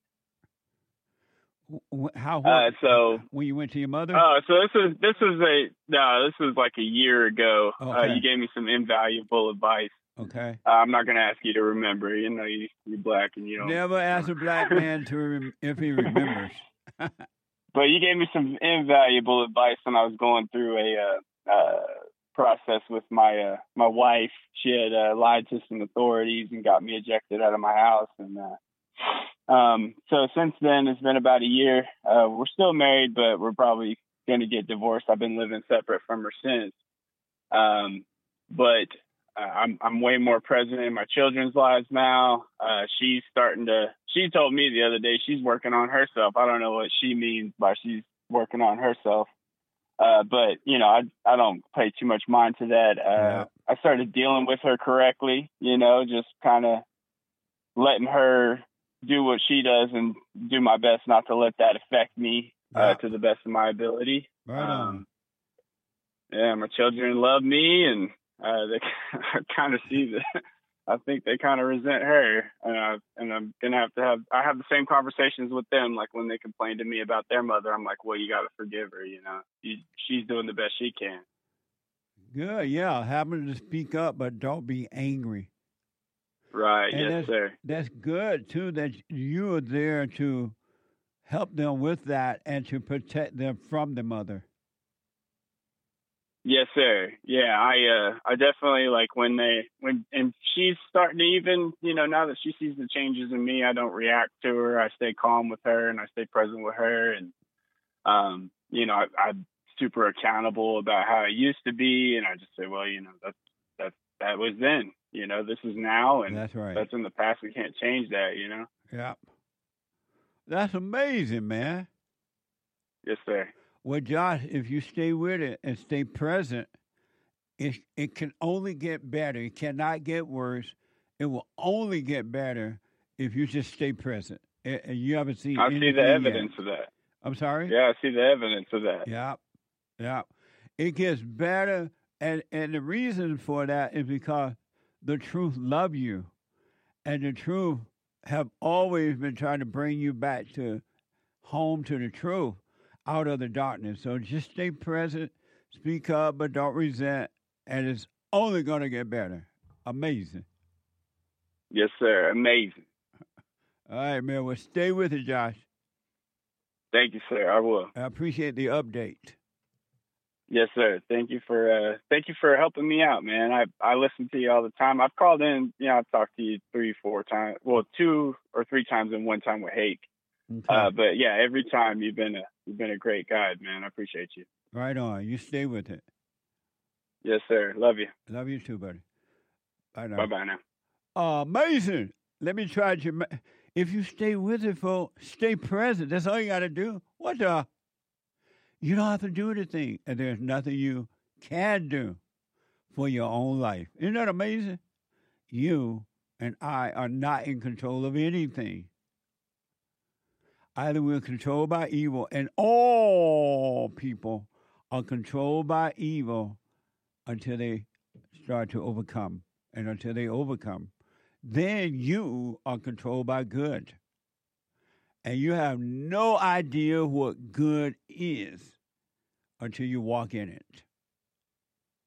How? So when you went to your mother? Oh, so this was like a year ago. Okay. You gave me some invaluable advice. Okay. I'm not going to ask you to remember. You know, you're black and you don't. Never ask a black man if he remembers. But you gave me some invaluable advice when I was going through a process with my wife. She had lied to some authorities and got me ejected out of my house. And so since then, it's been about a year. We're still married, but we're probably going to get divorced. I've been living separate from her since. But I'm way more present in my children's lives now. She told me the other day she's working on herself. I don't know what she means by she's working on herself. But, you know, I don't pay too much mind to that. I started dealing with her correctly, you know, just kind of letting her do what she does and do my best not to let that affect me to the best of my ability. Right on. Yeah, my children love me, and they kind of see that. I think they kind of resent her, and I'm gonna I have the same conversations with them. Like when they complain to me about their mother, I'm like, well, you got to forgive her. You know, she's doing the best she can. Good, yeah. Have them to speak up, but don't be angry. Right. And yes, sir. That's good too. That you are there to help them with that and to protect them from the mother. Yes, sir. Yeah, I definitely like when she's starting to even, you know, now that she sees the changes in me, I don't react to her. I stay calm with her and I stay present with her. And, you know, I'm super accountable about how I used to be. And I just say, well, you know, that was then, you know, this is now. And that's right. That's in the past. We can't change that, you know? Yeah. That's amazing, man. Yes, sir. Well, Josh, if you stay with it and stay present, it can only get better. It cannot get worse. It will only get better if you just stay present. And you haven't seen I see the evidence of that. I'm sorry? Yeah, I see the evidence of that. Yeah. It gets better, and the reason for that is because the truth love you, and the truth have always been trying to bring you back to home to the truth. Out of the darkness. So just stay present, speak up, but don't resent, and it's only going to get better. Amazing. Yes, sir. Amazing. All right, man. Well, stay with it, Josh. Thank you, sir. I will. I appreciate the update. Yes, sir. Thank you for helping me out, man. I listen to you all the time. I've called in, you know, I've talked to you 3-4 times. Well, 2 or 3 times and 1 time with Hake. Okay. But yeah, every time you've been a great guide, man. I appreciate you. Right on. You stay with it. Yes, sir. Love you. Love you too, buddy. Bye now. Bye now. Amazing. Let me try to. If you stay with it, folks, stay present. That's all you got to do. What the? You don't have to do anything, and there's nothing you can do for your own life. Isn't that amazing? You and I are not in control of anything. Either we're controlled by evil, and all people are controlled by evil until they start to overcome. And until they overcome, then you are controlled by good. And you have no idea what good is until you walk in it.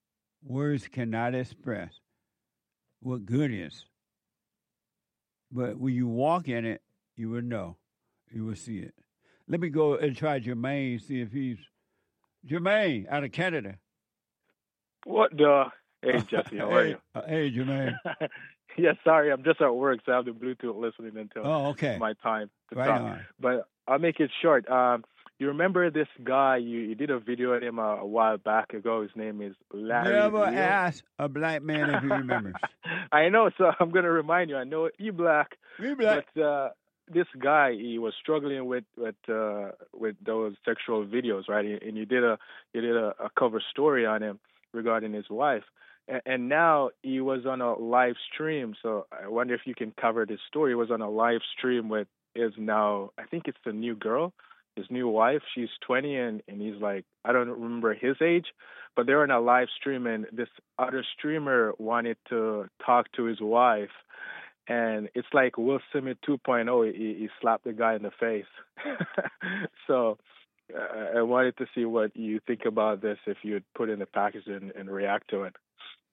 Words cannot express what good is. But when you walk in it, you will know. You will see it. Let me go and try Jermaine, see if he's... Jermaine, out of Canada. What the? Hey, Jesse, how are you? Hey, Jermaine. Yes, sorry, I'm just at work, so I have the Bluetooth listening until my time to Right talk. on. But I'll make it short. You remember this guy? You did a video of him a while back ago. His name is Larry. Never Leo. ask a black man if he remembers. I know, so I'm going to remind you. I know you black. We black. But this guy, he was struggling with those sexual videos, right? And you did a cover story on him regarding his wife. And now he was on a live stream. So I wonder if you can cover this story. He was on a live stream with his now, I think it's the new girl, his new wife. She's 20 and he's like, I don't remember his age, but they're on a live stream and this other streamer wanted to talk to his wife. And it's like Will Smith 2.0. He slapped the guy in the face. So I wanted to see what you think about this, if you'd put in the package and react to it.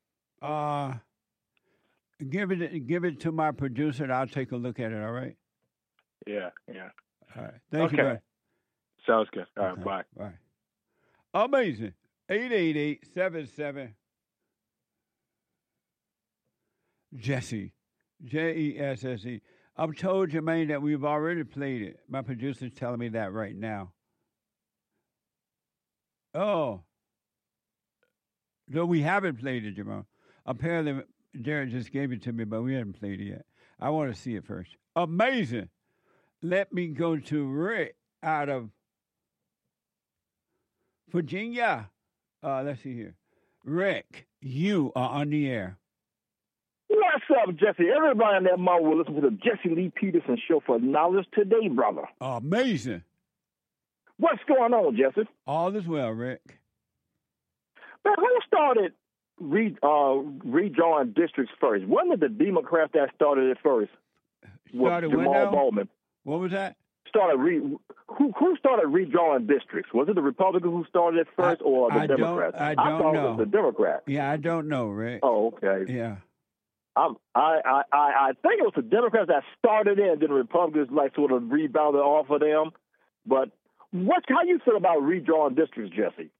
Give it to my producer, and I'll take a look at it. All right. Yeah. All right. Thank you, man. Sounds good. All right. Bye. Bye. Amazing. 888-77 Jesse. Jesse. I'm told, Jermaine, that we've already played it. My producer's telling me that right now. Oh. No, we haven't played it, Jermaine. Apparently, Derek just gave it to me, but we haven't played it yet. I want to see it first. Amazing. Let me go to Rick out of Virginia. Let's see here. Rick, you are on the air. What's up, Jesse? Everybody in that mouth will listen to the Jesse Lee Peterson Show for knowledge today, brother. Amazing. What's going on, Jesse? All is well, Rick. But who started redrawing districts first? Wasn't it the Democrats that started it first? Started with Jamal Bowman. What was that? Who started redrawing districts? Was it the Republicans who started it first, or the Democrats? I don't know. It was the Democrats. Yeah, I don't know, Rick. Oh, okay. Yeah. I think it was the Democrats that started it, and then the Republicans sort of rebounded off of them. But how you feel about redrawing districts, Jesse?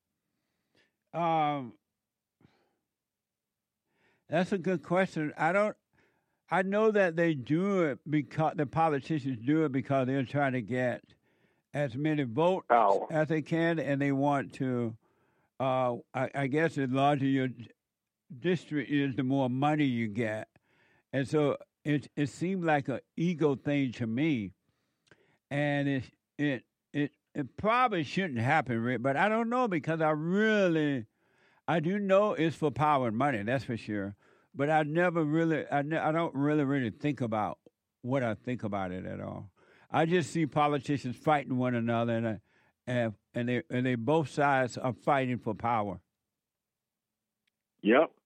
That's a good question. I know that they do it because the politicians do it because they're trying to get as many votes as they can, and they want to. I guess the larger your district is, the more money you get, and so it seemed like an ego thing to me, and it probably shouldn't happen, Rick, but I don't know because I do know it's for power and money, that's for sure. But I don't really think about what I think about it at all. I just see politicians fighting one another, and they both sides are fighting for power. Yep.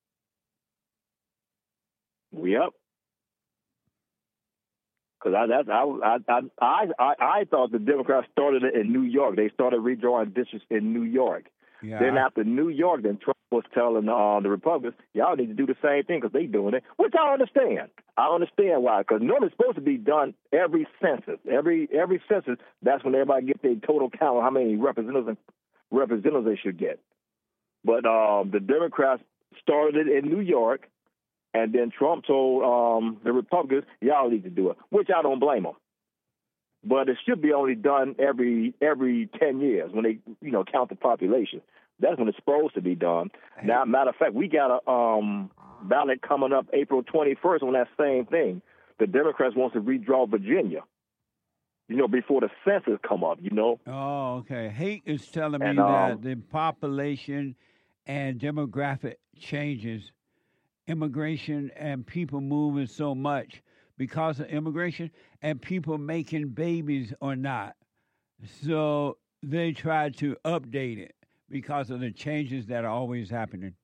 Because I thought the Democrats started it in New York. They started redrawing districts in New York. Yeah. Then after New York, then Trump was telling the Republicans, y'all need to do the same thing because they doing it, which I understand. I understand why, because normally it's supposed to be done every census. Every census, that's when everybody gets their total count of how many representatives they should get. But the Democrats started it in New York, and then Trump told the Republicans, y'all need to do it, which I don't blame them. But it should be only done every 10 years when they, count the population. That's when it's supposed to be done. Now, matter of fact, we got a ballot coming up April 21st on that same thing. The Democrats want to redraw Virginia, before the census come up, Oh, okay. Hate is telling me that the population and demographic changes, immigration and people moving so much because of immigration and people making babies or not. So they try to update it because of the changes that are always happening.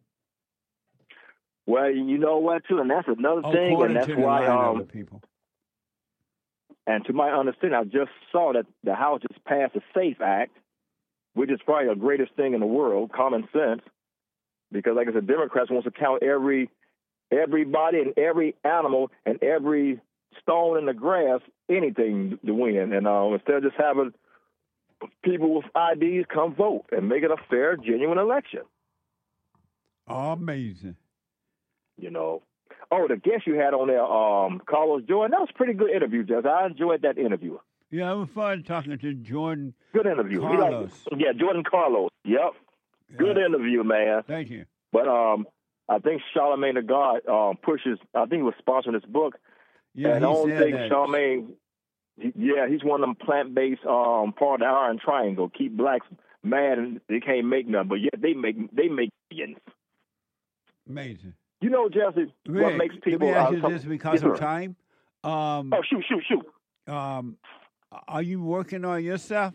Well, you know what, too, and that's another thing, and that's why people. And to my understanding, I just saw that the House just passed the SAFE Act, which is probably the greatest thing in the world, common sense. because, like I said, Democrats wants to count everybody and every animal and every stone in the grass, anything to win. And instead of just having people with IDs come vote and make it a fair, genuine election. Amazing. Oh, the guest you had on there, Carlos Jordan, that was a pretty good interview, Jess. I enjoyed that interview. Yeah, it was fun talking to Jordan. Good interview. Carlos. Jordan Carlos. Yep. Good interview, man. Thank you. But I think Charlamagne the God pushes, I think he was sponsoring this book. Yeah, and I don't think that. Charlamagne, he's one of them plant-based part of the Iron Triangle. Keep blacks mad and they can't make nothing, but yet they make billions. Amazing. Jesse, Rick, what makes people... Let me ask you this because of time. Shoot. Are you working on yourself?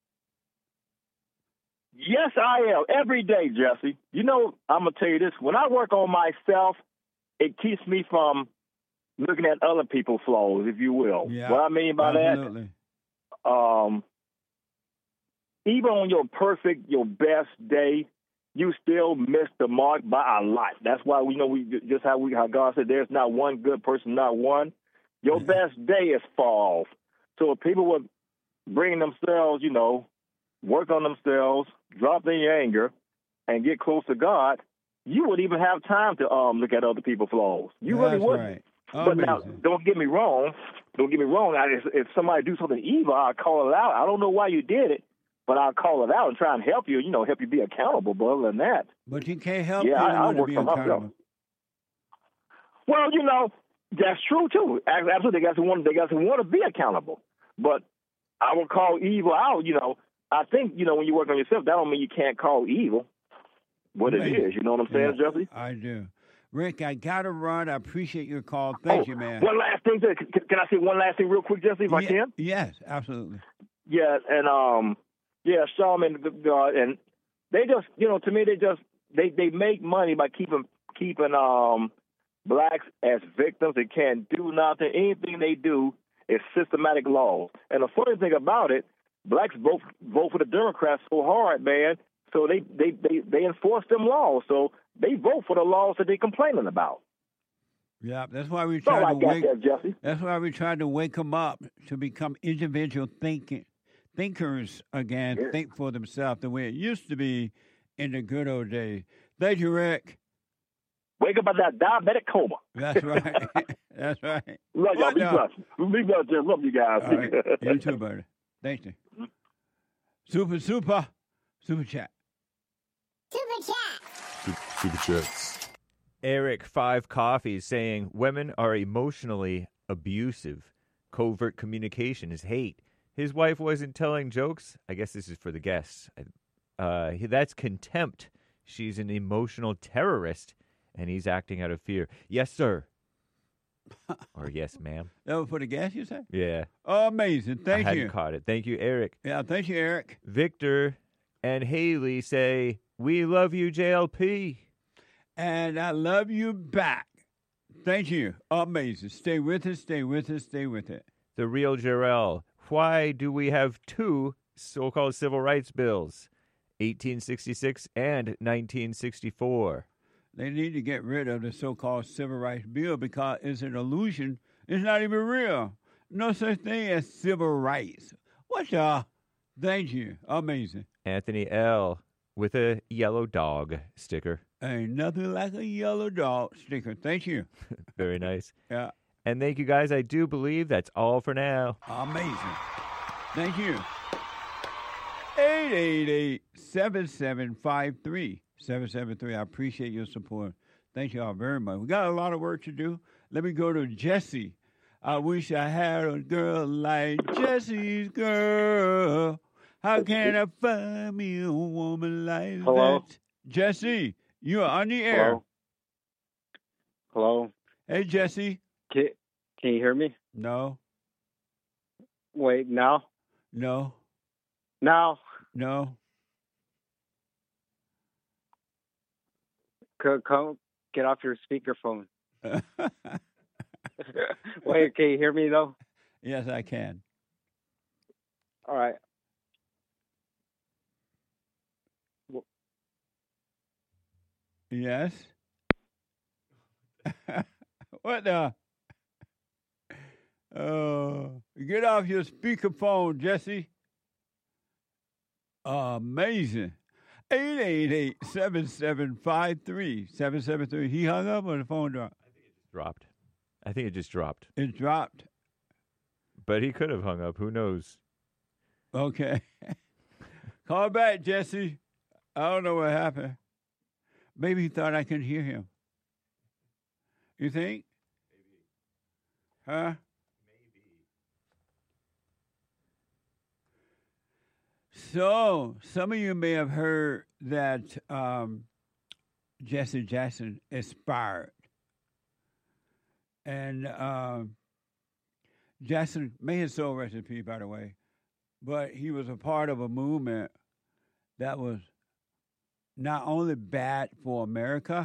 Yes, I am. Every day, Jesse. I'm going to tell you this. When I work on myself, it keeps me from looking at other people's flaws, if you will. Yeah, what I mean by absolutely. that, even on your best day, you still miss the mark by a lot. That's why how God said there's not one good person, not one. Your best day is far off. So if people would bring themselves, work on themselves, drop their anger, and get close to God, you wouldn't even have time to look at other people's flaws. You really wouldn't. Right. But now, don't get me wrong. If somebody do something evil, I'll call it out. I don't know why you did it, but I'll call it out and try and help you, help you be accountable. But other than that. But you can't help I anyone to work be for accountable. Myself. Well, that's true, too. Absolutely, they got to want to be accountable. But I will call evil out, I think, when you work on yourself, that don't mean you can't call evil what it is. You know what I'm saying, Jesse? I do. Rick, I got to run. I appreciate your call. Thank you, man. One last thing. Can I say one last thing real quick, Jesse, if I can? Yes, absolutely. Yeah, and, Charlamagne the God, and they just, to me, they make money by keeping blacks as victims. They can't do nothing. Anything they do is systematic laws. And the funny thing about it, blacks vote for the Democrats so hard, man. So they enforce them laws. So they vote for the laws that they're complaining about. Yeah, that's why we try Jesse. That's why we try to wake them up to become individual thinkers again. Yeah. Think for themselves the way it used to be in the good old days. Thank you, Rick. Wake up out that diabetic coma. That's right. That's right. Love y'all. Be blessed. Be blessed. Love you guys. All right. You too, buddy. Thank you. Super chat. Super chats. Eric 5 Coffee saying women are emotionally abusive. Covert communication is hate. His wife wasn't telling jokes. I guess this is for the guests. That's contempt. She's an emotional terrorist, and he's acting out of fear. Yes, sir. Or yes, ma'am. That was for the guests, you said? Yeah. Amazing. Thank I you. hadn't caught it. Thank you, Eric. Yeah, thank you, Eric. Victor and Haley say, we love you, JLP. And I love you back. Thank you. Amazing. Stay with us, stay with us, stay with it. The real Jarrell. Why do we have two so-called civil rights bills, 1866 and 1964? They need to get rid of the so-called civil rights bill because it's an illusion. It's not even real. No such thing as civil rights. What the? Thank you. Amazing. Anthony L. with a yellow dog sticker. Ain't nothing like a yellow dog sticker. Thank you. Very nice. Yeah. And thank you, guys. I do believe that's all for now. Amazing. Thank you. 888-7753-773. I appreciate your support. Thank you all very much. We got a lot of work to do. Let me go to Jesse. I wish I had a girl like Jesse's girl. How can I find me a woman like that? Jesse, you are on the air. Hello? Hey, Jesse. Can you hear me? No. Wait, now? No. Now? No. Come, get off your speakerphone. Wait, can you hear me, though? Yes, I can. All right. Yes. What the? Get off your speakerphone, Jesse. Amazing. 888-7753-773. He hung up or the phone dropped? Dropped. I think it just dropped. It dropped. But he could have hung up. Who knows? Okay. Call back, Jesse. I don't know what happened. Maybe he thought I couldn't hear him. You think? Maybe. Huh? So, some of you may have heard that Jesse Jackson expired. And Jackson, may his soul rest in peace, by the way, but he was a part of a movement that was not only bad for America,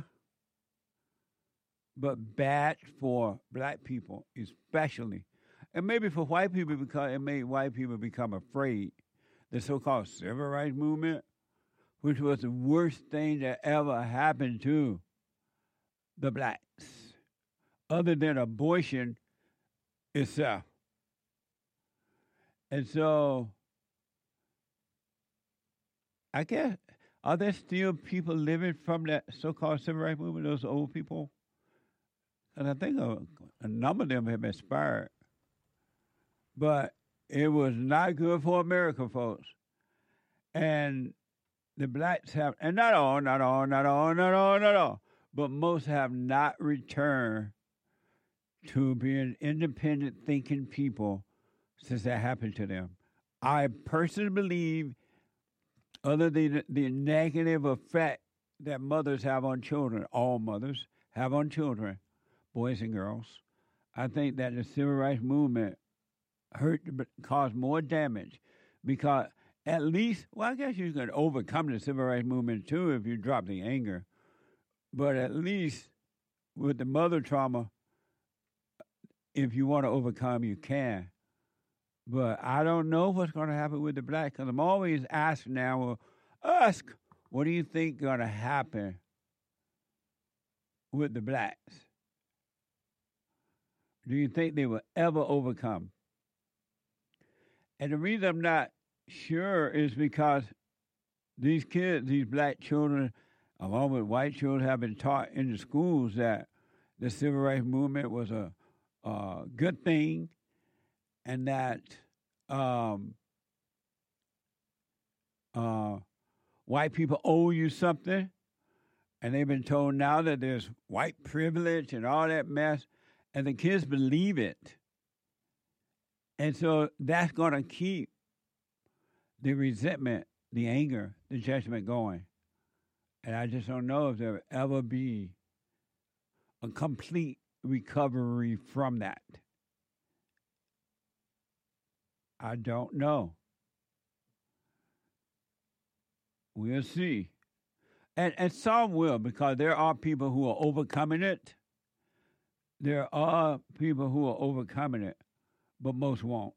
but bad for black people, especially. And maybe for white people, because it made white people become afraid. The so-called civil rights movement, which was the worst thing that ever happened to the blacks, other than abortion itself. And so, I guess, are there still people living from that so-called civil rights movement, those old people? And I think a number of them have expired. But it was not good for America, folks. And the blacks have, and not all, but most have not returned to being independent thinking people since that happened to them. I personally believe, other than the negative effect that mothers have on children, all mothers have on children, boys and girls, I think that the civil rights movement caused more damage because at least, well, I guess you can overcome the civil rights movement too if you drop the anger. But at least with the mother trauma, if you want to overcome, you can. But I don't know what's going to happen with the blacks because I'm always asked now, well, ask, what do you think going to happen with the blacks? Do you think they will ever overcome? And the reason I'm not sure is because these kids, these black children, along with white children, have been taught in the schools that the civil rights movement was a good thing and that white people owe you something. And they've been told now that there's white privilege and all that mess. And the kids believe it. And so that's going to keep the resentment, the anger, the judgment going. And I just don't know if there will ever be a complete recovery from that. I don't know. We'll see. And some will, because there are people who are overcoming it. There are people who are overcoming it, but most won't.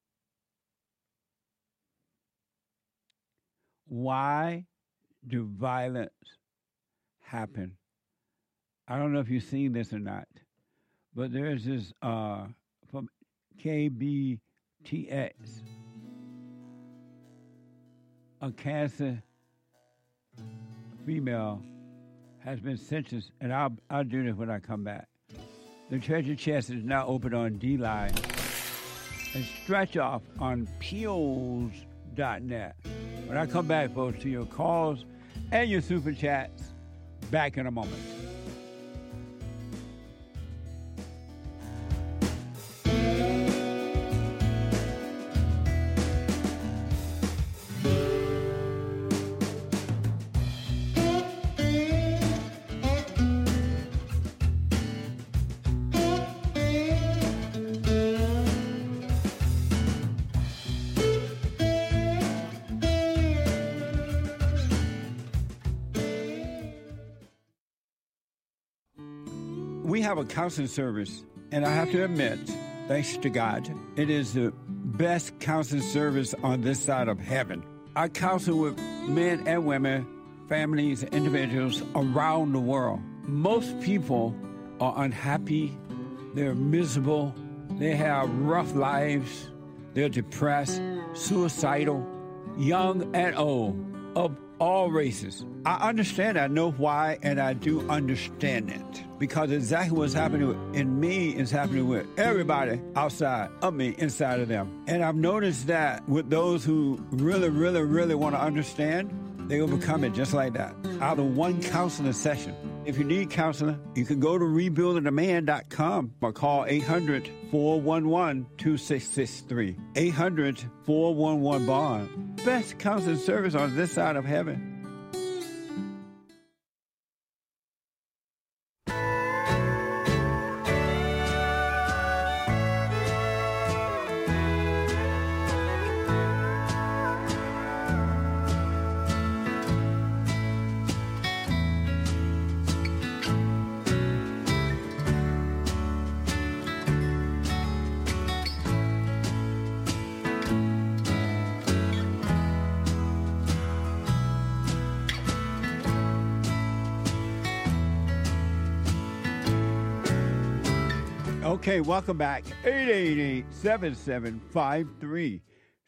Why do violence happen? I don't know if you've seen this or not, but there's this from KBTX, a cancer female has been sentenced, and I'll do this when I come back. The treasure chest is now open on D-Line and Stretch Off on Peels.net. When I come back, folks, to your calls and your super chats, back in a moment. We have a counseling service, and I have to admit, thanks to God, it is the best counseling service on this side of heaven. I counsel with men and women families, individuals around the world. Most people are unhappy, they're miserable, they have rough lives, they're depressed, suicidal, young and old, of all races. I understand, I know why, and I do understand it. Because exactly what's happening in me is happening with everybody outside of me, inside of them. And I've noticed that with those who really, really, really want to understand, they overcome it just like that, out of one counseling session. If you need counseling, you can go to rebuildingtheman.com or call 800-411-2663. 800-411-BOND. Best counseling service on this side of heaven. Okay, welcome back. 888-7753.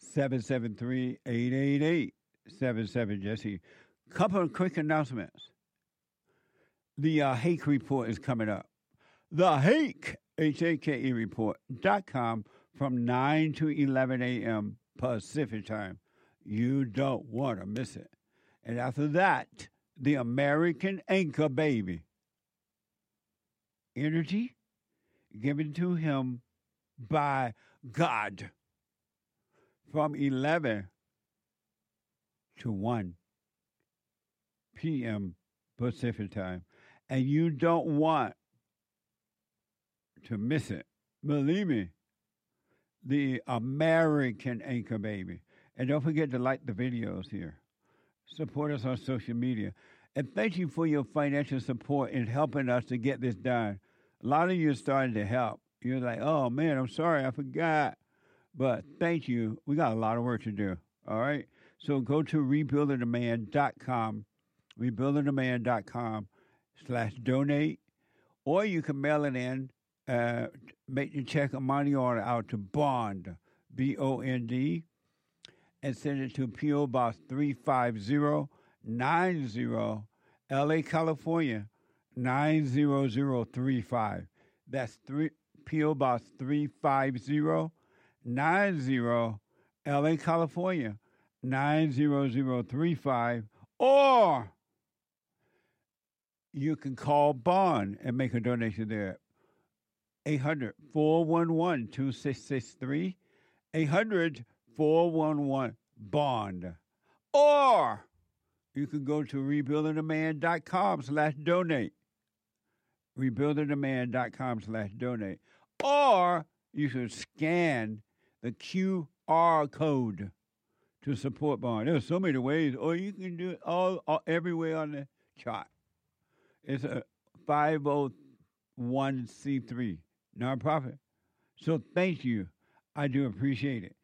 773-888-77 Jesse. Couple of quick announcements. The Hake Report is coming up. The Hake, H-A-K-E Report.com from 9 to 11 a.m. Pacific time. You don't want to miss it. And after that, the American Anchor Baby. Energy given to him by God from 11 to 1 p.m. Pacific time. And you don't want to miss it. Believe me, the American Anchor Baby. And don't forget to like the videos here. Support us on social media. And thank you for your financial support in helping us to get this done. A lot of you are starting to help. You're like, oh, man, I'm sorry, I forgot. But thank you. We got a lot of work to do, all right? So go to rebuildingtheman.com, rebuildingtheman.com/donate, or you can mail it in, make your check or money order out to Bond, B-O-N-D, and send it to P.O. Box 35090, L.A., California, 90035. That's P.O. Box 35090, L.A., California, 90035. Or you can call Bond and make a donation there. 800-411-2663. 800-411-BOND. Or you can go to rebuildingtheman.com/donate. rebuildingtheman.com/donate. Or you should scan the QR code to support Bond. There's so many ways. Or you can do it all every way on the chart. It's a 501c3 nonprofit. So thank you. I do appreciate it.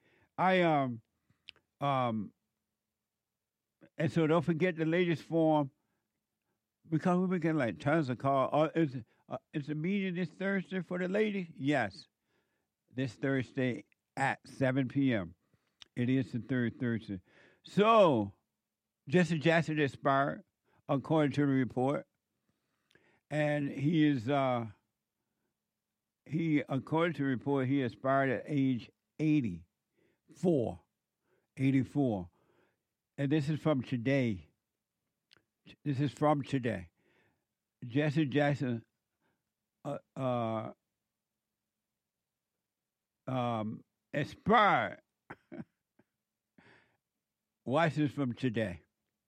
And so don't forget the latest form, because we've been getting like tons of calls. Is the meeting this Thursday for the ladies? Yes. This Thursday at 7 p.m. It is the third Thursday. So, Jesse Jackson expired, according to the report. And he is, according to the report, he expired at age 84. 84. And this is from today. Jesse Jackson expired. Watch this from today.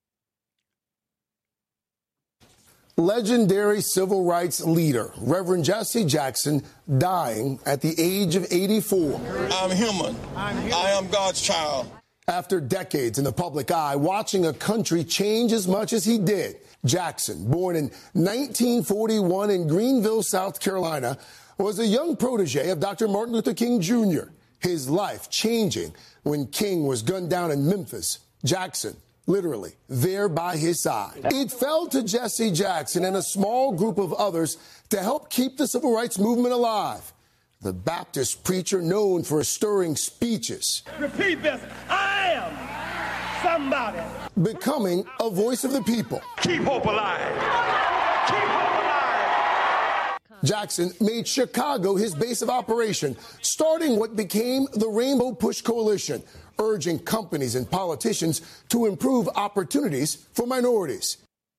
Legendary civil rights leader, Reverend Jesse Jackson, dying at the age of 84. I'm human. I am God's child. After decades in the public eye, watching a country change as much as he did, Jackson, born in 1941 in Greenville, South Carolina, was a young protege of Dr. Martin Luther King Jr., his life changing when King was gunned down in Memphis. Jackson literally there by his side. It fell to Jesse Jackson and a small group of others to help keep the civil rights movement alive. The Baptist preacher known for stirring speeches. Repeat this. I am somebody. Becoming a voice of the people. Keep hope alive. Keep hope alive. Jackson made Chicago his base of operation, starting what became the Rainbow Push Coalition, urging companies and politicians to improve opportunities for minorities.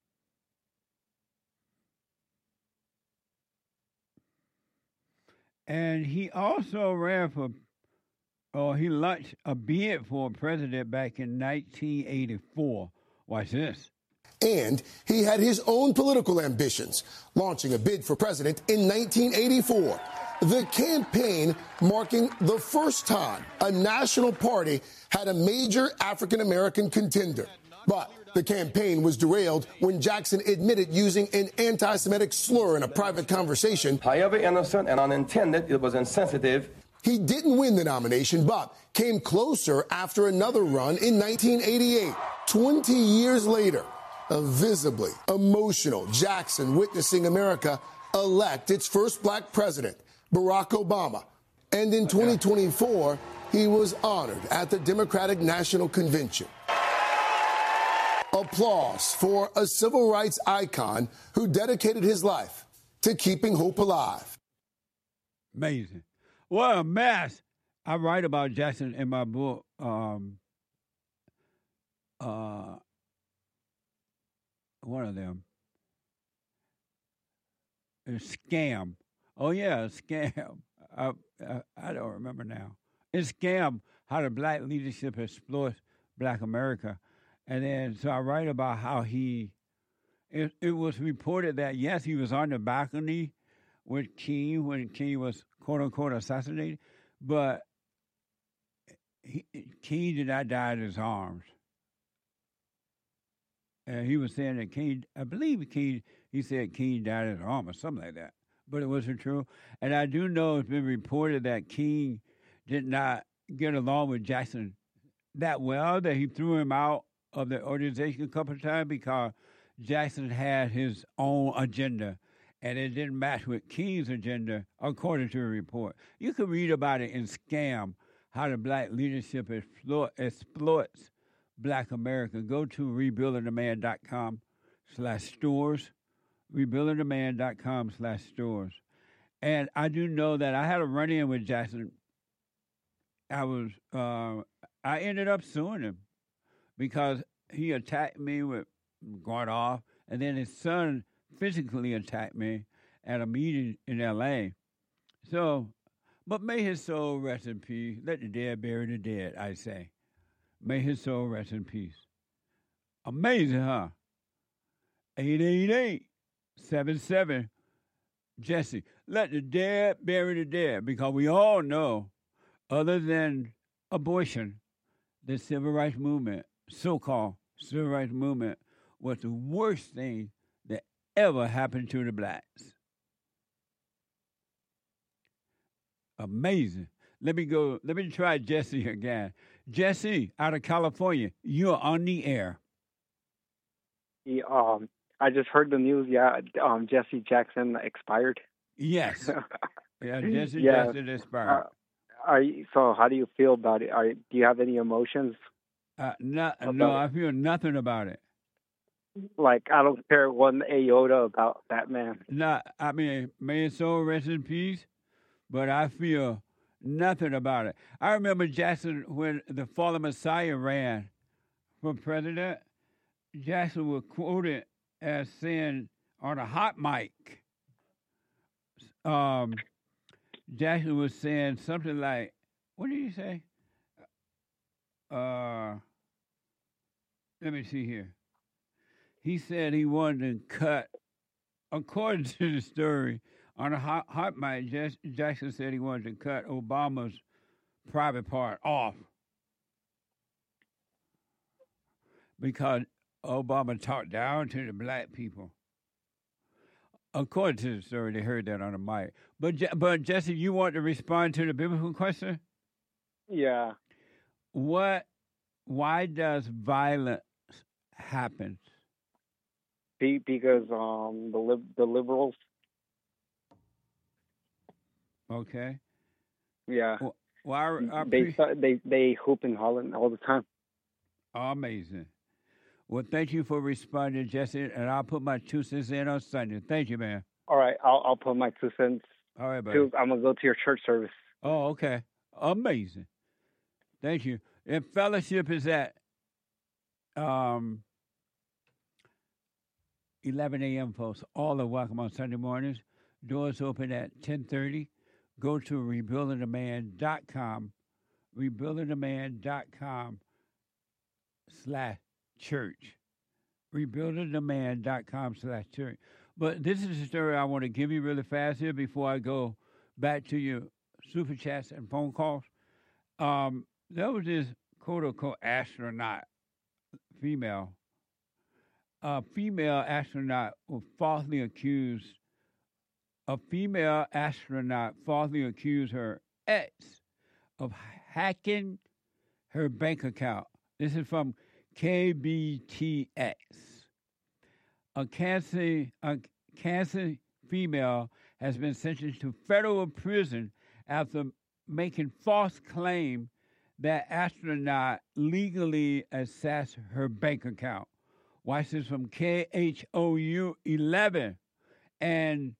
And he also ran he launched a bid for president back in 1984. Watch this. And he had his own political ambitions, launching a bid for president in 1984. The campaign marking the first time a national party had a major African-American contender. But the campaign was derailed when Jackson admitted using an anti-Semitic slur in a private conversation. However innocent and unintended, it was insensitive. He didn't win the nomination, but came closer after another run in 1988. 20 years later, a visibly emotional Jackson witnessing America elect its first black president, Barack Obama. And in 2024, he was honored at the Democratic National Convention. Applause for a civil rights icon who dedicated his life to keeping hope alive. Amazing. What a mess. I write about Jackson in my book, one of them. A scam. Oh, yeah, a scam. I don't remember now. It's scam, how the black leadership exploits black America. And then, so I write about how it was reported that, yes, he was on the balcony with King when King was, quote unquote, assassinated, but King did not die in his arms. And he was saying that King, I believe he said King died in his arms or something like that, but it wasn't true. And I do know it's been reported that King did not get along with Jackson that well, that he threw him out of the organization a couple of times because Jackson had his own agenda, and it didn't match with King's agenda, according to a report. You can read about it in Scam, how the black leadership exploits black America. Go to rebuildingtheman.com/stores, rebuildingtheman.com/stores. And I do know that I had a run-in with Jackson. I ended up suing him because he attacked me with going off, and then his son physically attacked me at a meeting in L.A. So, but may his soul rest in peace. Let the dead bury the dead, I say. May his soul rest in peace. Amazing, huh? 888-77 Jesse. Let the dead bury the dead, because we all know, other than abortion, the civil rights movement, so-called civil rights movement, was the worst thing that ever happened to the blacks. Amazing. Let me try Jesse again. Jesse, out of California, you're on the air. Yeah, I just heard the news. Yeah, Jesse Jackson expired. Yes. Yeah, Jesse Jackson expired. So how do you feel about it? Do you have any emotions? No, I feel nothing about it. Like, I don't care one iota about that man. No, I mean, may his soul rest in peace, but I feel nothing about it. I remember Jackson, when the fallen Messiah ran for president, Jackson was quoted as saying on a hot mic, Jackson was saying something like, what did he say? Let me see here. He said he wanted to cut, according to the story, on a hot mic, Jackson said he wanted to cut Obama's private part off because Obama talked down to the black people. According to the story, they heard that on the mic. But Jesse, you want to respond to the biblical question? Yeah. Why does violence happens? Because the liberals. Okay. Yeah. Well, they hoop and holler all the time. Amazing. Well, thank you for responding, Jesse, and I'll put my 2 cents in on Sunday. Thank you, man. All right, I'll put my 2 cents. All right, buddy. I'm gonna go to your church service. Oh, okay. Amazing. Thank you. And fellowship is at 11 a.m., folks. All are welcome on Sunday mornings. Doors open at 10:30. Go to rebuildingtheman.com. rebuildingtheman.com/church. rebuildingtheman.com/church. But this is a story I want to give you really fast here before I go back to your super chats and phone calls. There was this quote-unquote astronaut, female. A female astronaut was falsely accused. A female astronaut falsely accused her ex of hacking her bank account. This is from KBTX. A cancer female has been sentenced to federal prison after making false claim that astronaut legally accessed her bank account. Watch this from KHOU 11. And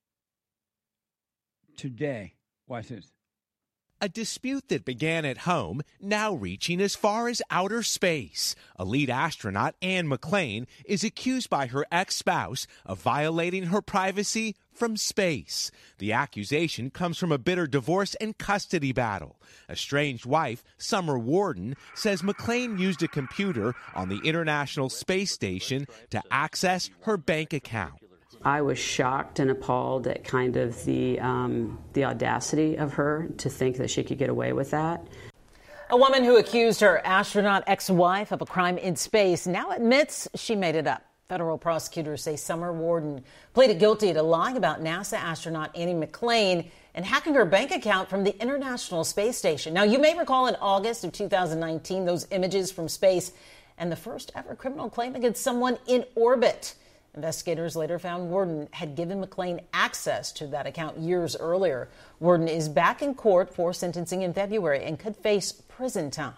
today, watch this. A dispute that began at home, now reaching as far as outer space. Elite astronaut Anne McClain is accused by her ex-spouse of violating her privacy from space. The accusation comes from a bitter divorce and custody battle. Estranged wife, Summer Warden, says McClain used a computer on the International Space Station to access her bank account. I was shocked and appalled at kind of the audacity of her to think that she could get away with that. A woman who accused her astronaut ex-wife of a crime in space now admits she made it up. Federal prosecutors say Summer Warden pleaded guilty to lying about NASA astronaut Annie McClain and hacking her bank account from the International Space Station. Now, you may recall in August of 2019 those images from space and the first ever criminal claim against someone in orbit. Investigators later found Warden had given McClain access to that account years earlier. Warden is back in court for sentencing in February and could face prison time.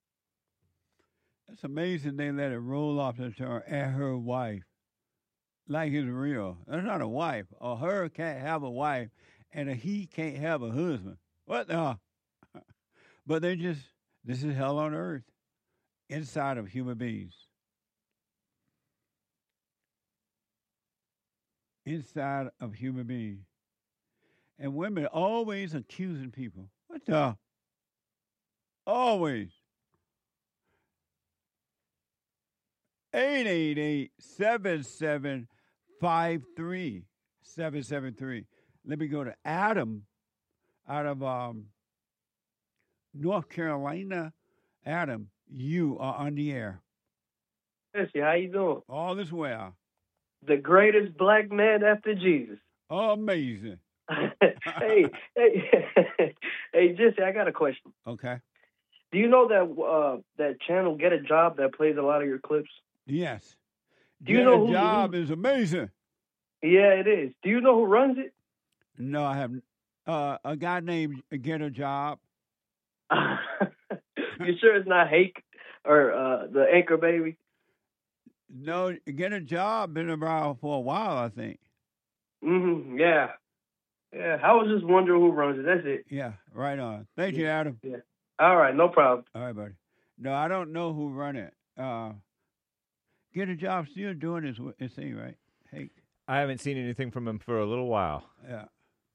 It's amazing they let it roll off the tongue at her wife like it's real. That's not a wife. A her can't have a wife, and a he can't have a husband. What the? But this is hell on earth inside of human beings. Inside of human beings. And women always accusing people. What the? Always. 888-7753-773. Let me go to Adam out of North Carolina. Adam, you are on the air. Jesse, how you doing? All is well. The greatest black man after Jesus. Amazing. Hey, Jesse, I got a question. Okay. Do you know that channel Get a Job that plays a lot of your clips? Yes. Do you know Get a Job is amazing. Yeah, it is. Do you know who runs it? No, I haven't. A guy named Get a Job. You sure it's not Hake or the Anchor Baby? No, Get a Job been around for a while, I think. Mm-hmm. Yeah. Yeah. I was just wondering who runs it. That's it. Yeah. Right on. Thank you, Adam. Yeah. All right. No problem. All right, buddy. No, I don't know who run it. Get a Job still doing his thing, right? Hey. I haven't seen anything from him for a little while. Yeah.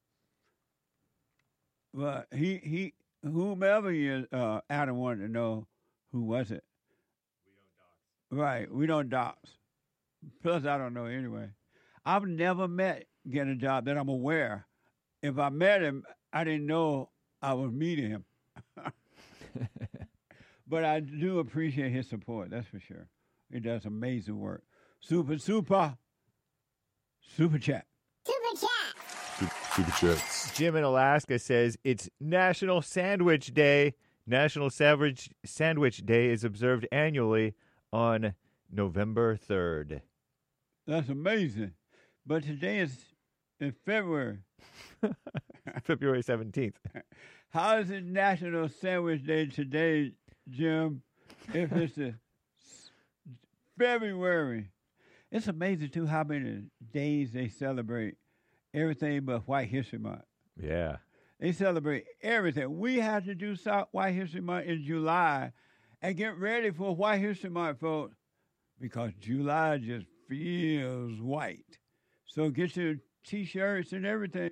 Well, he whomever he is, Adam wanted to know who was it. Right, we don't dox. Plus, I don't know anyway. I've never met Get a Job that I'm aware. If I met him, I didn't know I was meeting him. But I do appreciate his support, that's for sure. He does amazing work. Super chat. Super chats. Jim in Alaska says it's National Sandwich Day. National Sandwich Day is observed annually on November 3rd. That's amazing. But today is February. February 17th. How is it National Sandwich Day today, Jim, if it's February? It's amazing, too, how many days they celebrate everything but White History Month. Yeah. They celebrate everything. We have to do White History Month in July and get ready for White History Month, folks, because July just feels white. So get your T-shirts and everything.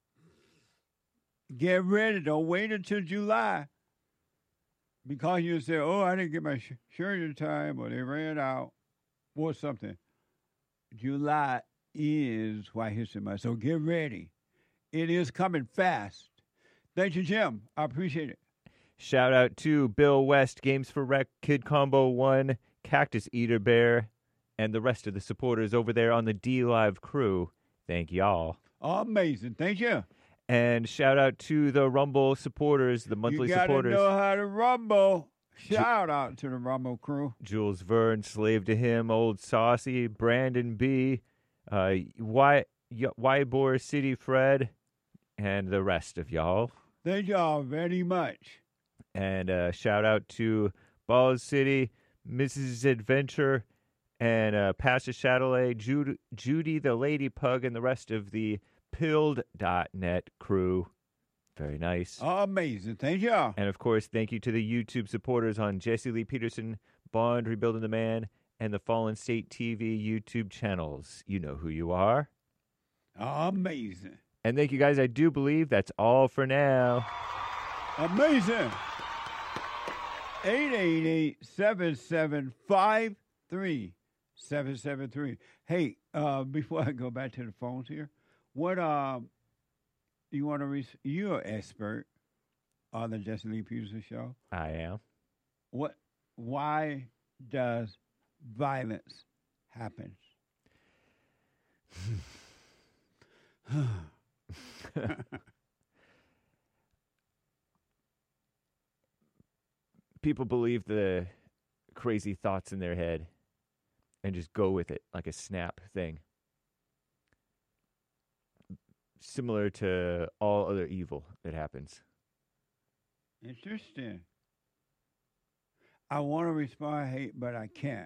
Get ready. Don't wait until July because you say, oh, I didn't get my shirt in time or they ran out or something. July is White History Month, so get ready. It is coming fast. Thank you, Jim. I appreciate it. Shout out to Bill West, Games for Rec, Kid Combo 1, Cactus Eater Bear, and the rest of the supporters over there on the D-Live crew. Thank y'all. Amazing. Thank you. And shout out to the Rumble supporters, the monthly supporters. You got to know how to rumble. Shout out to the Rumble crew. Jules Verne, Slave to Him, Old Saucy, Brandon B., Ybor City Fred, and the rest of y'all. Thank y'all very much. And shout out to Balls City, Mrs. Adventure, and Pastor Chatelet, Judy the Lady Pug, and the rest of the Pilled.net crew. Very nice. Amazing. Thank y'all. And, of course, thank you to the YouTube supporters on Jesse Lee Peterson, Bond, Rebuilding the Man, and the Fallen State TV YouTube channels. You know who you are. Amazing. And thank you, guys. I do believe that's all for now. Amazing. 888-775-3773. Hey, before I go back to the phones here, what you want to you're an expert on the Jesse Lee Peterson show. I am. Why does violence happen? People believe the crazy thoughts in their head and just go with it like a snap thing. Similar to all other evil that happens. Interesting. I want to respond, but I can't.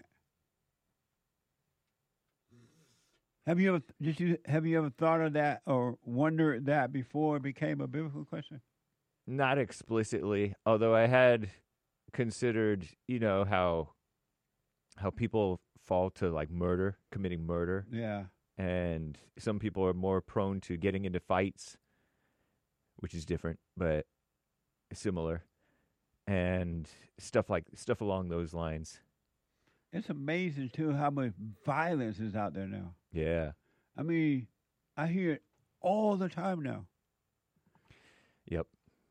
Have you ever thought of that or wondered that before it became a biblical question? Not explicitly, although I had considered, how people fall to like murder, committing murder. Yeah. And some people are more prone to getting into fights, which is different, but similar. And stuff along those lines. It's amazing, too, how much violence is out there now. Yeah. I mean, I hear it all the time now. Yep.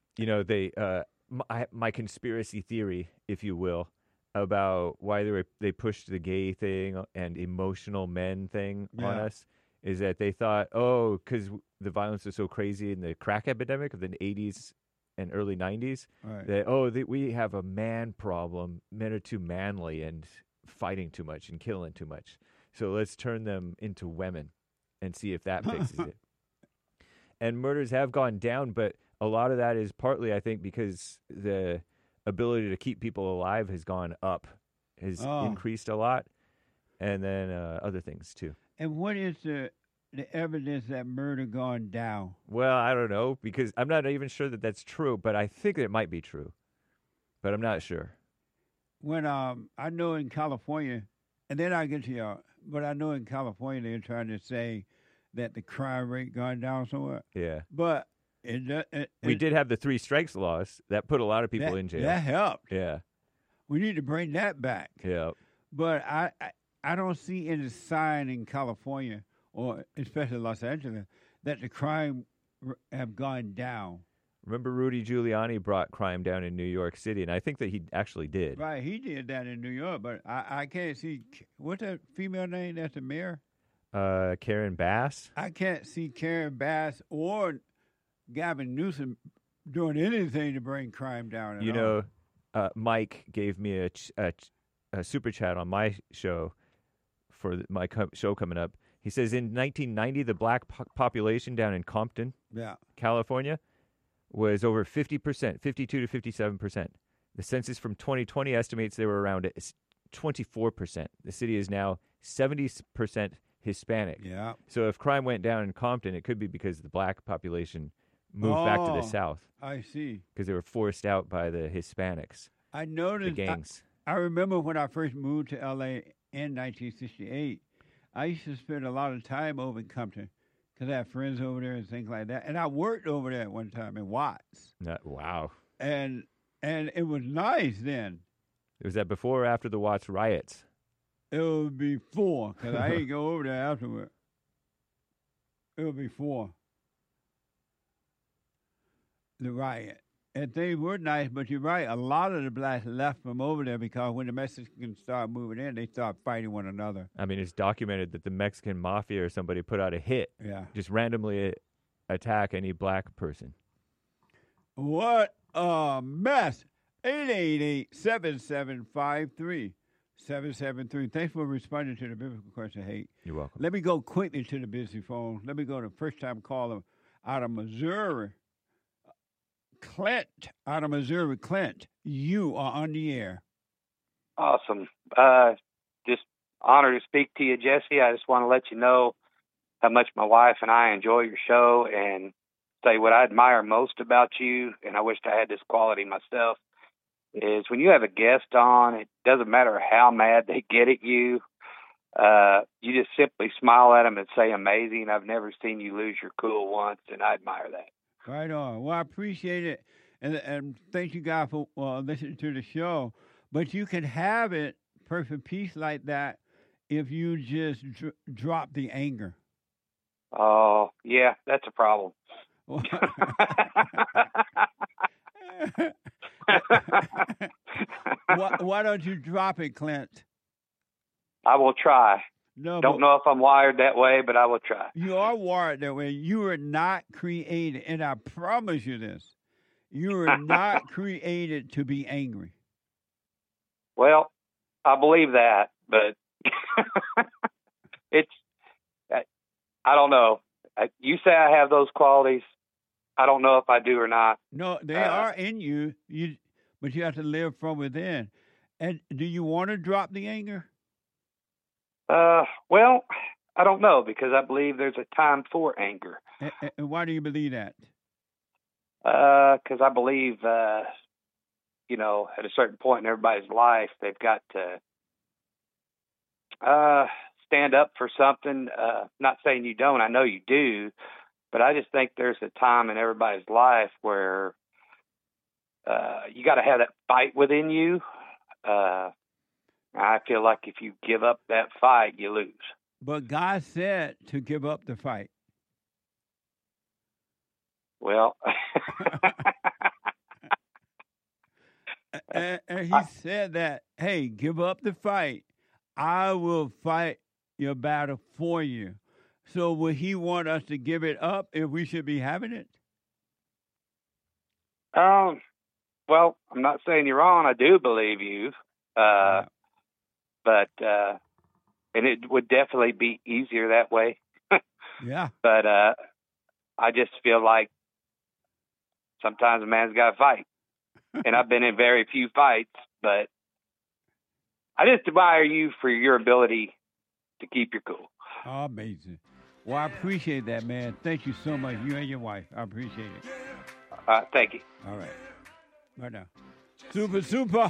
My conspiracy theory, if you will, about why they pushed the gay thing and emotional men thing on us is that they thought, because the violence was so crazy in the crack epidemic of the 80s and early 90s, right, that we have a man problem. Men are too manly and fighting too much and killing too much. So let's turn them into women and see if that fixes it. And murders have gone down, but a lot of that is partly, I think, because the ability to keep people alive has gone up, has increased a lot, and then other things too. And what is the evidence that murder gone down? Well, I don't know, because I'm not even sure that that's true, but I think it might be true, but I'm not sure. When I know in California, and then I'll get to y'all, but I know in California they're trying to say that the crime rate gone down somewhat. Yeah. But we did have the 3 strikes laws that put a lot of people in jail. That helped. Yeah. We need to bring that back. Yeah. But I don't see any sign in California, or especially Los Angeles, that the crime have gone down. Remember Rudy Giuliani brought crime down in New York City, and I think that he actually did. Right, he did that in New York, but I can't see, what's that female name that's the mayor? Karen Bass. I can't see Karen Bass or Gavin Newsom doing anything to bring crime down at all. Mike gave me a a super chat on my show for my show coming up. He says in 1990, the black population down in Compton, California, was over 50%, 52 to 57%. The census from 2020 estimates they were around 24%. The city is now 70% Hispanic. Yeah. So if crime went down in Compton, it could be because the black population moved back to the south. I see. Because they were forced out by the Hispanics. I noticed. The gangs. I remember when I first moved to L.A. in 1968, I used to spend a lot of time over in Compton because I had friends over there and things like that. And I worked over there at one time in Watts. Wow. And it was nice then. Was that before or after the Watts riots? It was before, because I didn't go over there afterward. It was before the riot. And things were nice, but you're right. A lot of the blacks left from over there because when the Mexicans started moving in, they started fighting one another. I mean, it's documented that the Mexican mafia or somebody put out a hit. Yeah. Just randomly attack any black person. What a mess. 888-7753-773. Thanks for responding to the biblical question, Hate. You're welcome. Let me go quickly to the busy phone. Let me go to first-time caller out of Missouri. Clint, out of Missouri. Clint, you are on the air. Awesome. Just honor to speak to you, Jesse. I just want to let you know how much my wife and I enjoy your show and say what I admire most about you, and I wish I had this quality myself, is when you have a guest on, it doesn't matter how mad they get at you, you just simply smile at them and say amazing. I've never seen you lose your cool once, and I admire that. Right on. Well, I appreciate it, and thank you guys for listening to the show. But you can have it, perfect peace like that, if you just drop the anger. Oh, yeah, that's a problem. Why don't you drop it, Clint? I will try. Don't know if I'm wired that way, but I will try. You are wired that way. You were not created, and I promise you this, you were not created to be angry. Well, I believe that, but I don't know. You say I have those qualities. I don't know if I do or not. No, they are in you, but you have to live from within. And do you want to drop the anger? Well, I don't know, because I believe there's a time for anger. And why do you believe that? Because I believe, at a certain point in everybody's life, they've got to stand up for something. Not saying you don't. I know you do. But I just think there's a time in everybody's life where you got to have that fight within you. I feel like if you give up that fight, you lose. But God said to give up the fight. Well, and he said that, hey, give up the fight. I will fight your battle for you. So would he want us to give it up if we should be having it? Well, I'm not saying you're wrong. I do believe you. But and it would definitely be easier that way. Yeah. But I just feel like sometimes a man's got to fight. And I've been in very few fights, but I just admire you for your ability to keep your cool. Oh, amazing. Well, I appreciate that, man. Thank you so much, you and your wife. I appreciate it. Thank you. All right. Right now. Super. Super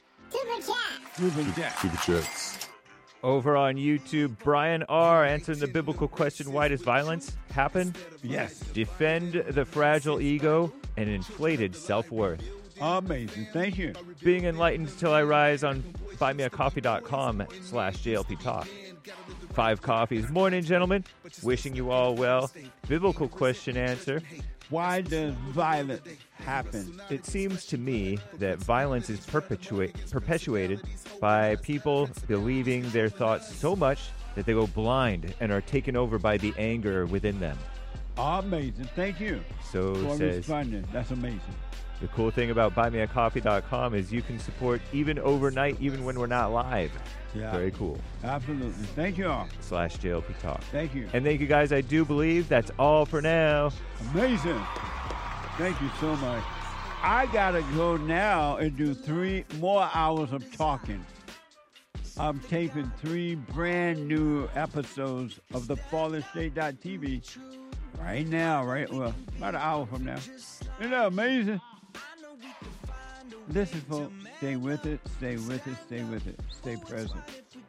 Chats. Over on YouTube, Brian R. answering the biblical question, why does violence happen? Yes. Defend the fragile ego and inflated self-worth. Amazing. Thank you. Being enlightened till I rise on buymeacoffee.com/JLP Talk. 5 coffees. Morning, gentlemen. Wishing you all well. Biblical question answer. Why does violence happen? It seems to me that violence is perpetuated by people believing their thoughts so much that they go blind and are taken over by the anger within them. Amazing. Thank you. So for says. responding. That's amazing. The cool thing about buymeacoffee.com is you can support even overnight, even when we're not live. Yeah. Very cool. Absolutely. Thank you all. /JLP Talk. Thank you. And thank you guys. I do believe that's all for now. Amazing. Thank you so much. I got to go now and do 3 more hours of talking. I'm taping 3 brand new episodes of the FallenState.tv right now, well, about an hour from now. Isn't that amazing? Listen, folks, stay with it, stay with it, stay with it. Stay present.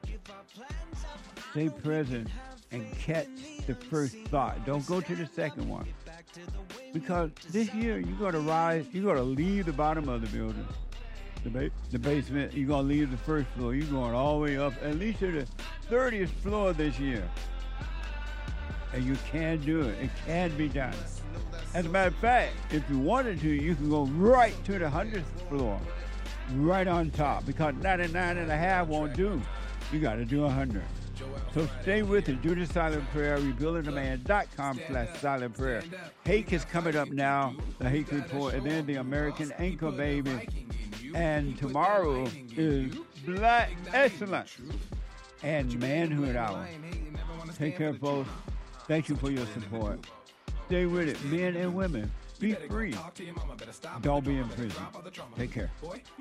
Stay present and catch the first thought. Don't go to the second one. Because this year, you're going to rise, you're going to leave the bottom of the building, the basement, you're going to leave the first floor. You're going all the way up, at least to the 30th floor this year. And you can do it. It can be done. As a matter of fact, if you wanted to, you can go right to the 100th floor, right on top, because 99 and a half won't do. You got to do 100. So stay with it. Do the silent prayer. RebuildingTheMan.com/silent prayer. Hake is coming up now, the Hake Report, and then the American Anchor Baby. And tomorrow is Black Excellence and Manhood Hour. Take care, folks. Thank you for your support. Stay with it, men and women. Be free. Don't be in prison. Take care.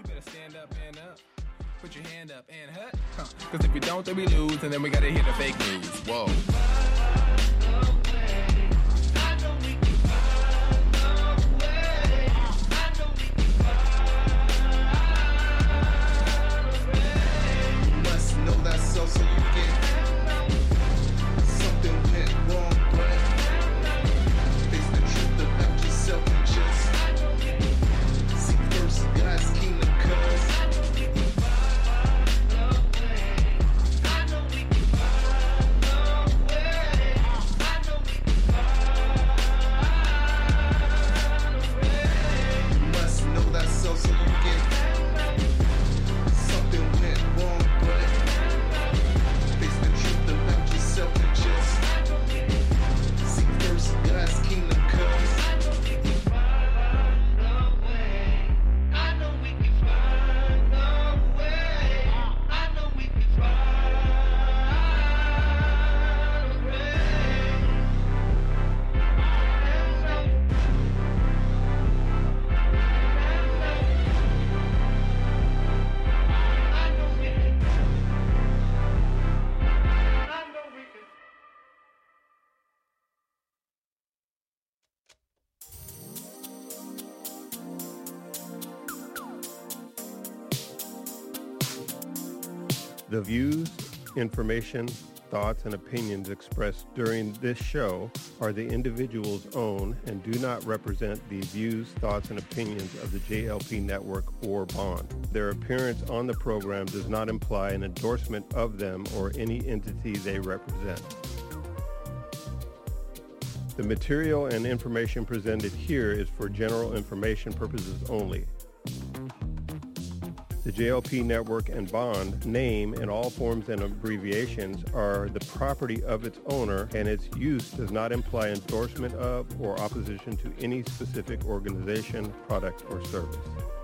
Put your hand up and hut. Cause if we don't, then we lose, and then we gotta hear the fake news. Whoa. You must know that so you get something went wrong, but face the truth about yourself and just seek first God's kingdom, cause so you get something went wrong, but face the truth about yourself and just seek first God's kingdom, cause I know we can find a way. I know we can find a way. The views, information, thoughts, and opinions expressed during this show are the individual's own and do not represent the views, thoughts, and opinions of the JLP Network or Bond. Their appearance on the program does not imply an endorsement of them or any entity they represent. The material and information presented here is for general information purposes only. The JLP Network and Bond name and all forms and abbreviations are the property of its owner, and its use does not imply endorsement of or opposition to any specific organization, product, or service.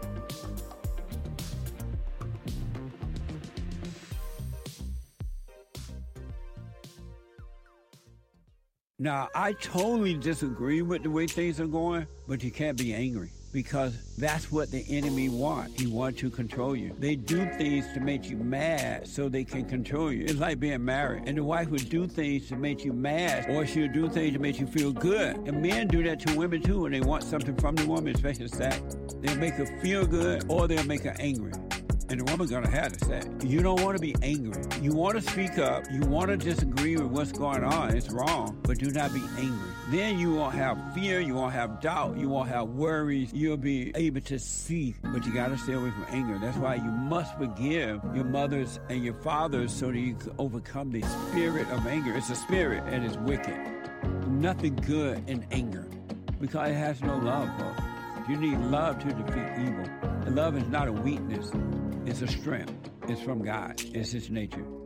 Now, I totally disagree with the way things are going, but you can't be angry. Because that's what the enemy wants. He wants to control you. They do things to make you mad so they can control you. It's like being married. And the wife would do things to make you mad, or she'll do things to make you feel good. And men do that to women too when they want something from the woman, especially sex. They'll make her feel good, or they'll make her angry. And the woman's gonna have the sex. You don't want to be angry. You want to speak up. You want to disagree with what's going on. It's wrong, but do not be angry. Then you won't have fear. You won't have doubt. You won't have worries. You'll be able to see, but you got to stay away from anger. That's why you must forgive your mothers and your fathers so that you can overcome the spirit of anger. It's a spirit and it's wicked. Nothing good in anger because it has no love, folks. You need love to defeat evil. And love is not a weakness. It's a strength. It's from God. It's His nature.